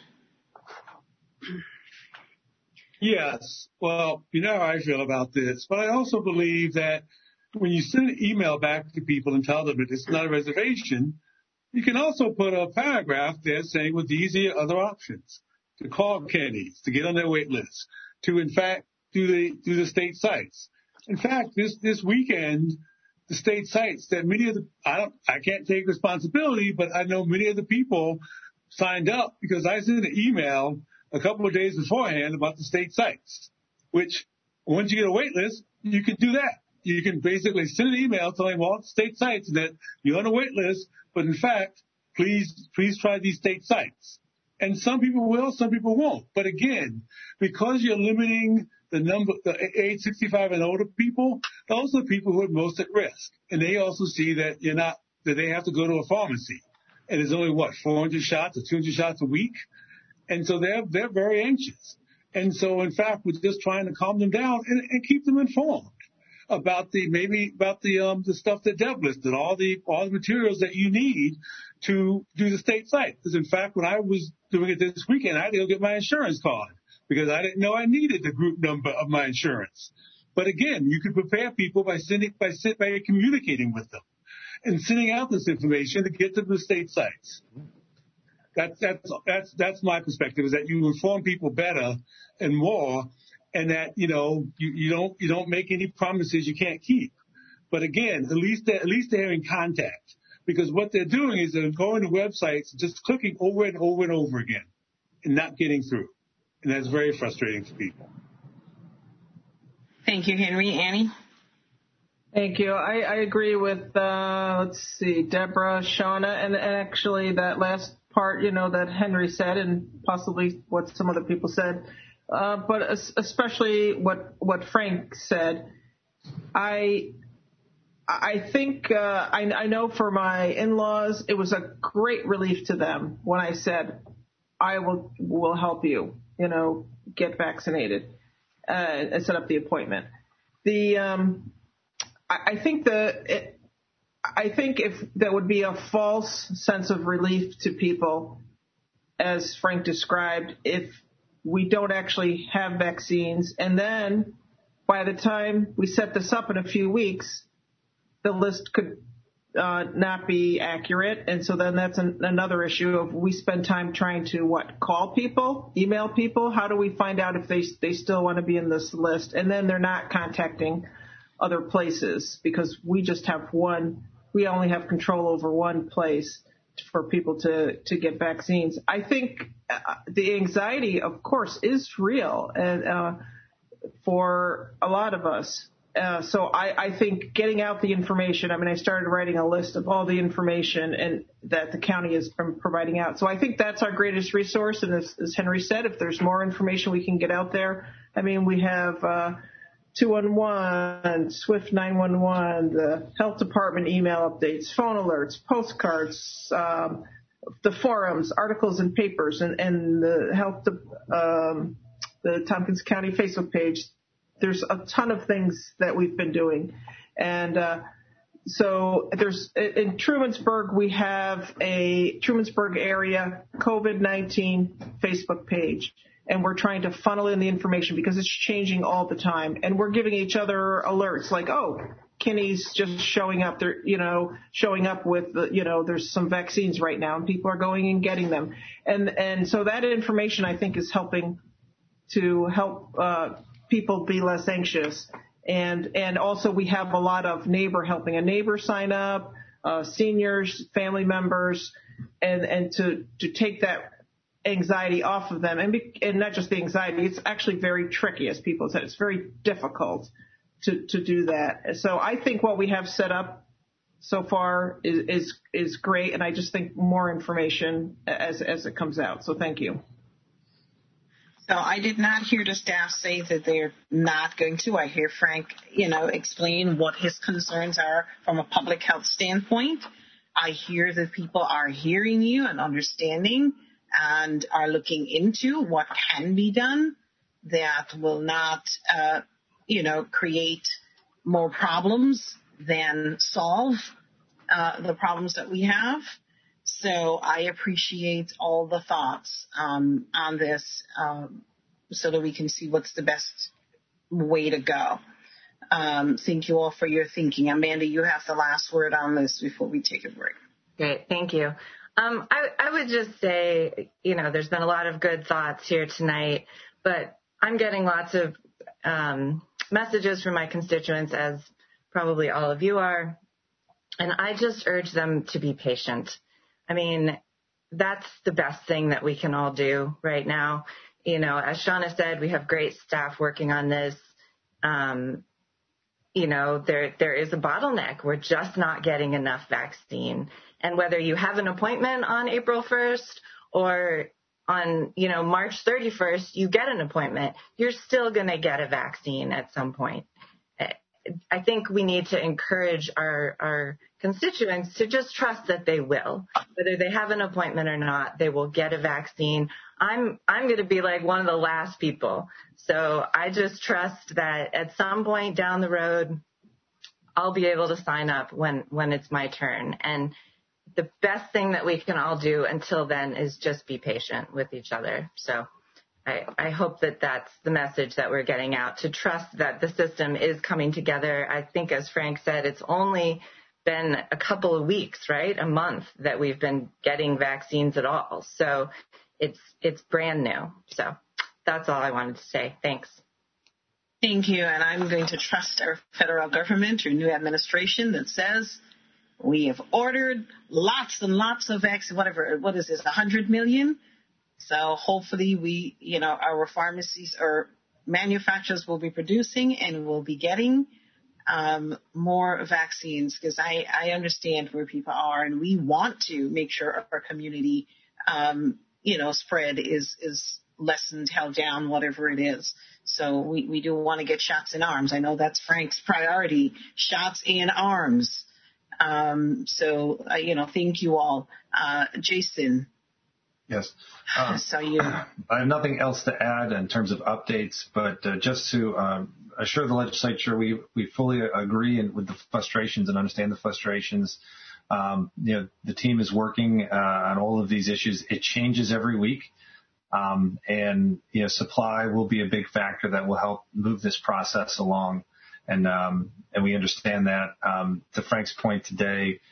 Yes. Well, you know how I feel about this, but I also believe that when you send an email back to people and tell them that it's not a reservation, you can also put a paragraph there saying, well, these are your other options: to call candidates, to get on their wait list, to, in fact, do the, do the state sites. In fact, this, this weekend, the state sites that many of the, I don't, I can't take responsibility, but I know many of the people signed up because I sent an email a couple of days beforehand about the state sites, which once you get a wait list, you can do that. You can basically send an email telling all state sites that you're on a wait list, but in fact, please, please try these state sites. And some people will, some people won't. But again, because you're limiting the number, the age sixty-five and older people, those are the people who are most at risk. And they also see that you're not, that they have to go to a pharmacy. And there's only what, four hundred shots or two hundred shots a week? And so they're, they're very anxious. And so, in fact, we're just trying to calm them down and, and keep them informed about the, maybe about the, um, the stuff that Deb listed, all the, all the materials that you need to do the state site. Because in fact, when I was doing it this weekend, I had to go get my insurance card because I didn't know I needed the group number of my insurance. But again, you can prepare people by sending, by, by communicating with them and sending out this information to get to the state sites. That's, that's, that's, that's my perspective, is that you inform people better and more, and that, you know, you, you don't, you don't make any promises you can't keep. But again, at least they're, at least they're in contact, because what they're doing is they're going to websites, just clicking over and over and over again and not getting through. And that's very frustrating for people. Thank you, Henry. Annie? Thank you. I, I agree with, uh, let's see, Deborah, Shauna, and, and actually that last part, you know, that Henry said, and possibly what some other people said, uh, but especially what what Frank said. I I think uh, I, I know for my in-laws, it was a great relief to them when I said, I will will help you, you know, get vaccinated uh, and set up the appointment. The um, I, I think the it, I think if that would be a false sense of relief to people, as Frank described, if we don't actually have vaccines, and then by the time we set this up in a few weeks, the list could uh, not be accurate. And so then that's an, another issue of we spend time trying to what, call people, email people. How do we find out if they, they still want to be in this list? And then they're not contacting other places because we just have one, we only have control over one place for people to, to get vaccines. I think uh, the anxiety, of course, is real and uh, for a lot of us. Uh, so I, I think getting out the information, I mean, I started writing a list of all the information and that the county is providing out. So I think that's our greatest resource. And as, as Henry said, if there's more information we can get out there, I mean, we have uh, two one one, Swift nine one one, the health department email updates, phone alerts, postcards, um, the forums, articles and papers, and, and the health, de- um, the Tompkins County Facebook page. There's a ton of things that we've been doing. And uh, so there's in Trumansburg, we have a Trumansburg area COVID nineteen Facebook page. And we're trying to funnel in the information because it's changing all the time. And we're giving each other alerts like, oh, Kinney's just showing up there, you know, showing up with, the, you know, there's some vaccines right now and people are going and getting them. And, and so that information, I think, is helping to help uh, people be less anxious. And, and also we have a lot of neighbor helping a neighbor sign up, uh, seniors, family members, and, and to, to take that anxiety off of them, and, be, and not just the anxiety. It's actually very tricky, as people said. It's very difficult to, to do that. So I think what we have set up so far is, is is great, and I just think more information as as it comes out. So thank you. So I did not hear the staff say that they're not going to. I hear Frank, you know, explain what his concerns are from a public health standpoint. I hear that people are hearing you and understanding and are looking into what can be done that will not, uh, you know, create more problems than solve uh, the problems that we have. So I appreciate all the thoughts um, on this um, so that we can see what's the best way to go. Um, thank you all for your thinking. Amanda, you have the last word on this before we take a break. Great. Thank you. Um, I, I would just say, you know, there's been a lot of good thoughts here tonight, but I'm getting lots of um, messages from my constituents, as probably all of you are, and I just urge them to be patient. I mean, that's the best thing that we can all do right now. You know, as Shauna said, we have great staff working on this. Um, you know, there there is a bottleneck. We're just not getting enough vaccine. And whether you have an appointment on April first or on, you know, March thirty-first, you get an appointment, you're still going to get a vaccine at some point. I think we need to encourage our, our constituents to just trust that they will. Whether they have an appointment or not, they will get a vaccine. I'm I'm going to be like one of the last people. So I just trust that at some point down the road, I'll be able to sign up when, when it's my turn. And the best thing that we can all do until then is just be patient with each other. So I, I hope that that's the message that we're getting out, to trust that the system is coming together. I think, as Frank said, it's only been a couple of weeks, right? A month that we've been getting vaccines at all. So it's it's brand new. So that's all I wanted to say. Thanks. Thank you. And I'm going to trust our federal government, your new administration, that says we have ordered lots and lots of vaccines, whatever, what is this, one hundred million? So hopefully we, you know, our pharmacies or manufacturers will be producing and will be getting um, more vaccines, because I, I understand where people are, and we want to make sure our community, um, you know, spread is, is lessened, held down, whatever it is. So we, we do want to get shots in arms. I know that's Frank's priority, shots in arms. Um, so, uh, you know, thank you all. Uh, Jason. Yes. Um, so you. I have nothing else to add in terms of updates, but uh, just to um, assure the legislature, we, we fully agree in, with the frustrations and understand the frustrations. Um, you know, the team is working uh, on all of these issues. It changes every week. Um, and, you know, supply will be a big factor that will help move this process along. And, um, and we understand that. Um, to Frank's point today,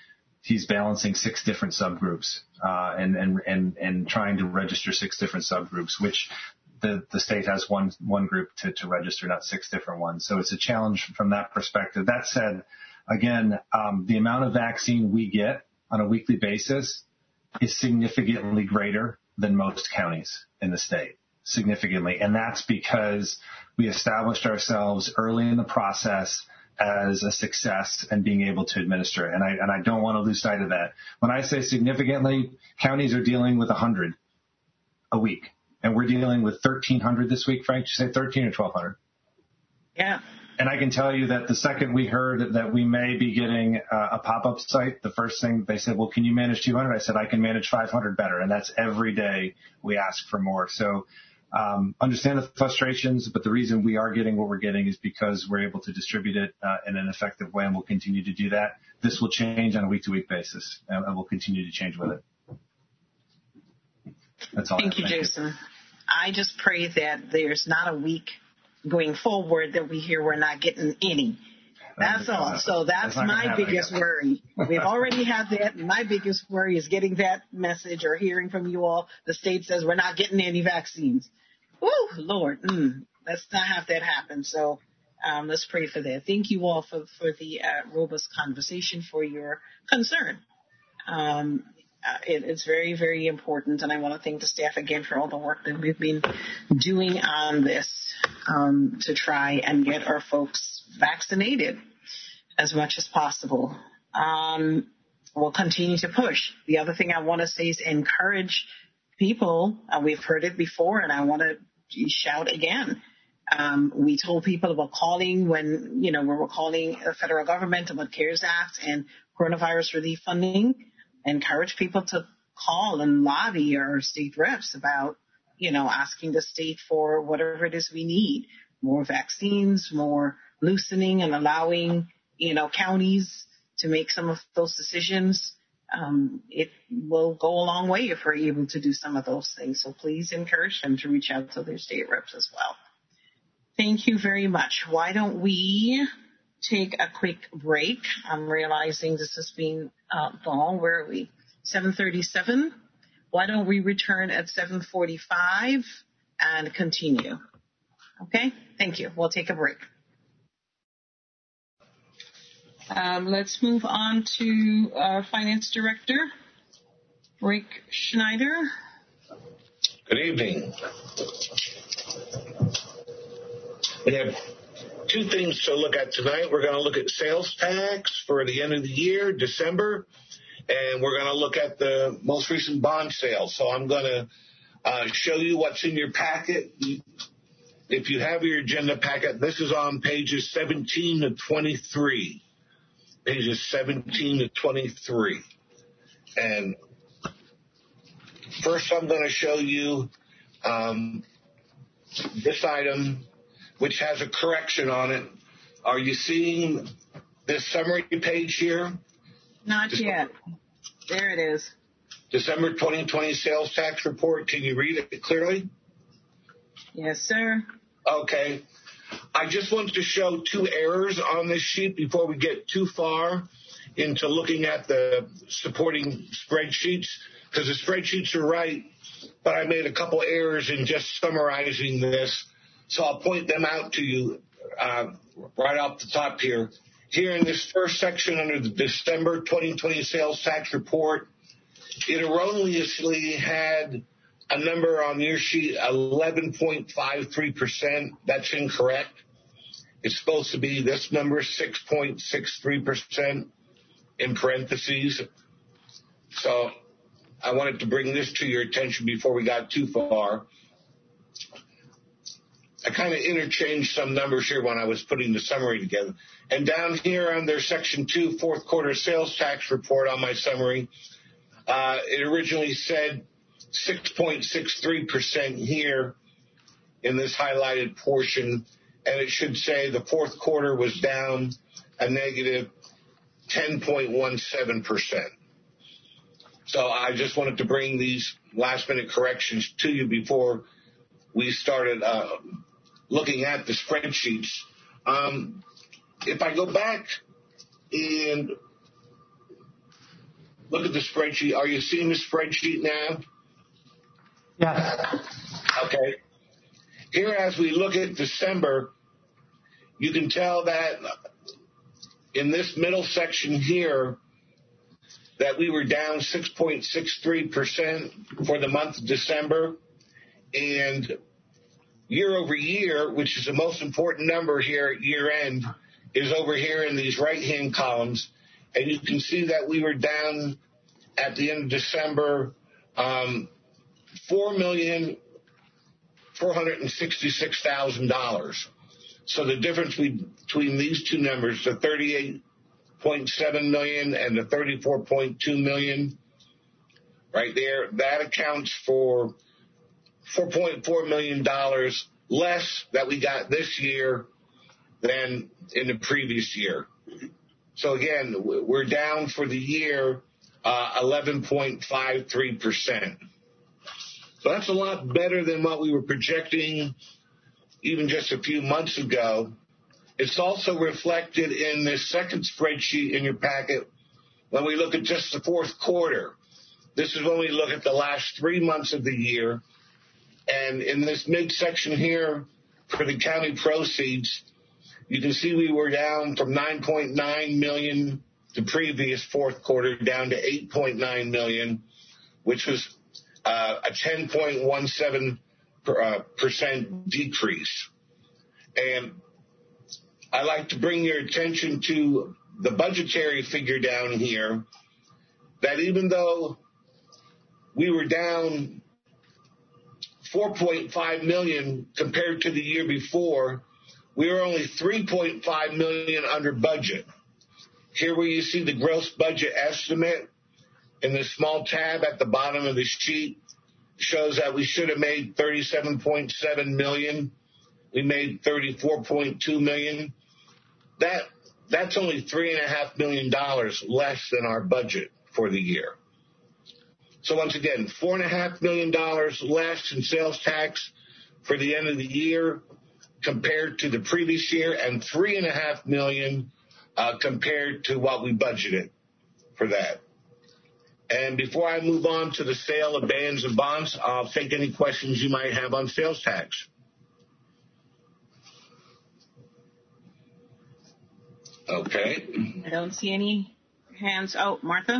he's balancing six different subgroups uh, and, and, and, and trying to register six different subgroups, which the, the state has one, one group to, to register, not six different ones. So it's a challenge from that perspective. That said, again, um, the amount of vaccine we get on a weekly basis is significantly greater than most counties in the state, significantly. And that's because we established ourselves early in the process as a success and being able to administer it. And I, and I don't want to lose sight of that. When I say significantly, counties are dealing with one hundred a week. And we're dealing with thirteen hundred this week, Frank. Did you say thirteen or twelve hundred? Yeah. And I can tell you that the second we heard that we may be getting uh, a pop-up site, the first thing they said, well, can you manage two hundred? I said, I can manage five hundred better. And that's every day we ask for more. So um, understand the frustrations, but the reason we are getting what we're getting is because we're able to distribute it uh, in an effective way, and we'll continue to do that. This will change on a week-to-week basis, and, and we'll continue to change with it. That's all. Thank you, Jason. I just pray that there's not a week going forward that we hear we're not getting any. That's all. So that's, that's my biggest worry. We've already had that. My biggest worry is getting that message or hearing from you all. The state says we're not getting any vaccines. Woo, Lord, mm, let's not have that happen. So um, let's pray for that. Thank you all for, for the uh, robust conversation, for your concern. Um, Uh, it, it's very, very important, and I want to thank the staff again for all the work that we've been doing on this um, to try and get our folks vaccinated as much as possible. Um, we'll continue to push. The other thing I want to say is encourage people. Uh, we've heard it before, and I want to shout again. Um, we told people about calling when, you know, we were calling the federal government about CARES Act and coronavirus relief funding. Encourage people to call and lobby our state reps about, you know, asking the state for whatever it is we need, more vaccines, more loosening and allowing, you know, counties to make some of those decisions. Um, it will go a long way if we're able to do some of those things. So please encourage them to reach out to their state reps as well. Thank you very much. Why don't we take a quick break? I'm realizing this has been uh, long. Where are we? seven thirty-seven. Why don't we return at seven forty-five and continue? Okay? Thank you. We'll take a break. Um, let's move on to our Finance Director, Rick Schneider. Good evening. We have two things to look at tonight. We're going to look at sales tax for the end of the year, December, and we're going to look at the most recent bond sale. So I'm going to uh, show you what's in your packet. If you have your agenda packet, this is on pages seventeen to twenty-three. Pages seventeen to twenty-three. And first I'm going to show you um, this item, which has a correction on it. Are you seeing this summary page here? Not yet. There it is. December twenty twenty sales tax report. Can you read it clearly? Yes, sir. Okay. I just wanted to show two errors on this sheet before we get too far into looking at the supporting spreadsheets, because the spreadsheets are right, but I made a couple errors in just summarizing this. So I'll point them out to you uh, right off the top here. Here in this first section under the December twenty twenty sales tax report, it erroneously had a number on your sheet, eleven point five three percent. That's incorrect. It's supposed to be this number, six point six three percent in parentheses. So I wanted to bring this to your attention before we got too far. I kind of interchanged some numbers here when I was putting the summary together. And down here under section two, fourth quarter sales tax report on my summary, uh, it originally said six point six three percent here in this highlighted portion, and it should say the fourth quarter was down a negative ten point one seven percent. So I just wanted to bring these last minute corrections to you before we started uh, looking at the spreadsheets. Um, if I go back and look at the spreadsheet. Are you seeing the spreadsheet now? Yes. Okay. Here, as we look at December, you can tell that in this middle section here that we were down six point six three percent for the month of December. And year over year, which is the most important number here at year end, is over here in these right-hand columns. And you can see that we were down at the end of December um, four million four hundred sixty-six thousand dollars. So the difference between these two numbers, the thirty-eight point seven million dollars and the thirty-four point two million dollars, right there, that accounts for four point four million dollars less that we got this year than in the previous year. So again, we're down for the year uh, eleven point five three percent. So that's a lot better than what we were projecting even just a few months ago. It's also reflected in this second spreadsheet in your packet when we look at just the fourth quarter. This is when we look at the last three months of the year. And in this midsection here for the county proceeds, you can see we were down from nine point nine million dollars the previous fourth quarter down to eight point nine million dollars, which was uh, a ten point one seven percent decrease. And I like to bring your attention to the budgetary figure down here, that even though we were down four point five million dollars compared to the year before, we were only three point five million dollars under budget. Here where you see the gross budget estimate in the small tab at the bottom of the sheet shows that we should have made thirty-seven point seven million dollars. We made thirty-four point two million dollars. That that's only three and a half million dollars less than our budget for the year. So once again, four and a half million dollars less in sales tax for the end of the year compared to the previous year, and three and a half million uh, compared to what we budgeted for that. And before I move on to the sale of bands and bonds, I'll take any questions you might have on sales tax. Okay. I don't see any hands. Oh, Martha?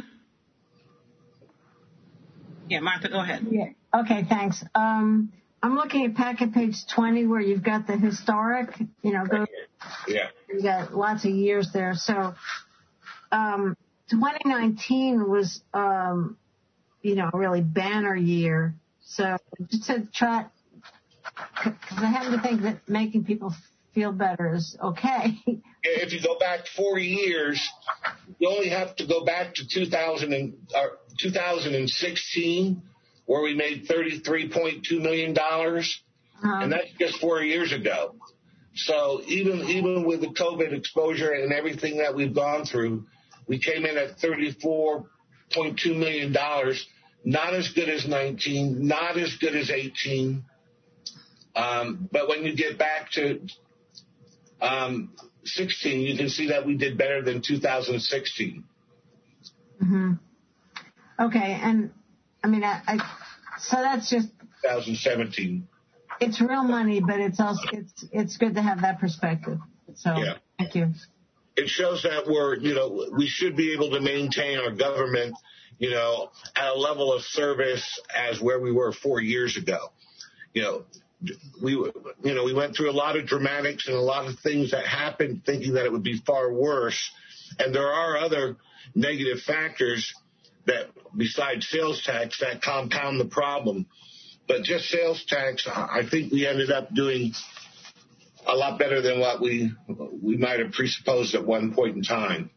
Yeah, Martha, go ahead. Yeah. Okay, thanks. Um, I'm looking at packet page twenty where you've got the historic, you know, go, yeah. You got lots of years there. So um, twenty nineteen was, um, you know, a really banner year. So just to try, because I happen to think that making people feel better is okay. If you go back four years, you only have to go back to two thousand and, uh, two thousand sixteen, where we made thirty-three point two million dollars, uh-huh. and that's just four years ago. So even even with the COVID exposure and everything that we've gone through, we came in at thirty-four point two million dollars. Not as good as nineteen, not as good as eighteen. Um, but when you get back to um, sixteen, you can see that we did better than two thousand sixteen. Mm-hmm. Okay, and I mean, I, I so that's just twenty seventeen. It's real money, but it's also it's it's good to have that perspective. So yeah. Thank you. It shows that we're, you know, we should be able to maintain our government, you know, at a level of service as where we were four years ago. You know, we, you know, we went through a lot of dramatics and a lot of things that happened thinking that it would be far worse. And there are other negative factors that, besides sales tax, that compound the problem. But just sales tax, I think we ended up doing a lot better than what we we might have presupposed at one point in time.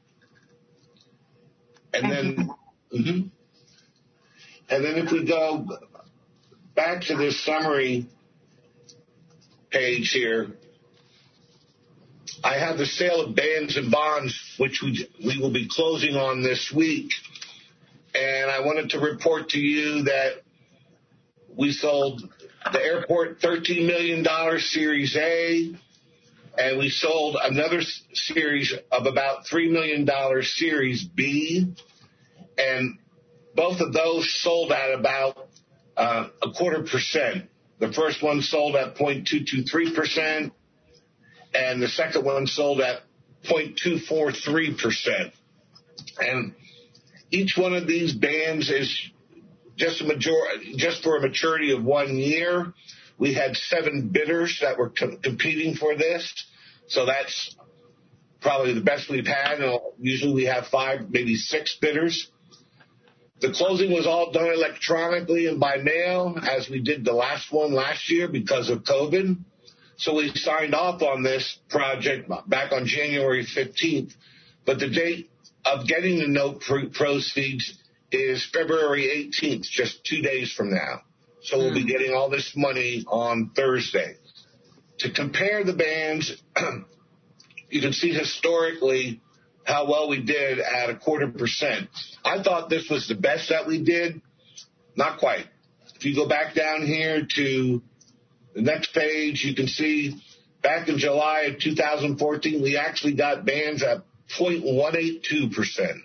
And then, mm-hmm. and then if we go back to this summary page here, I have the sale of bands and bonds, which we, we will be closing on this week. And I wanted to report to you that we sold the airport thirteen million dollars Series A, and we sold another series of about three million dollars Series B. And both of those sold at about uh, a quarter percent. The first one sold at zero point two two three percent, and the second one sold at zero point two four three percent. And each one of these bands is just a major, just for a maturity of one year. We had seven bidders that were co- competing for this, so that's probably the best we've had. Usually we have five, maybe six bidders. The closing was all done electronically and by mail, as we did the last one last year because of COVID. So we signed off on this project back on January fifteenth, but the date of getting the note proceeds is February eighteenth, just two days from now. So we'll be getting all this money on Thursday. To compare the bands, you can see historically how well we did at a quarter percent. I thought this was the best that we did. Not quite. If you go back down here to the next page, you can see back in July of two thousand fourteen, we actually got bands at zero point one eight two percent.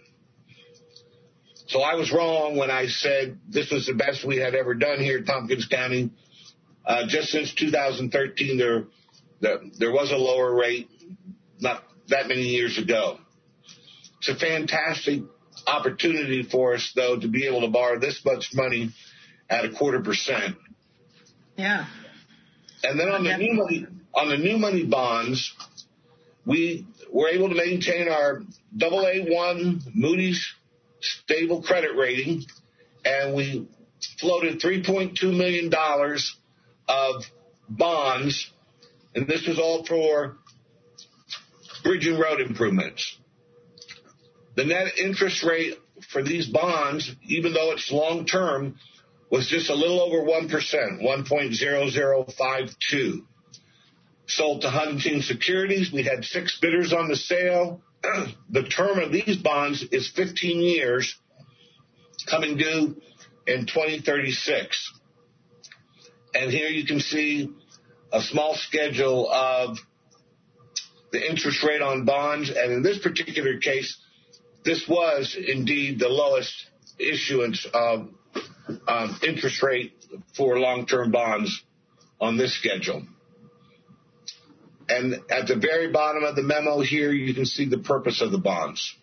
So I was wrong when I said this was the best we had ever done here in Tompkins County. Uh, just since two thousand thirteen, there, there, there was a lower rate not that many years ago. It's a fantastic opportunity for us, though, to be able to borrow this much money at a quarter percent. Yeah. And then on the new money, on the new money bonds, we were able to maintain our double A one Moody's stable credit rating, and we floated three point two million dollars of bonds, and this was all for bridge and road improvements. The net interest rate for these bonds, even though it's long term, was just a little over one percent, one point zero zero five two. Sold to Huntington Securities. We had six bidders on the sale. The term of these bonds is fifteen years, coming due in twenty thirty-six. And here you can see a small schedule of the interest rate on bonds. And in this particular case, this was indeed the lowest issuance of um, interest rate for long-term bonds on this schedule. And at the very bottom of the memo here, you can see the purpose of the bonds.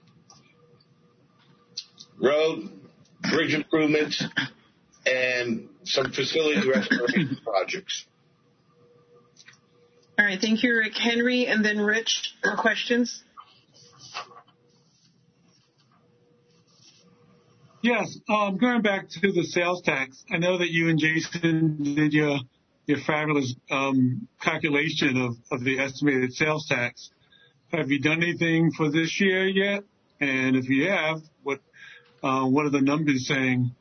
Road, bridge improvements, and some facility restoration projects. All right, thank you, Rick. Henry, and then Rich, more questions? Yes, um, going back to the sales tax, I know that you and Jason did your your fabulous um, calculation of, of the estimated sales tax. Have you done anything for this year yet? And if you have, what uh, what are the numbers saying?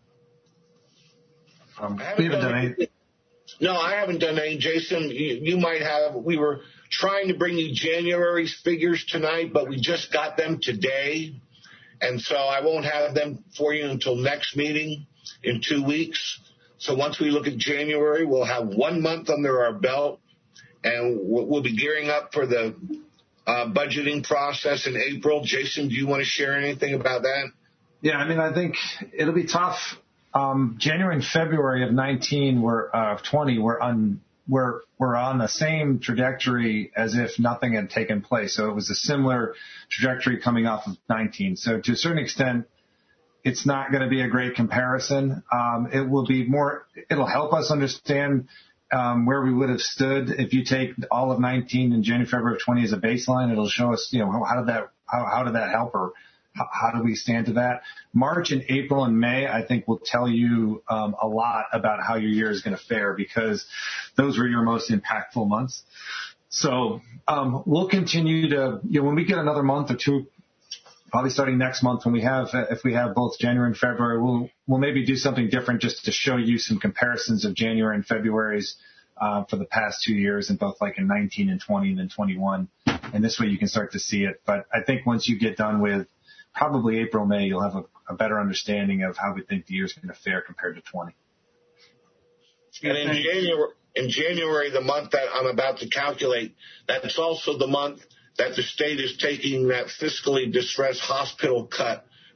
Um, we haven't done anything. No, I haven't done any. Jason, you, you might have. We were trying to bring you January's figures tonight, but we just got them today. And so I won't have them for you until next meeting in two weeks. So once we look at January, we'll have one month under our belt, and we'll be gearing up for the uh, budgeting process in April. Jason, do you want to share anything about that? Yeah, I mean, I think it'll be tough. Um, January and February of nineteen were uh, of twenty were on were were on the same trajectory as if nothing had taken place. So it was a similar trajectory coming off of nineteen. So to a certain extent, it's not going to be a great comparison. Um, it will be more. It'll help us understand um, where we would have stood if you take all of nineteen and January, February of twenty as a baseline. It'll show us, you know, how did that how, how did that help, or how, how do we stand to that? March and April and May, I think, will tell you um, a lot about how your year is going to fare, because those were your most impactful months. So um, we'll continue to, you know, when we get another month or two, probably starting next month when we have, if we have both January and February, we'll we'll maybe do something different just to show you some comparisons of January and February's uh, for the past two years, in both like in nineteen and twenty and then twenty-one. And this way you can start to see it. But I think once you get done with probably April, May, you'll have a, a better understanding of how we think the year's going to fare compared to twenty. And in January, in January, the month that I'm about to calculate, that's also the month that the state is taking that fiscally distressed hospital cut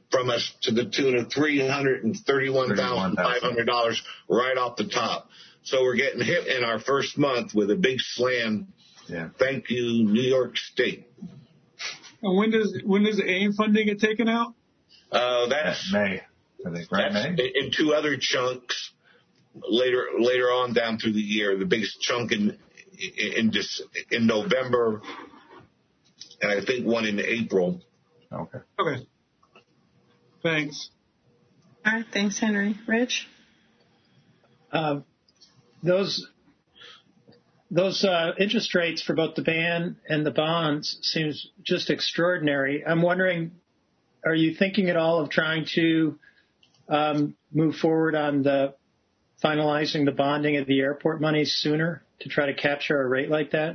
from us to the tune of three hundred thirty-one thousand five hundred dollars right off the top. So we're getting hit in our first month with a big slam. Yeah. Thank you, New York State. And when does when does the AIM funding get taken out? Uh, that's May. I think right that's May. in two other chunks later later on down through the year. The biggest chunk in in in, in November, and I think one in April. Okay. Okay. Thanks. All right. Thanks, Henry. Rich? Uh, those those uh, interest rates for both the ban and the bonds seems just extraordinary. I'm wondering, are you thinking at all of trying to um, move forward on the finalizing the bonding of the airport money sooner to try to capture a rate like that?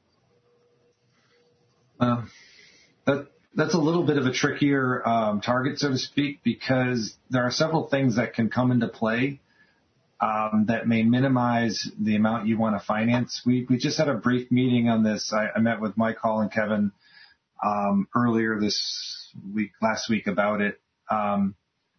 Uh, that that's a little bit of a trickier um, target, so to speak, because there are several things that can come into play um, that may minimize the amount you want to finance. We we just had a brief meeting on this. I, I met with Mike Hall and Kevin um, earlier this week, last week, about it. Um,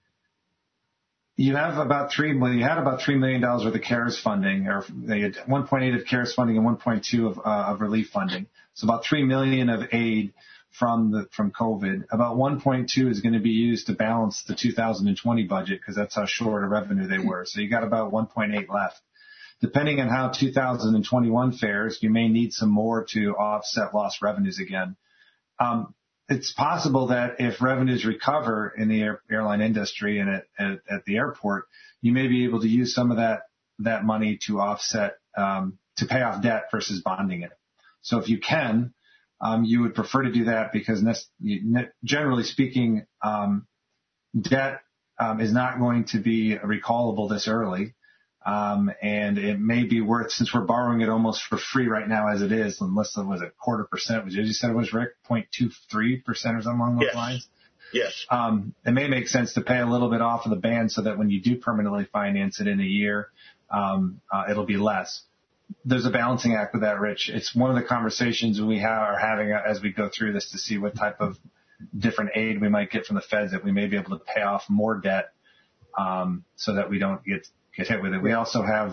you have about three. Well, you had about three million dollars worth of CARES funding, or they had one point eight of CARES funding and one point two of, uh, of relief funding. So about three million of aid from the from COVID. About one point two is going to be used to balance the two thousand twenty budget because that's how short of revenue they were. So you got about one point eight left. Depending on how two thousand twenty-one fares, you may need some more to offset lost revenues again. Um, it's possible that if revenues recover in the air, airline industry and at, at, at the airport, you may be able to use some of that that money to offset um, to pay off debt versus bonding it. So if you can, um, you would prefer to do that because ne- generally speaking, um, debt um, is not going to be recallable this early. Um, and it may be worth, since we're borrowing it almost for free right now as it is, unless it was a quarter percent, which you said it was, Rick, zero point two three percent or something along those yes. lines. Yes. Um, it may make sense to pay a little bit off of the band so that when you do permanently finance it in a year, um, uh, it'll be less. There's a balancing act with that, Rich. It's one of the conversations we have, are having as we go through this to see what type of different aid we might get from the feds that we may be able to pay off more debt, um, so that we don't get get hit with it. We also have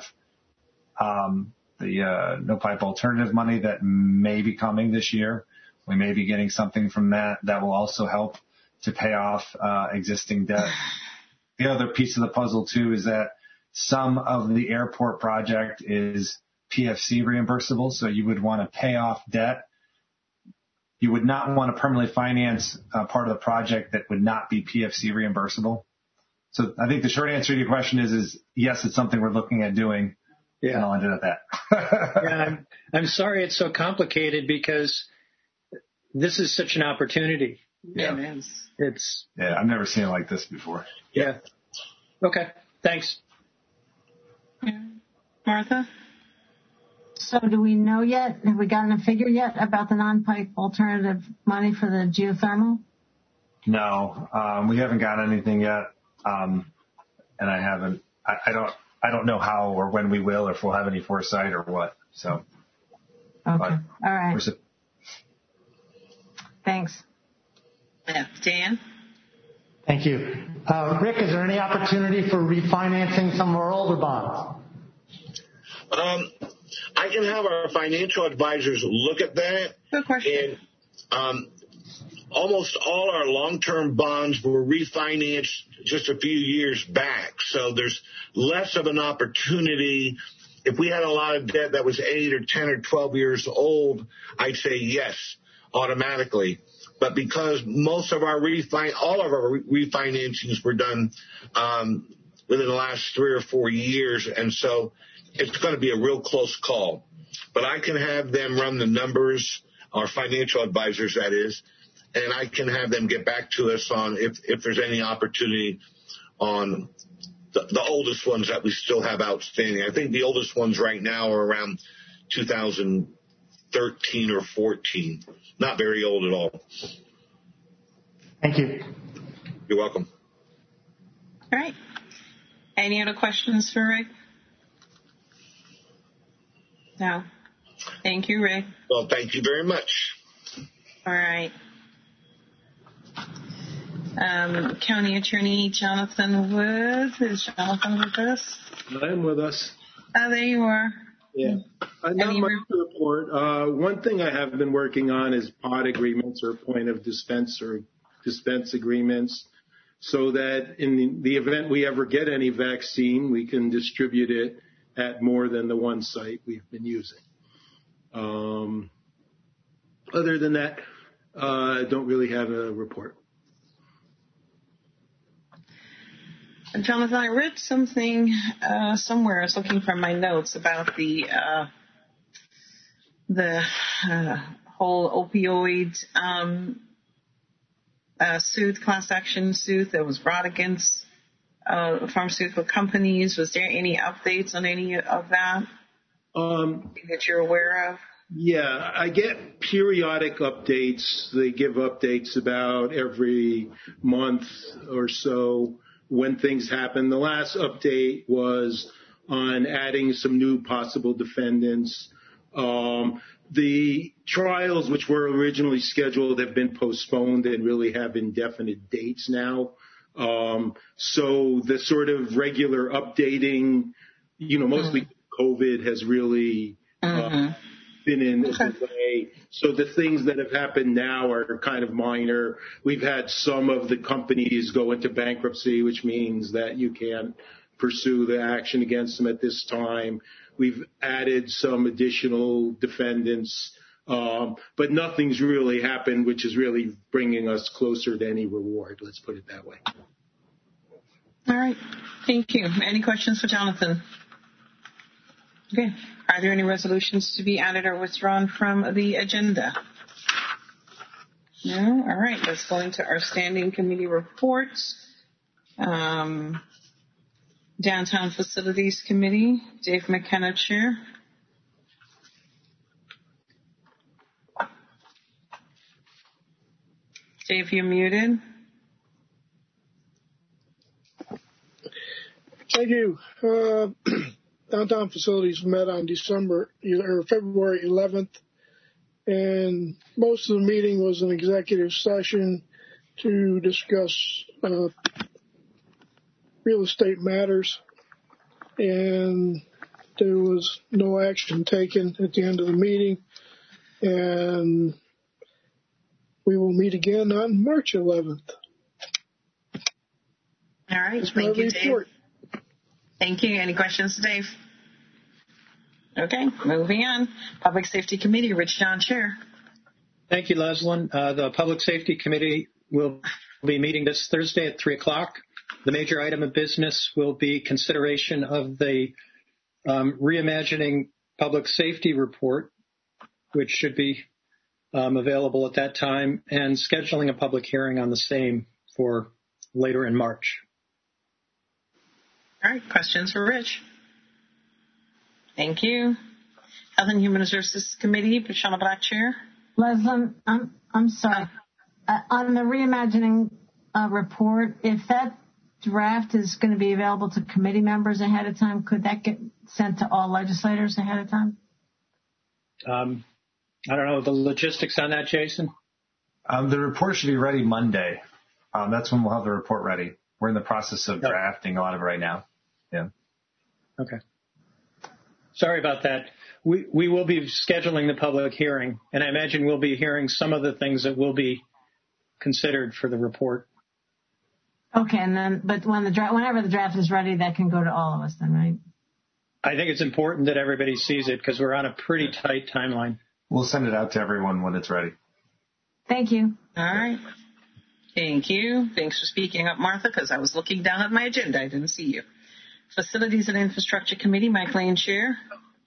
um, the uh, no pipe alternative money that may be coming this year. We may be getting something from that that will also help to pay off uh, existing debt. The other piece of the puzzle too is that some of the airport project is P F C reimbursable, so you would want to pay off debt. You would not want to permanently finance uh, part of the project that would not be P F C reimbursable. So I think the short answer to your question is, is yes, it's something we're looking at doing. Yeah. And I'll end it at that. yeah, I'm, I'm sorry it's so complicated because this is such an opportunity. Yeah, it is. It's, yeah, I've never seen it like this before. Yeah. Okay. Thanks. Yeah. Martha? So do we know yet, have we gotten a figure yet about the non-pipe alternative money for the geothermal? No, um, we haven't got anything yet. Um, and I haven't, I, I don't, I don't know how or when we will, or if we'll have any foresight or what. So. Okay. All right. Su- Thanks. Yeah. Dan? Thank you. Uh, Rick, is there any opportunity for refinancing some of our older bonds? Um, I can have our financial advisors look at that. Good question. And um, almost all our long-term bonds were refinanced just a few years back. So there's less of an opportunity. If we had a lot of debt that was eight or ten or twelve years old, I'd say yes, automatically. But because most of our refi- all of our refinancings were done um, within the last three or four years, and so it's going to be a real close call. But I can have them run the numbers, our financial advisors, that is, and I can have them get back to us on if, if there's any opportunity on the, the oldest ones that we still have outstanding. I think the oldest ones right now are around two thousand thirteen or fourteen. Not very old at all. Thank you. You're welcome. All right. Any other questions for Rick? No. Thank you, Rick. Well, thank you very much. All right. Um, County Attorney Jonathan Wood. Is Jonathan with us? I am with us. Oh, there you are. Yeah. Uh, not much to report. Uh, one thing I have been working on is pod agreements or point of dispense or dispense agreements, so that in the, the event we ever get any vaccine, we can distribute it at more than the one site we've been using. Um, other than that, uh, I don't really have a report. Jonathan, I read something uh, somewhere. I was looking for my notes about the uh, the uh, whole opioid um, uh, suit, class action suit that was brought against uh, pharmaceutical companies. Was there any updates on any of that um, that you're aware of? Yeah, I get periodic updates. They give updates about every month or so when things happen. The last update was on adding some new possible defendants. Um, the trials, which were originally scheduled, have been postponed and really have indefinite dates now. Um, so the sort of regular updating, you know, mostly mm-hmm. COVID has really mm-hmm. uh, been in okay. the way. So the things that have happened now are kind of minor. We've had some of the companies go into bankruptcy, which means that you can't pursue the action against them at this time. We've added some additional defendants, um, but nothing's really happened, which is really bringing us closer to any reward. Let's put it that way. All right. Thank you. Any questions for Jonathan? Okay. Are there any resolutions to be added or withdrawn from the agenda? No? All right. Let's go into our standing committee reports. Um, Downtown Facilities Committee, Dave McKenna, Chair. Dave, you're muted. Thank you. Uh, Downtown Facilities met on December or February eleventh, and most of the meeting was an executive session to discuss uh, real estate matters, and there was no action taken at the end of the meeting, and we will meet again on March eleventh. All right. That's Thank you, report. Dave. Thank you. Any questions, Dave? Okay, moving on. Public Safety Committee, Rich John, Chair. Thank you, Leslyn. Uh, the Public Safety Committee will be meeting this Thursday at three o'clock. The major item of business will be consideration of the um, Reimagining Public Safety Report, which should be um, available at that time, and scheduling a public hearing on the same for later in March. All right, questions for Rich? Thank you. Health and Human Resources Committee, Patricia Black, Chair. Leslie, I'm, I'm sorry. Uh, on the Reimagining uh, report, if that draft is going to be available to committee members ahead of time, could that get sent to all legislators ahead of time? Um, I don't know the logistics on that, Jason. Um, the report should be ready Monday. Um, that's when we'll have the report ready. We're in the process of drafting a lot of it right now. Yeah. Okay. Sorry about that. We we will be scheduling the public hearing, and I imagine we'll be hearing some of the things that will be considered for the report. Okay, and then, but when the draft, whenever the draft is ready, that can go to all of us then, right? I think it's important that everybody sees it because we're on a pretty tight timeline. We'll send it out to everyone when it's ready. Thank you. All right. Thank you. Thanks for speaking up, Martha, because I was looking down at my agenda. I didn't see you. Facilities and Infrastructure Committee, Mike Lane, Chair.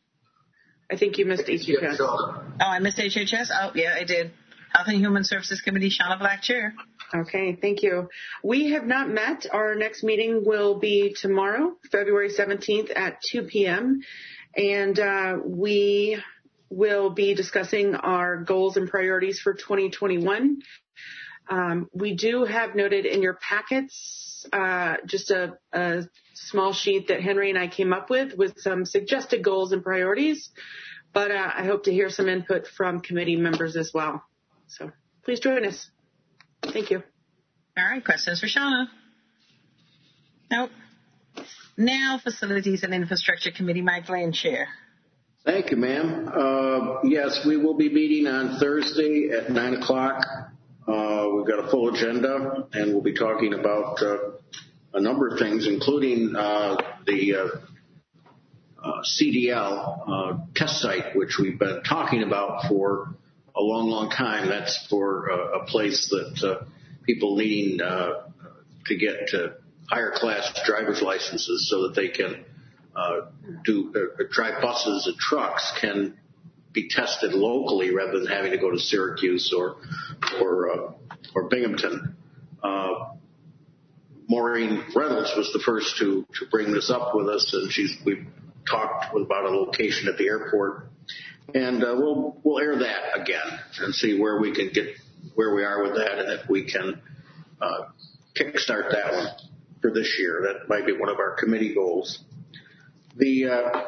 I think you missed H H S. Oh, I missed H H S? Oh, yeah, I did. Health and Human Services Committee, Shauna Black, Chair. Okay, thank you. We have not met. Our next meeting will be tomorrow, February seventeenth at two p.m. And uh, we will be discussing our goals and priorities for twenty twenty-one. Um, we do have noted in your packets uh, just a, a small sheet that Henry and I came up with with some suggested goals and priorities, but uh, I hope to hear some input from committee members as well. So please join us. Thank you. All right, questions for Shauna? Nope. Now, Facilities and Infrastructure Committee, Mike Glenn, Chair. Thank you, ma'am. Uh, yes, we will be meeting on Thursday at nine o'clock. Uh, we've got a full agenda, and we'll be talking about uh, a number of things, including uh, the uh, uh, C D L uh, test site, which we've been talking about for a long, long time. That's for uh, a place that uh, people needing uh, to get to higher class driver's licenses so that they can uh, do uh, drive buses and trucks can be tested locally rather than having to go to Syracuse or or uh, or Binghamton. Uh, Maureen Reynolds was the first to to bring this up with us, and she's we've talked about a location at the airport, and uh, we'll we'll air that again and see where we can get where we are with that, and if we can uh, kickstart that one for this year. That might be one of our committee goals. The uh,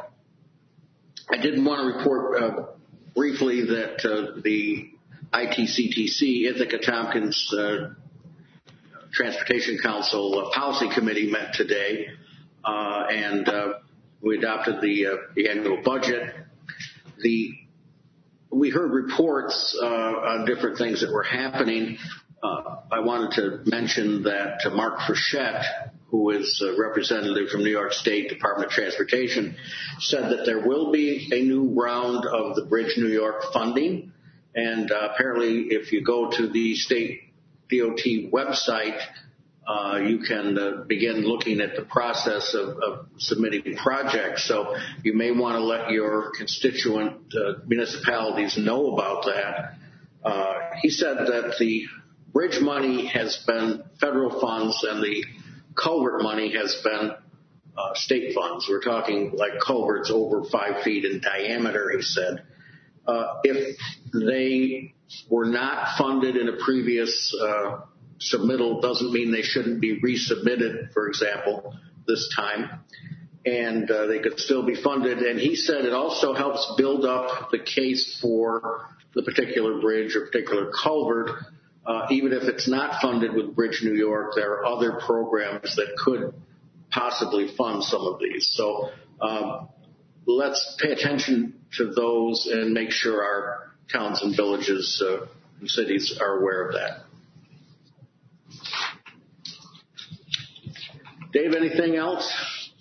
I did want to report uh, briefly that uh, the I T C T C, Ithaca Tompkins uh, Transportation Council uh, Policy Committee met today, uh, and uh, we adopted the, uh, the annual budget. The we heard reports uh, on different things that were happening. Uh, I wanted to mention that uh, Mark Frechette, who is a representative from New York State Department of Transportation, said that there will be a new round of the Bridge New York funding. And uh, apparently, if you go to the state D O T website, uh, you can uh, begin looking at the process of, of submitting projects. So you may want to let your constituent uh, municipalities know about that. Uh, he said that the bridge money has been federal funds and the culvert money has been uh, state funds. We're talking like culverts over five feet in diameter, he said. Uh, if they were not funded in a previous uh, submittal, doesn't mean they shouldn't be resubmitted, for example, this time. And uh, they could still be funded. And he said it also helps build up the case for the particular bridge or particular culvert. Uh, even if it's not funded with Bridge New York, there are other programs that could possibly fund some of these. So um, let's pay attention to those and make sure our towns and villages uh, and cities are aware of that. Dave, anything else?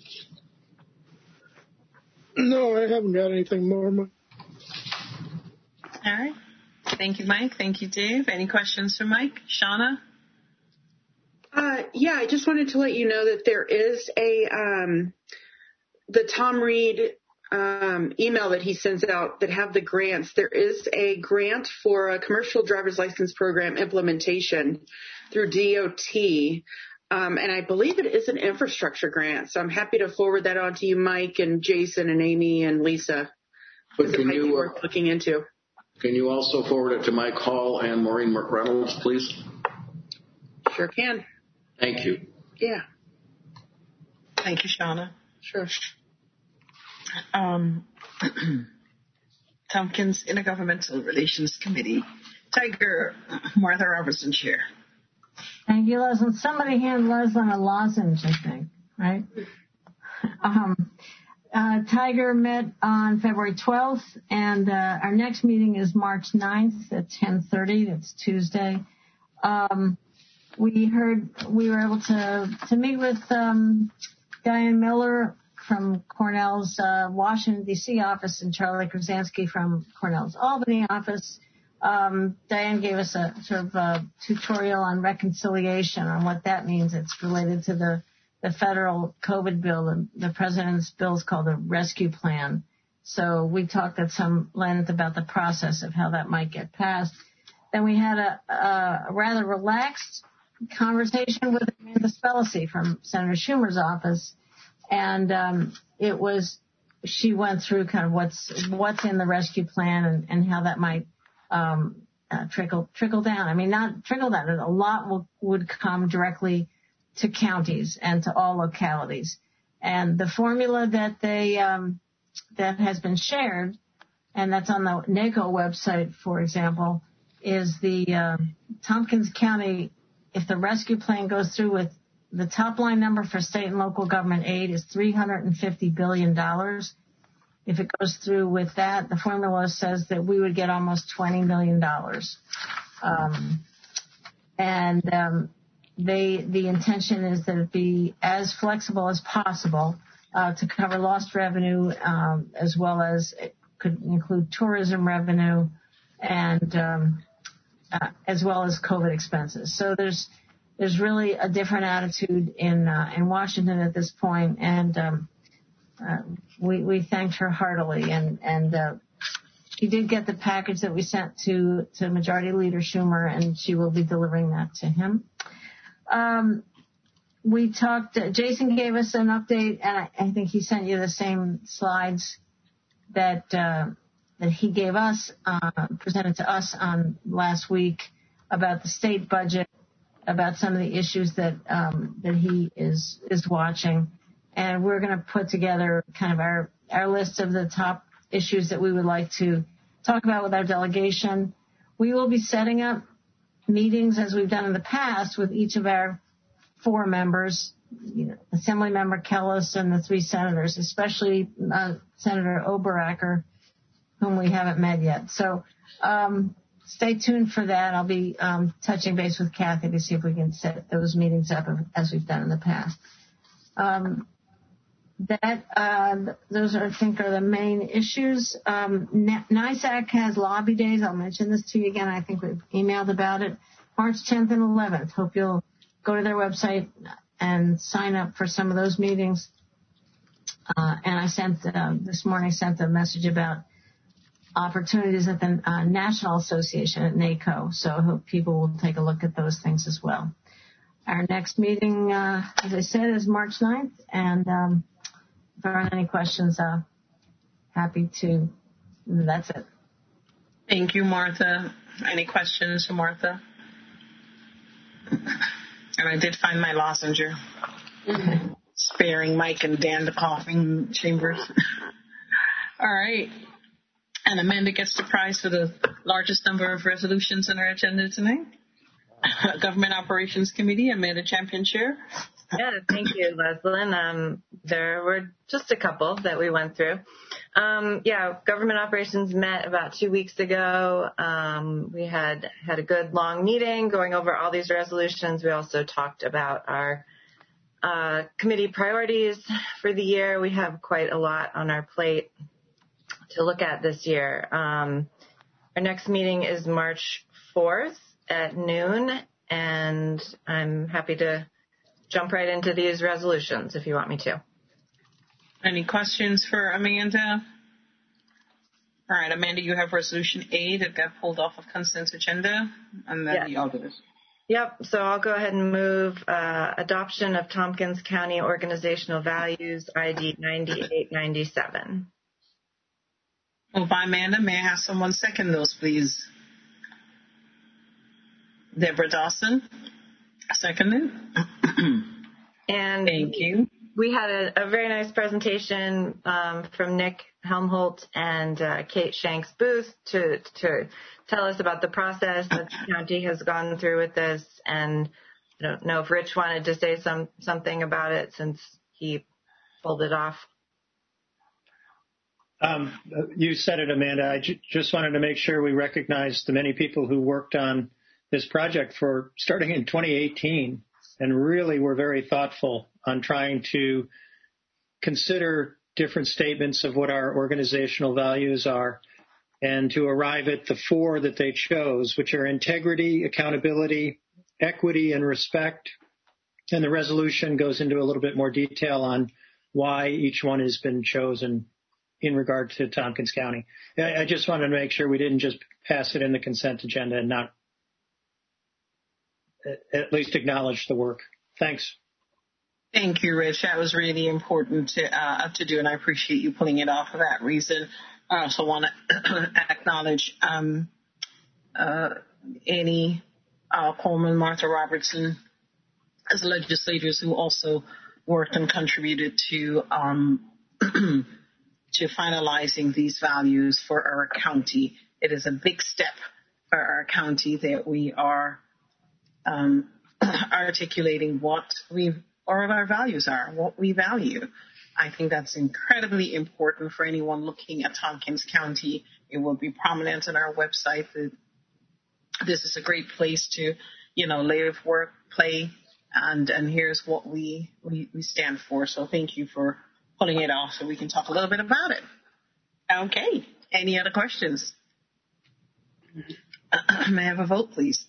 No, I haven't got anything more. All right. Thank you, Mike. Thank you, Dave. Any questions for Mike? Shauna? Uh, yeah, I just wanted to let you know that there is a um, the Tom Reed um, email that he sends out that have the grants. There is a grant for a commercial driver's license program implementation through D O T. Um, and I believe it is an infrastructure grant. So I'm happy to forward that on to you, Mike and Jason and Amy and Lisa. But can it might you, be worth looking into. Can you also forward it to Mike Hall and Maureen Reynolds, please? Sure can. Thank you. Yeah. Thank you, Shauna. Sure. Um, Tompkins Intergovernmental Relations Committee. Tiger, Martha Robertson, Chair. Thank you, Leslie. Somebody hand Leslie a lozenge, I think, right? Um, uh, Tiger met on February twelfth, and uh, our next meeting is March ninth at ten thirty. That's Tuesday. Um, we heard we were able to to meet with um, Diane Miller from Cornell's uh, Washington, D C office and Charlie Krasansky from Cornell's Albany office. Um, Diane gave us a sort of a tutorial on reconciliation, on what that means. It's related to the, the federal COVID bill. The, the president's bill is called the Rescue Plan. So we talked at some length about the process of how that might get passed. Then we had a, a rather relaxed conversation with Amanda Spellacy from Senator Schumer's office. And um, it was, she went through kind of what's what's in the rescue plan and, and how that might um, uh, trickle trickle down. I mean, not trickle down. A lot will, would come directly to counties and to all localities. And the formula that they um, that has been shared, and that's on the NACO website, for example, is the uh, Tompkins County if the rescue plan goes through with the top line number for state and local government aid is three hundred fifty billion dollars. If it goes through with that, the formula says that we would get almost twenty million dollars. Um, and um, they, the intention is that it be as flexible as possible uh, to cover lost revenue, um, as well as it could include tourism revenue and um, uh, as well as COVID expenses. So there's there's really a different attitude in uh, in Washington at this point, and um, uh, we we thanked her heartily, and and uh, she did get the package that we sent to to Majority Leader Schumer, and she will be delivering that to him. Um, we talked. Uh, Jason gave us an update, and I, I think he sent you the same slides that uh, that he gave us, uh, presented to us on last week about the state budget, about some of the issues that um, that he is is watching, and we're going to put together kind of our our list of the top issues that we would like to talk about with our delegation. We will be setting up meetings as we've done in the past with each of our four members, you know, Assemblymember Kellis and the three senators, especially uh, Senator Oberacker, whom we haven't met yet. So um, stay tuned for that. I'll be um, touching base with Kathy to see if we can set those meetings up as we've done in the past. Um, that uh, those are, I think, are the main issues. Um, NYSAC has lobby days. I'll mention this to you again. I think we've emailed about it. March tenth and eleventh. Hope you'll go to their website and sign up for some of those meetings. Uh, and I sent uh, this morning sent a message about opportunities at the uh, National Association at NACO. So I hope people will take a look at those things as well. Our next meeting, uh, as I said, is March ninth. And um, if there aren't any questions, uh, happy to. That's it. Thank you, Martha. Any questions for Martha? And I did find my lozenge, mm-hmm. sparing Mike and Dan the coughing chambers. All right. And Amanda gets the prize for the largest number of resolutions on our agenda tonight. Government Operations Committee, Amanda Champion Chair. Yeah, thank you, Leslyn. Um, there were just a couple that we went through. Um, yeah, Government Operations met about two weeks ago. Um, we had had a good long meeting going over all these resolutions. We also talked about our uh, committee priorities for the year. We have quite a lot on our plate to look at this year. Um, our next meeting is March fourth at noon, and I'm happy to jump right into these resolutions if you want me to. Any questions for Amanda? All right, Amanda, you have Resolution A that got pulled off of consent agenda, and then yes. the others. Yep, so I'll go ahead and move uh, adoption of Tompkins County Organizational Values, I D ninety-eight ninety-seven. Moved by Amanda. May I have someone second those, please? Deborah Dawson, seconded. And thank you. We had a, a very nice presentation um, from Nick Helmholt and uh, Kate Shanks Booth to to tell us about the process that the county has gone through with this. And I don't know if Rich wanted to say some something about it since he pulled it off. Um, you said it, Amanda. I j- just wanted to make sure we recognize the many people who worked on this project for starting in twenty eighteen and really were very thoughtful on trying to consider different statements of what our organizational values are and to arrive at the four that they chose, which are integrity, accountability, equity, and respect. And the resolution goes into a little bit more detail on why each one has been chosen in regard to Tompkins County. I just wanted to make sure we didn't just pass it in the consent agenda and not at least acknowledge the work. Thanks. Thank you, Rich. That was really important to, uh, to do, and I appreciate you pulling it off for that reason. I also want to acknowledge um, uh, Annie uh, Coleman, Martha Robertson, as legislators who also worked and contributed to um, to finalizing these values for our county. It is a big step for our county that we are um, articulating what we or what our values are, what we value. I think that's incredibly important for anyone looking at Tompkins County. It will be prominent on our website. This is a great place to, you know, live, work, play, and and here's what we, we, we stand for. So thank you for pulling it off so we can talk a little bit about it. Okay. Any other questions? May I have a vote, please?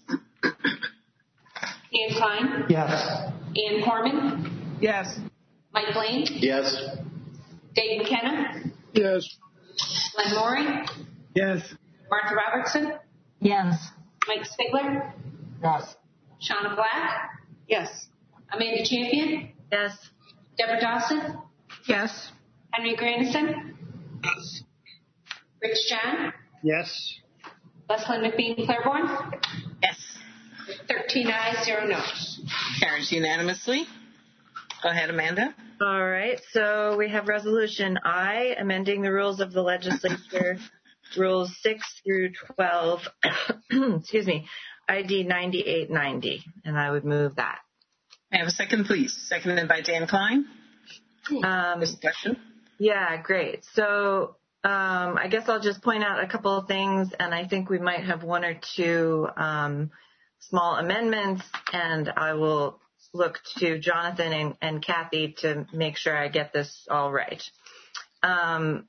Ian Klein? Yes. Ian Corman? Yes. Mike Blaine? Yes. Dave McKenna? Yes. Glenn Maury? Yes. Martha Robertson? Yes. Mike Spiegler? Yes. Shauna Black? Yes. Amanda Champion? Yes. Deborah Dawson? Yes. Henry Grandison? Yes. Rich John? Yes. Leslyn McBean Claiborne? Yes. thirteen ayes, zero noes. Carries unanimously. Go ahead, Amanda. All right. So we have Resolution I, amending the rules of the legislature, Rules six through twelve, excuse me, I D ninety-eight ninety, and I would move that. May I have a second, please? Seconded by Dan Klein. Um, Discussion. Yeah, great. So um, I guess I'll just point out a couple of things, and I think we might have one or two um, small amendments, and I will look to Jonathan and, and Kathy to make sure I get this all right. Um,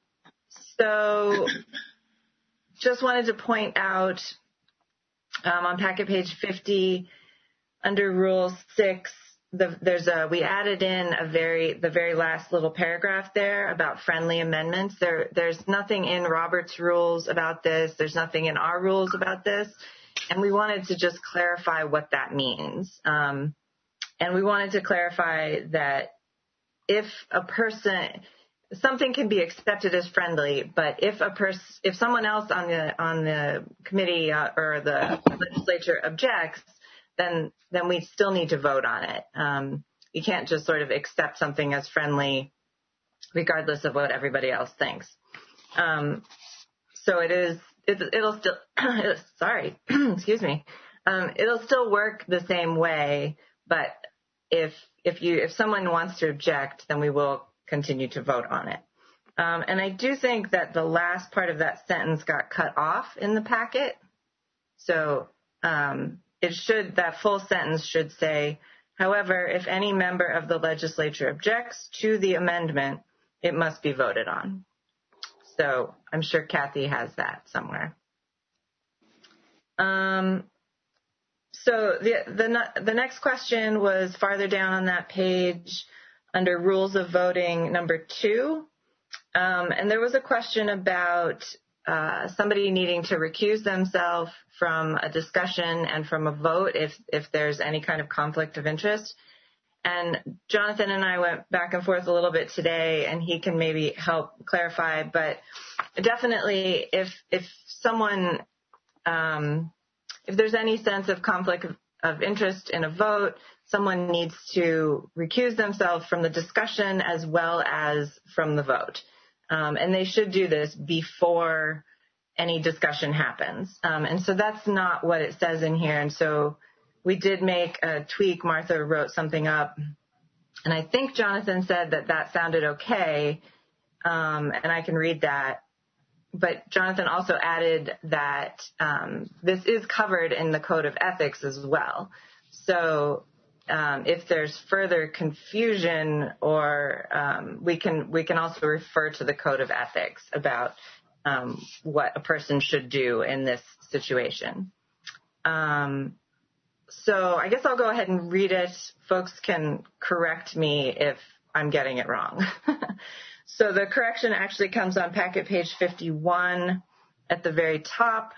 so just wanted to point out um, on packet page fifty, under Rule six, the, there's a we added in a very the very last little paragraph there about friendly amendments. There there's nothing in Robert's rules about this. There's nothing in our rules about this, and we wanted to just clarify what that means. Um, and we wanted to clarify that if a person something can be accepted as friendly, but if a person if someone else on the on the committee uh, or the legislature objects, then then we still need to vote on it. Um, you can't just sort of accept something as friendly regardless of what everybody else thinks. Um, so it is, it, it'll still, sorry, excuse me. Um, it'll still work the same way, but if, if you, if someone wants to object, then we will continue to vote on it. Um, and I do think that the last part of that sentence got cut off in the packet. So, um, It should, that full sentence should say, however, if any member of the legislature objects to the amendment, it must be voted on. So I'm sure Kathy has that somewhere. Um, so the, the, the next question was farther down on that page under rules of voting number two. Um, and there was a question about Uh, somebody needing to recuse themselves from a discussion and from a vote if, if there's any kind of conflict of interest. And Jonathan and I went back and forth a little bit today, and he can maybe help clarify. But definitely, if if someone, um, if there's any sense of conflict of, of interest in a vote, someone needs to recuse themselves from the discussion as well as from the vote. Um, and they should do this before any discussion happens. Um, and so that's not what it says in here. And so we did make a tweak. Martha wrote something up. And I think Jonathan said that that sounded okay. Um, and I can read that. But Jonathan also added that um, this is covered in the Code of Ethics as well. So Um, if there's further confusion, or um, we can we can also refer to the Code of Ethics about um, what a person should do in this situation. Um, so I guess I'll go ahead and read it. Folks can correct me if I'm getting it wrong. So the correction actually comes on packet page fifty-one at the very top,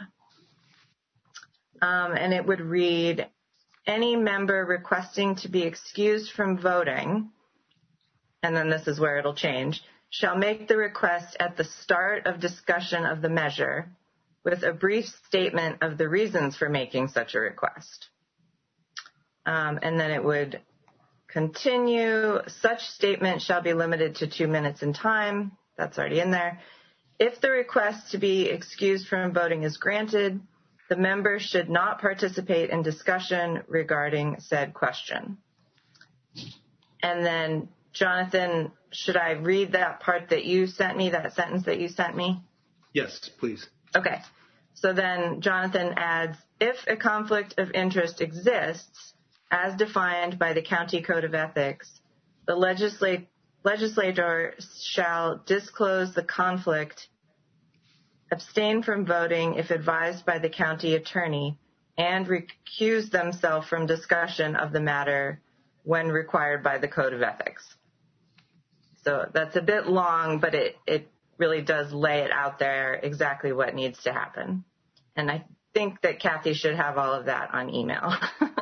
um, and it would read, any member requesting to be excused from voting, and then this is where it'll change, shall make the request at the start of discussion of the measure with a brief statement of the reasons for making such a request. Um, and then it would continue, such statement shall be limited to two minutes in time. That's already in there. If the request to be excused from voting is granted, The member should not participate in discussion regarding said question. And then, Jonathan, should I read that part that you sent me, that sentence that you sent me? Yes, please. Okay. So then Jonathan adds, if a conflict of interest exists, as defined by the County Code of Ethics, the legislate, legislator shall disclose the conflict, abstain from voting if advised by the county attorney, and recuse themselves from discussion of the matter when required by the Code of Ethics. So that's a bit long, but it, it really does lay it out there exactly what needs to happen. And I think that Kathy should have all of that on email.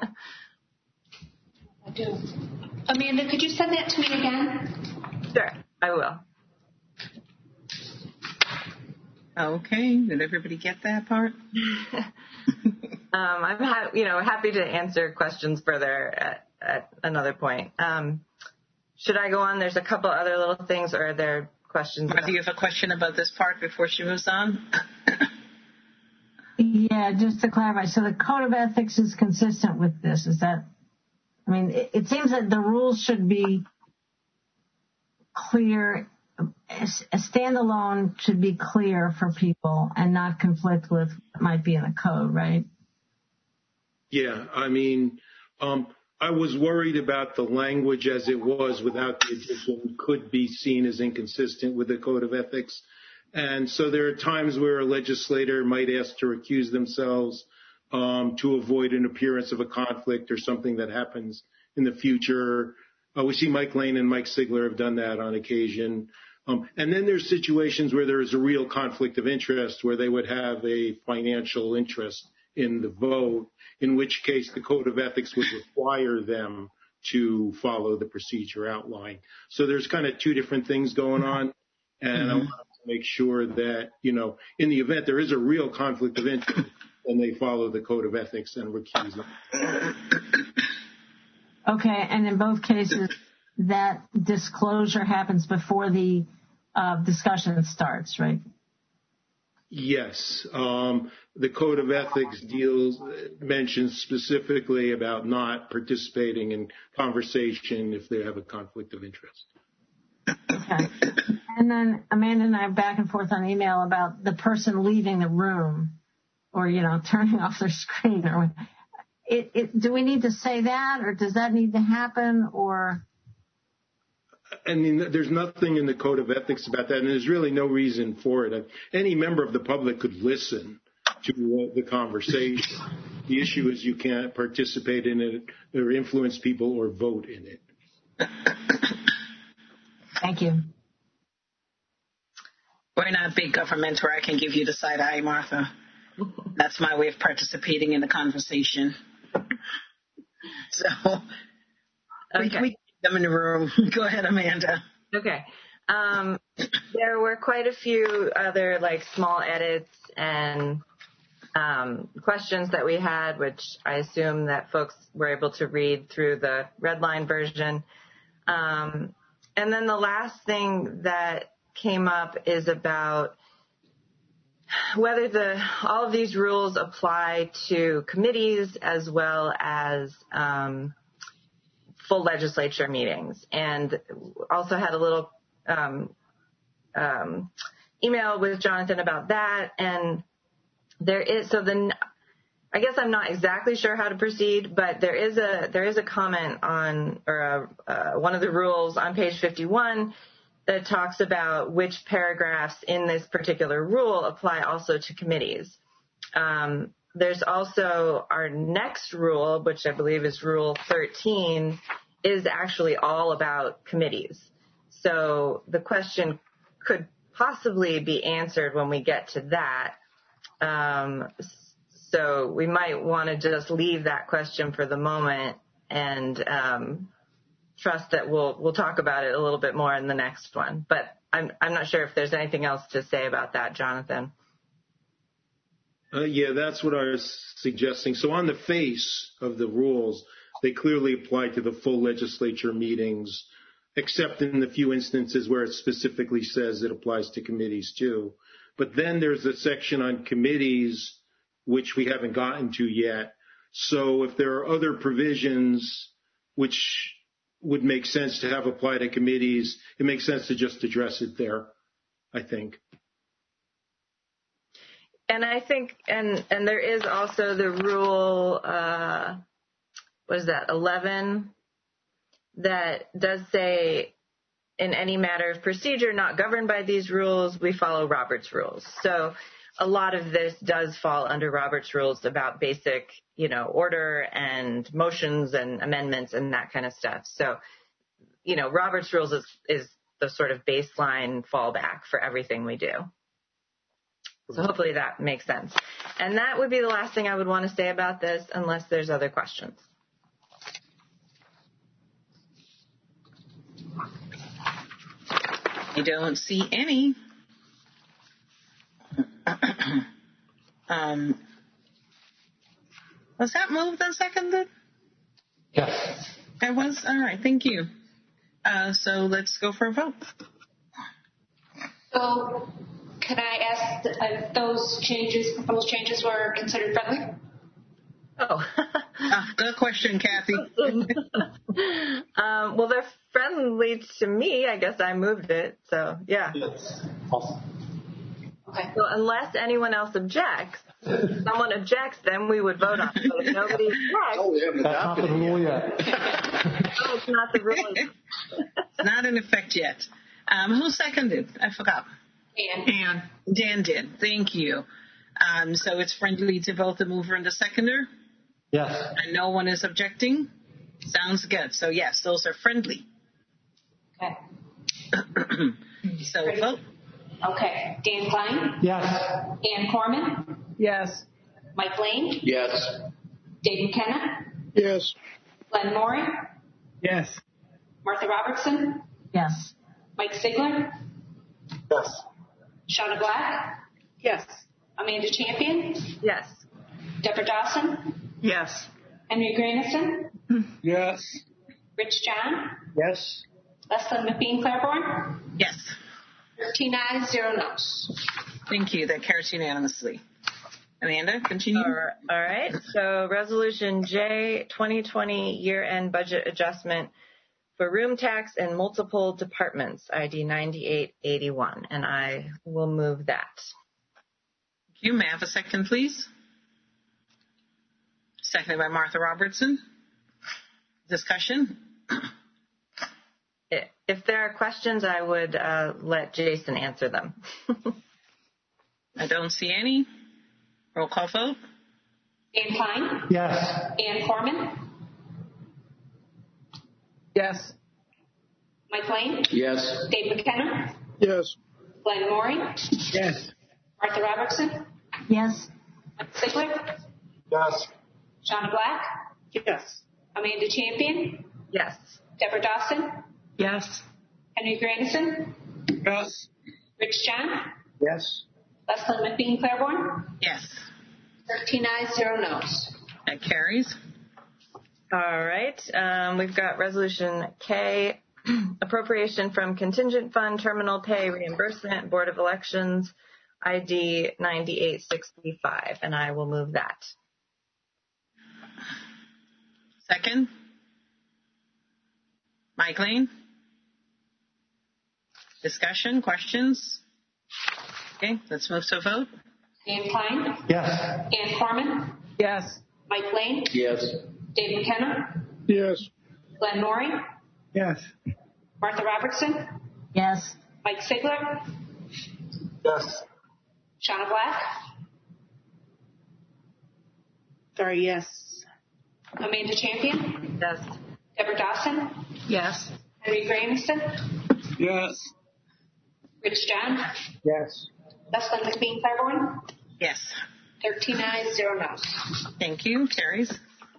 I do. Amanda, could you send that to me again? Sure, I will. Okay, did everybody get that part? um, I'm ha- you know happy to answer questions further at, at another point. Um, should I go on? There's a couple other little things, or are there questions? Do you have a question about this part before she moves on? Yeah, just to clarify, so the Code of Ethics is consistent with this. Is that, I mean, it, it seems that the rules should be clear. A standalone should be clear for people and not conflict with what might be in the code, right? Yeah, I mean, um, I was worried about the language as it was without the addition could be seen as inconsistent with the Code of Ethics. And so there are times where a legislator might ask to recuse themselves um, to avoid an appearance of a conflict or something that happens in the future. Uh, we see Mike Lane and Mike Sigler have done that on occasion. Um, and then there's situations where there is a real conflict of interest where they would have a financial interest in the vote, in which case the Code of Ethics would require them to follow the procedure outlined. So there's kind of two different things going on. And mm-hmm. I want to make sure that, you know, in the event there is a real conflict of interest, then they follow the Code of Ethics and recuse them. Okay, and in both cases, that disclosure happens before the uh, discussion starts, right? Yes. Um, the Code of Ethics deals mentions specifically about not participating in conversation if they have a conflict of interest. Okay. And then Amanda and I are back and forth on email about the person leaving the room or, you know, turning off their screen. Or it, it, do we need to say that, or does that need to happen, or? I mean, there's nothing in the Code of Ethics about that, and there's really no reason for it. Any member of the public could listen to uh, the conversation. The issue is you can't participate in it or influence people or vote in it. Thank you. We're not big government where I can give you the side eye, Martha. That's my way of participating in the conversation. So okay. we, we keep them in the room. Go ahead, Amanda. Okay. Um, there were quite a few other like small edits and um, questions that we had, which I assume that folks were able to read through the red line version. Um, and then the last thing that came up is about whether the all of these rules apply to committees as well as um, full legislature meetings. And also had a little um, um, email with Jonathan about that. And there is so then I guess I'm not exactly sure how to proceed, but there is a there is a comment on or a, uh, one of the rules on page fifty-one that talks about which paragraphs in this particular rule apply also to committees. Um, there's also our next rule, which I believe is Rule thirteen, is actually all about committees. So the question could possibly be answered when we get to that. Um, so we might want to just leave that question for the moment and um, trust that we'll we'll talk about it a little bit more in the next one. But I'm I'm not sure if there's anything else to say about that, Jonathan. Uh, yeah, that's what I was suggesting. So on the face of the rules, they clearly apply to the full legislature meetings, except in the few instances where it specifically says it applies to committees too. But then there's a section on committees which we haven't gotten to yet. So if there are other provisions which would make sense to have apply to committees, it makes sense to just address it there, I think. And I think, and, and there is also the rule, uh, what is that, eleven, that does say, in any matter of procedure not governed by these rules, we follow Robert's rules. So a lot of this does fall under Robert's rules about basic, you know, order and motions and amendments and that kind of stuff. So, you know, Robert's rules is, is the sort of baseline fallback for everything we do. So hopefully that makes sense. And that would be the last thing I would want to say about this unless there's other questions. I don't see any. um, was that moved and seconded? Yes. It was? All right, thank you. Uh, so let's go for a vote. So can I ask if those changes, proposed changes were considered friendly? Oh. uh, good question, Kathy. um, well, they're friendly to me. I guess I moved it. So, yeah. Yes. Awesome. Okay. So unless anyone else objects, if someone objects, then we would vote on it. But if nobody objects, Oh, we haven't That's not the adopted it rule yet. yet. no, it's not the rule. It's not in effect yet. Um, who seconded? I forgot. And Dan. Dan did. Thank you. Um, so it's friendly to both the mover and the seconder? Yes. And no one is objecting? Sounds good. So, yes, those are friendly. Okay. So, Ready? vote. Okay. Dan Klein, Yes. Ann Corman, Yes. Mike Lane, Yes. Dave McKenna, Yes. Glenn Morey, Yes. Martha Robertson, Yes. Mike Sigler, Yes. Shauna Black, Yes. Amanda Champion, Yes. Deborah Dawson, Yes. Henry Granison, Yes. Rich John, Yes. Leslie McBean Claiborne, Yes. thirteen ayes, zero noes. Thank you. That carries unanimously. Amanda, continue. All right. All right. So Resolution J, twenty twenty year-end budget adjustment for room tax in multiple departments, I D ninety-eight eighty-one. And I will move that. Thank you. May I have a second, please? Seconded by Martha Robertson. Discussion? If there are questions, I would uh, let Jason answer them. I don't see any. Roll call vote. Dan Klein, Yes. Ann Corman, Yes. Mike Lane, Yes. Dave McKenna, Yes. Glenn Morey, Yes. Martha Robertson, Yes. Mike Sigler, Yes. Shauna Black, Yes. Amanda Champion, Yes. Deborah Dawson, Yes. Henry Granison, Yes. Rich John, Yes. Leslie McBean Claiborne, Yes. thirteen ayes, zero noes. That carries. All right. Um, we've got Resolution K, appropriation from contingent fund, terminal pay reimbursement, Board of Elections, I D ninety-eight sixty-five, and I will move that. Second. Mike Lane. Discussion, questions? Okay, let's move to a vote. Dan Klein, Yes. Ann Corman, Yes. Mike Lane, Yes. Dave McKenna, Yes. Glenn Morey, Yes. Martha Robertson, Yes. Mike Sigler, Yes. Shauna Black, Sorry, yes. Amanda Champion, Yes. Deborah Dawson, Yes. Henry Granison, Yes. Rich John, Yes. Leslie McBean Claiborne, Yes. thirteen ayes, zero noes. Thank you. Carries.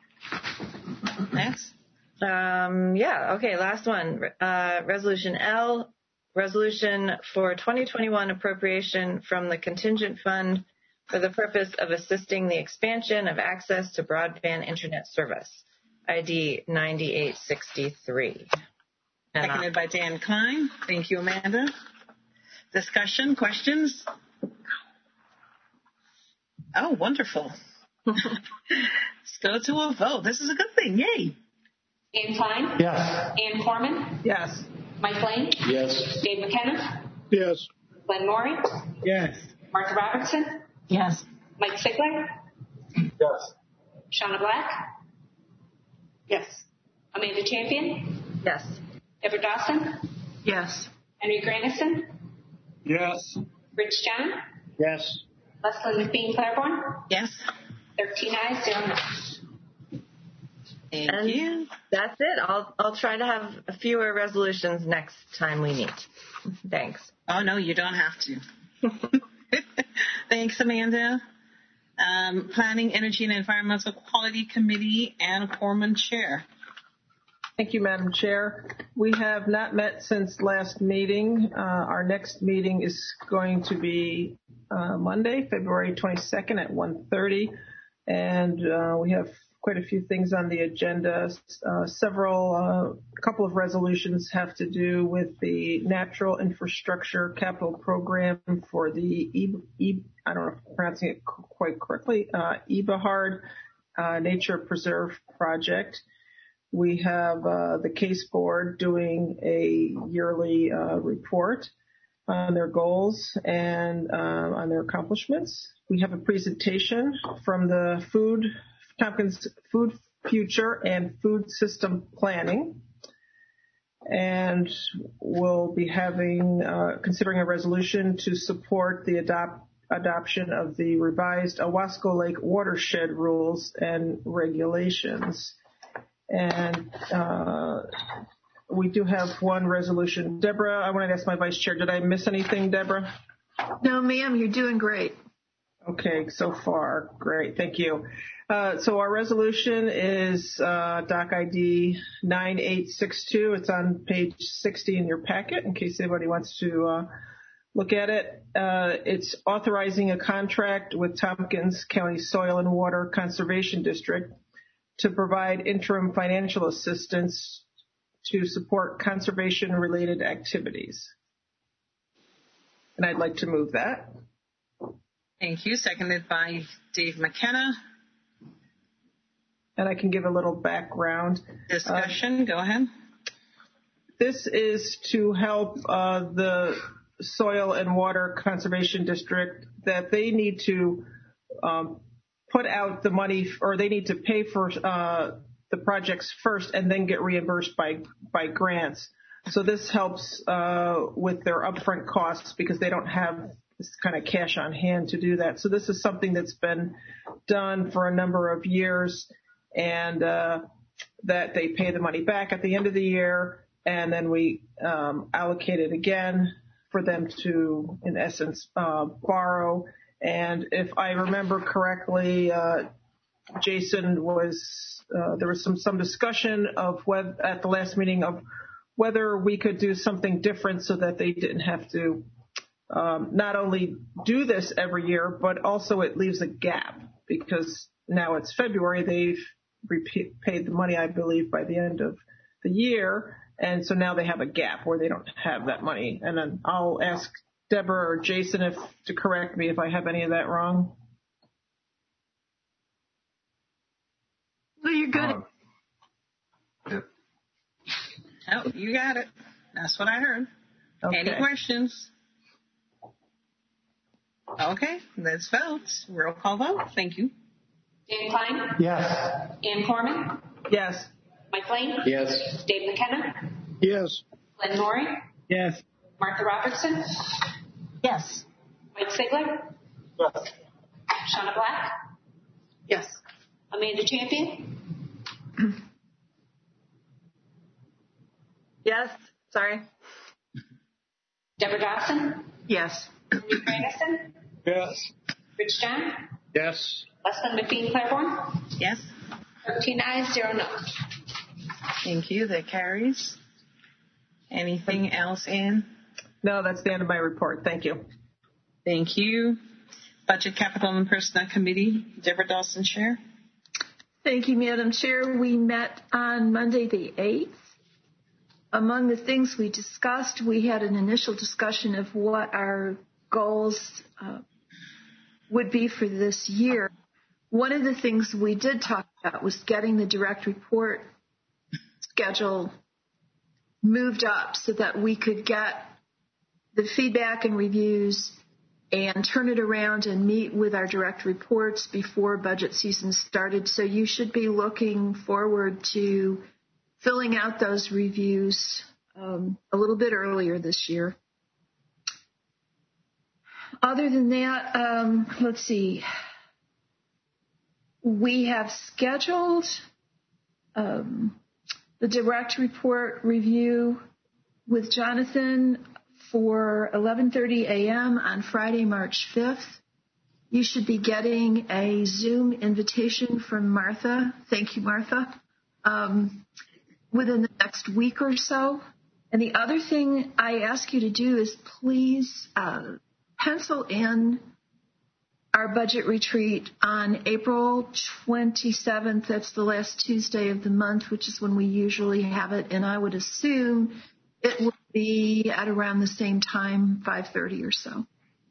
Next. Um, yeah, okay, last one. Uh, Resolution L, resolution for twenty twenty-one appropriation from the contingent fund for the purpose of assisting the expansion of access to broadband internet service, I D ninety-eight sixty-three. And, uh, Seconded by Dan Klein. Thank you, Amanda. Discussion, questions? Oh, wonderful. Let's go to a vote. This is a good thing. Yay. Ann Klein? Yes. Ann Corman? Yes. Mike Lane? Yes. Dave McKenna? Yes. Glenn Maury? Yes. Martha Robertson? Yes. Mike Sigler? Yes. Shauna Black? Yes. Amanda Champion? Yes. Deborah Dawson? Yes. Henry Grandison? Yes. Rich John? Yes. Leslyn McBean Claiborne? Yes. thirteen ayes, zero noes. Thank and you. That's it. I'll I'll try to have fewer resolutions next time we meet. Thanks. Oh, no, you don't have to. Thanks, Amanda. Um, Planning, Energy, and Environmental Quality Committee, Ann Corman, Chair. Thank you, Madam Chair. We have not met since last meeting. Uh, our next meeting is going to be uh, Monday, February twenty-second at one thirty, and uh, we have quite a few things on the agenda. Uh, several, a uh, couple of resolutions have to do with the Natural Infrastructure Capital Program for the, e- e- I don't know if I'm pronouncing it quite correctly, uh, Eberhard uh, Nature Preserve Project. We have uh, the Case Board doing a yearly uh, report on their goals and uh, on their accomplishments. We have a presentation from the Food Tompkins Food Future and Food System Planning, and we'll be having uh, considering a resolution to support the adopt, adoption of the revised Owasco Lake watershed rules and regulations. And uh, we do have one resolution. Deborah, I want to ask my vice chair, did I miss anything, Deborah? No, ma'am, you're doing great. Okay, so far, great, thank you. Uh, so our resolution is uh, Doc I D nine eight six two. It's on page sixty in your packet in case anybody wants to uh, look at it. Uh, it's authorizing a contract with Tompkins County Soil and Water Conservation District to provide interim financial assistance to support conservation-related activities. And I'd like to move that. Thank you. Seconded by Dave McKenna. And I can give a little background. Discussion. Uh, Go ahead. This is to help uh, the Soil and Water Conservation District that they need to um, put out the money, or they need to pay for uh, the projects first and then get reimbursed by, by grants. So this helps uh, with their upfront costs because they don't have this kind of cash on hand to do that. So this is something that's been done for a number of years, and uh, that they pay the money back at the end of the year, and then we um, allocate it again for them to, in essence, uh, borrow. And if I remember correctly, uh, Jason was, uh, there was some, some discussion of whether, at the last meeting of whether we could do something different so that they didn't have to um, not only do this every year, but also it leaves a gap because now it's February. They've repaid paid the money, I believe, by the end of the year. And so now they have a gap where they don't have that money. And then I'll ask Deborah or Jason if to correct me if I have any of that wrong. No, you're good. Um, yep. Oh, you got it. That's what I heard. Okay. Any questions? Okay, let's vote. Roll call vote. Thank you. Dan Klein? Yes. Ann Corman? Yes. Mike Lane? Yes. Dave McKenna? Yes. Glenn Maury? Yes. Martha Robertson? Yes. Mike Sigler? Yes. Shauna Black? Yes. Amanda Champion? Yes. Sorry. Deborah Dawson? Yes. Henry Grandison? Yes. Rich John? Yes. Leslyn McBean Claiborne? Yes. thirteen ayes, zero noes. Thank you. That carries. Anything else, Ann? No, that's the end of my report. Thank you. Thank you. Budget, Capital, and Personnel Committee, Deborah Dawson, Chair. Thank you, Madam Chair. We met on Monday the eighth. Among the things we discussed, we had an initial discussion of what our goals uh, would be for this year. One of the things we did talk about was getting the direct report schedule moved up so that we could get the feedback and reviews and turn it around and meet with our direct reports before budget season started. So you should be looking forward to filling out those reviews um, a little bit earlier this year. Other than that, um, let's see. We have scheduled um, the direct report review with Jonathan for eleven thirty a.m. on Friday, March fifth. You should be getting a Zoom invitation from Martha. Thank you, Martha. Um, within the next week or so. And the other thing I ask you to do is please uh, pencil in our budget retreat on April twenty-seventh. That's the last Tuesday of the month, which is when we usually have it. And I would assume it will be at around the same time, five thirty or so.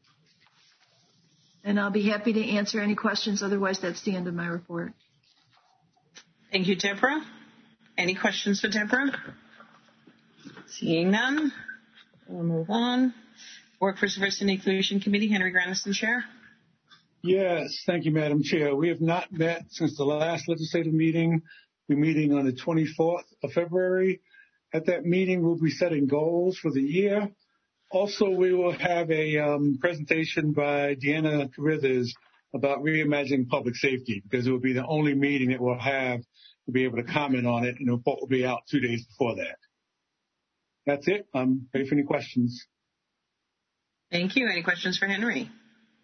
And I'll be happy to answer any questions. Otherwise, that's the end of my report. Thank you, Deborah. Any questions for Deborah? Seeing none, we'll move on. Workforce Diversity and Inclusion Committee, Henry Grandison, Chair. Yes, thank you, Madam Chair. We have not met since the last legislative meeting. We're meeting on the twenty-fourth of February. At that meeting, we'll be setting goals for the year. Also, we will have a um, presentation by Deanna Carithers about reimagining public safety, because it will be the only meeting that we'll have to be able to comment on it, and the report will be out two days before that. That's it. I'm ready for any questions. Thank you. Any questions for Henry?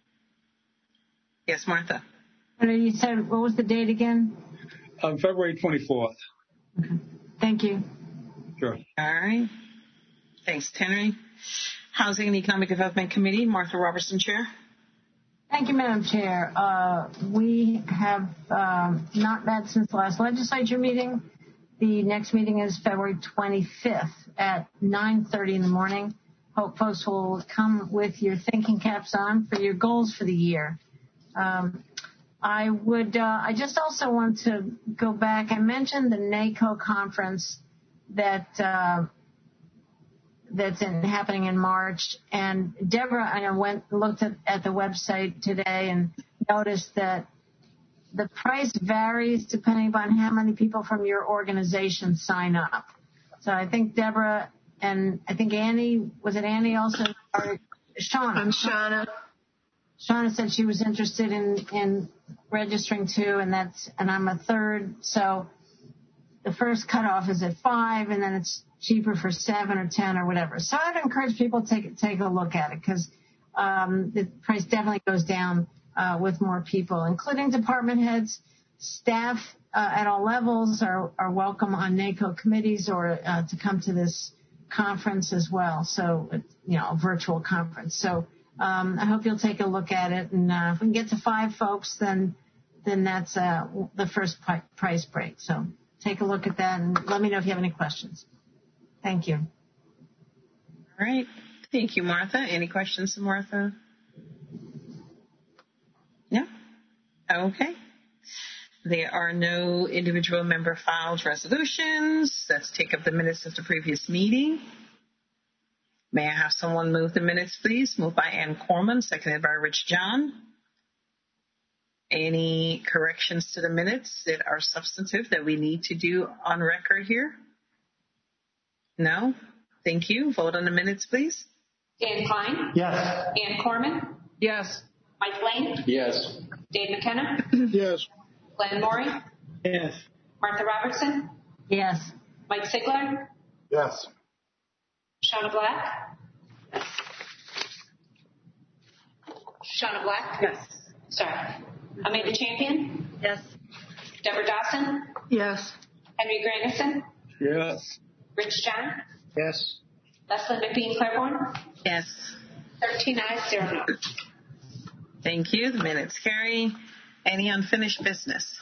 Yes, Martha. You said, what was the date again? Um, February twenty-fourth. Okay. Thank you. Sure. All right. Thanks, Henry. Housing and Economic Development Committee, Martha Robertson, Chair. Thank you, Madam Chair. Uh, we have um, not met since the last legislature meeting. The next meeting is February twenty-fifth at nine thirty in the morning. Hope folks will come with your thinking caps on for your goals for the year. Um, I would. Uh, I just also want to go back. I mentioned the NACO conference that uh, that's in, happening in March, and Deborah, I know, went looked at, at the website today and noticed that the price varies depending upon how many people from your organization sign up. So I think Deborah and I think Annie, was it Annie also? Or Shauna. I'm Shauna. Shauna said she was interested in, in registering too, and that's, and I'm a third. So the first cutoff is at five, and then it's cheaper for seven or ten or whatever. So I'd encourage people to take, take a look at it, because um, the price definitely goes down uh, with more people, including department heads. Staff uh, at all levels are, are welcome on NACO committees or uh, to come to this conference as well. So, you know, a virtual conference. So um, I hope you'll take a look at it. And uh, if we can get to five folks, then then that's uh, the first pri- price break. So take a look at that and let me know if you have any questions. Thank you. All right. Thank you, Martha. Any questions for Martha? No? Okay. There are no individual member filed resolutions. Let's take up the minutes of the previous meeting. May I have someone move the minutes, please? Moved by Ann Corman, seconded by Rich John. Any corrections to the minutes that are substantive that we need to do on record here? No? Thank you. Vote on the minutes, please. Dan Klein? Yes. Ann Corman? Yes. Mike Lane? Yes. Dave McKenna? Yes. Glenn Morey? Yes. Martha Robertson? Yes. Mike Sigler? Yes. Shauna Black? Shauna Black? Yes. Sorry. Amanda Champion? Yes. Deborah Dawson? Yes. Henry Grandison? Yes. Rich John? Yes. Leslie McBean Claiborne? Yes. thirteen ayes, zero no. Thank you. The minutes carry. Any unfinished business?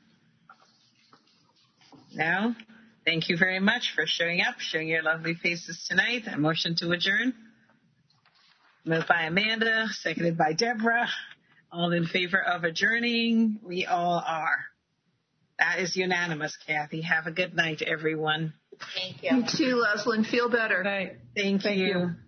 No? Thank you very much for showing up, showing your lovely faces tonight. A motion to adjourn. Moved by Amanda, seconded by Deborah. All in favor of adjourning? We all are. That is unanimous, Kathy. Have a good night, everyone. Thank you. You too, Leslyn. Feel better. Thank, Thank you. you.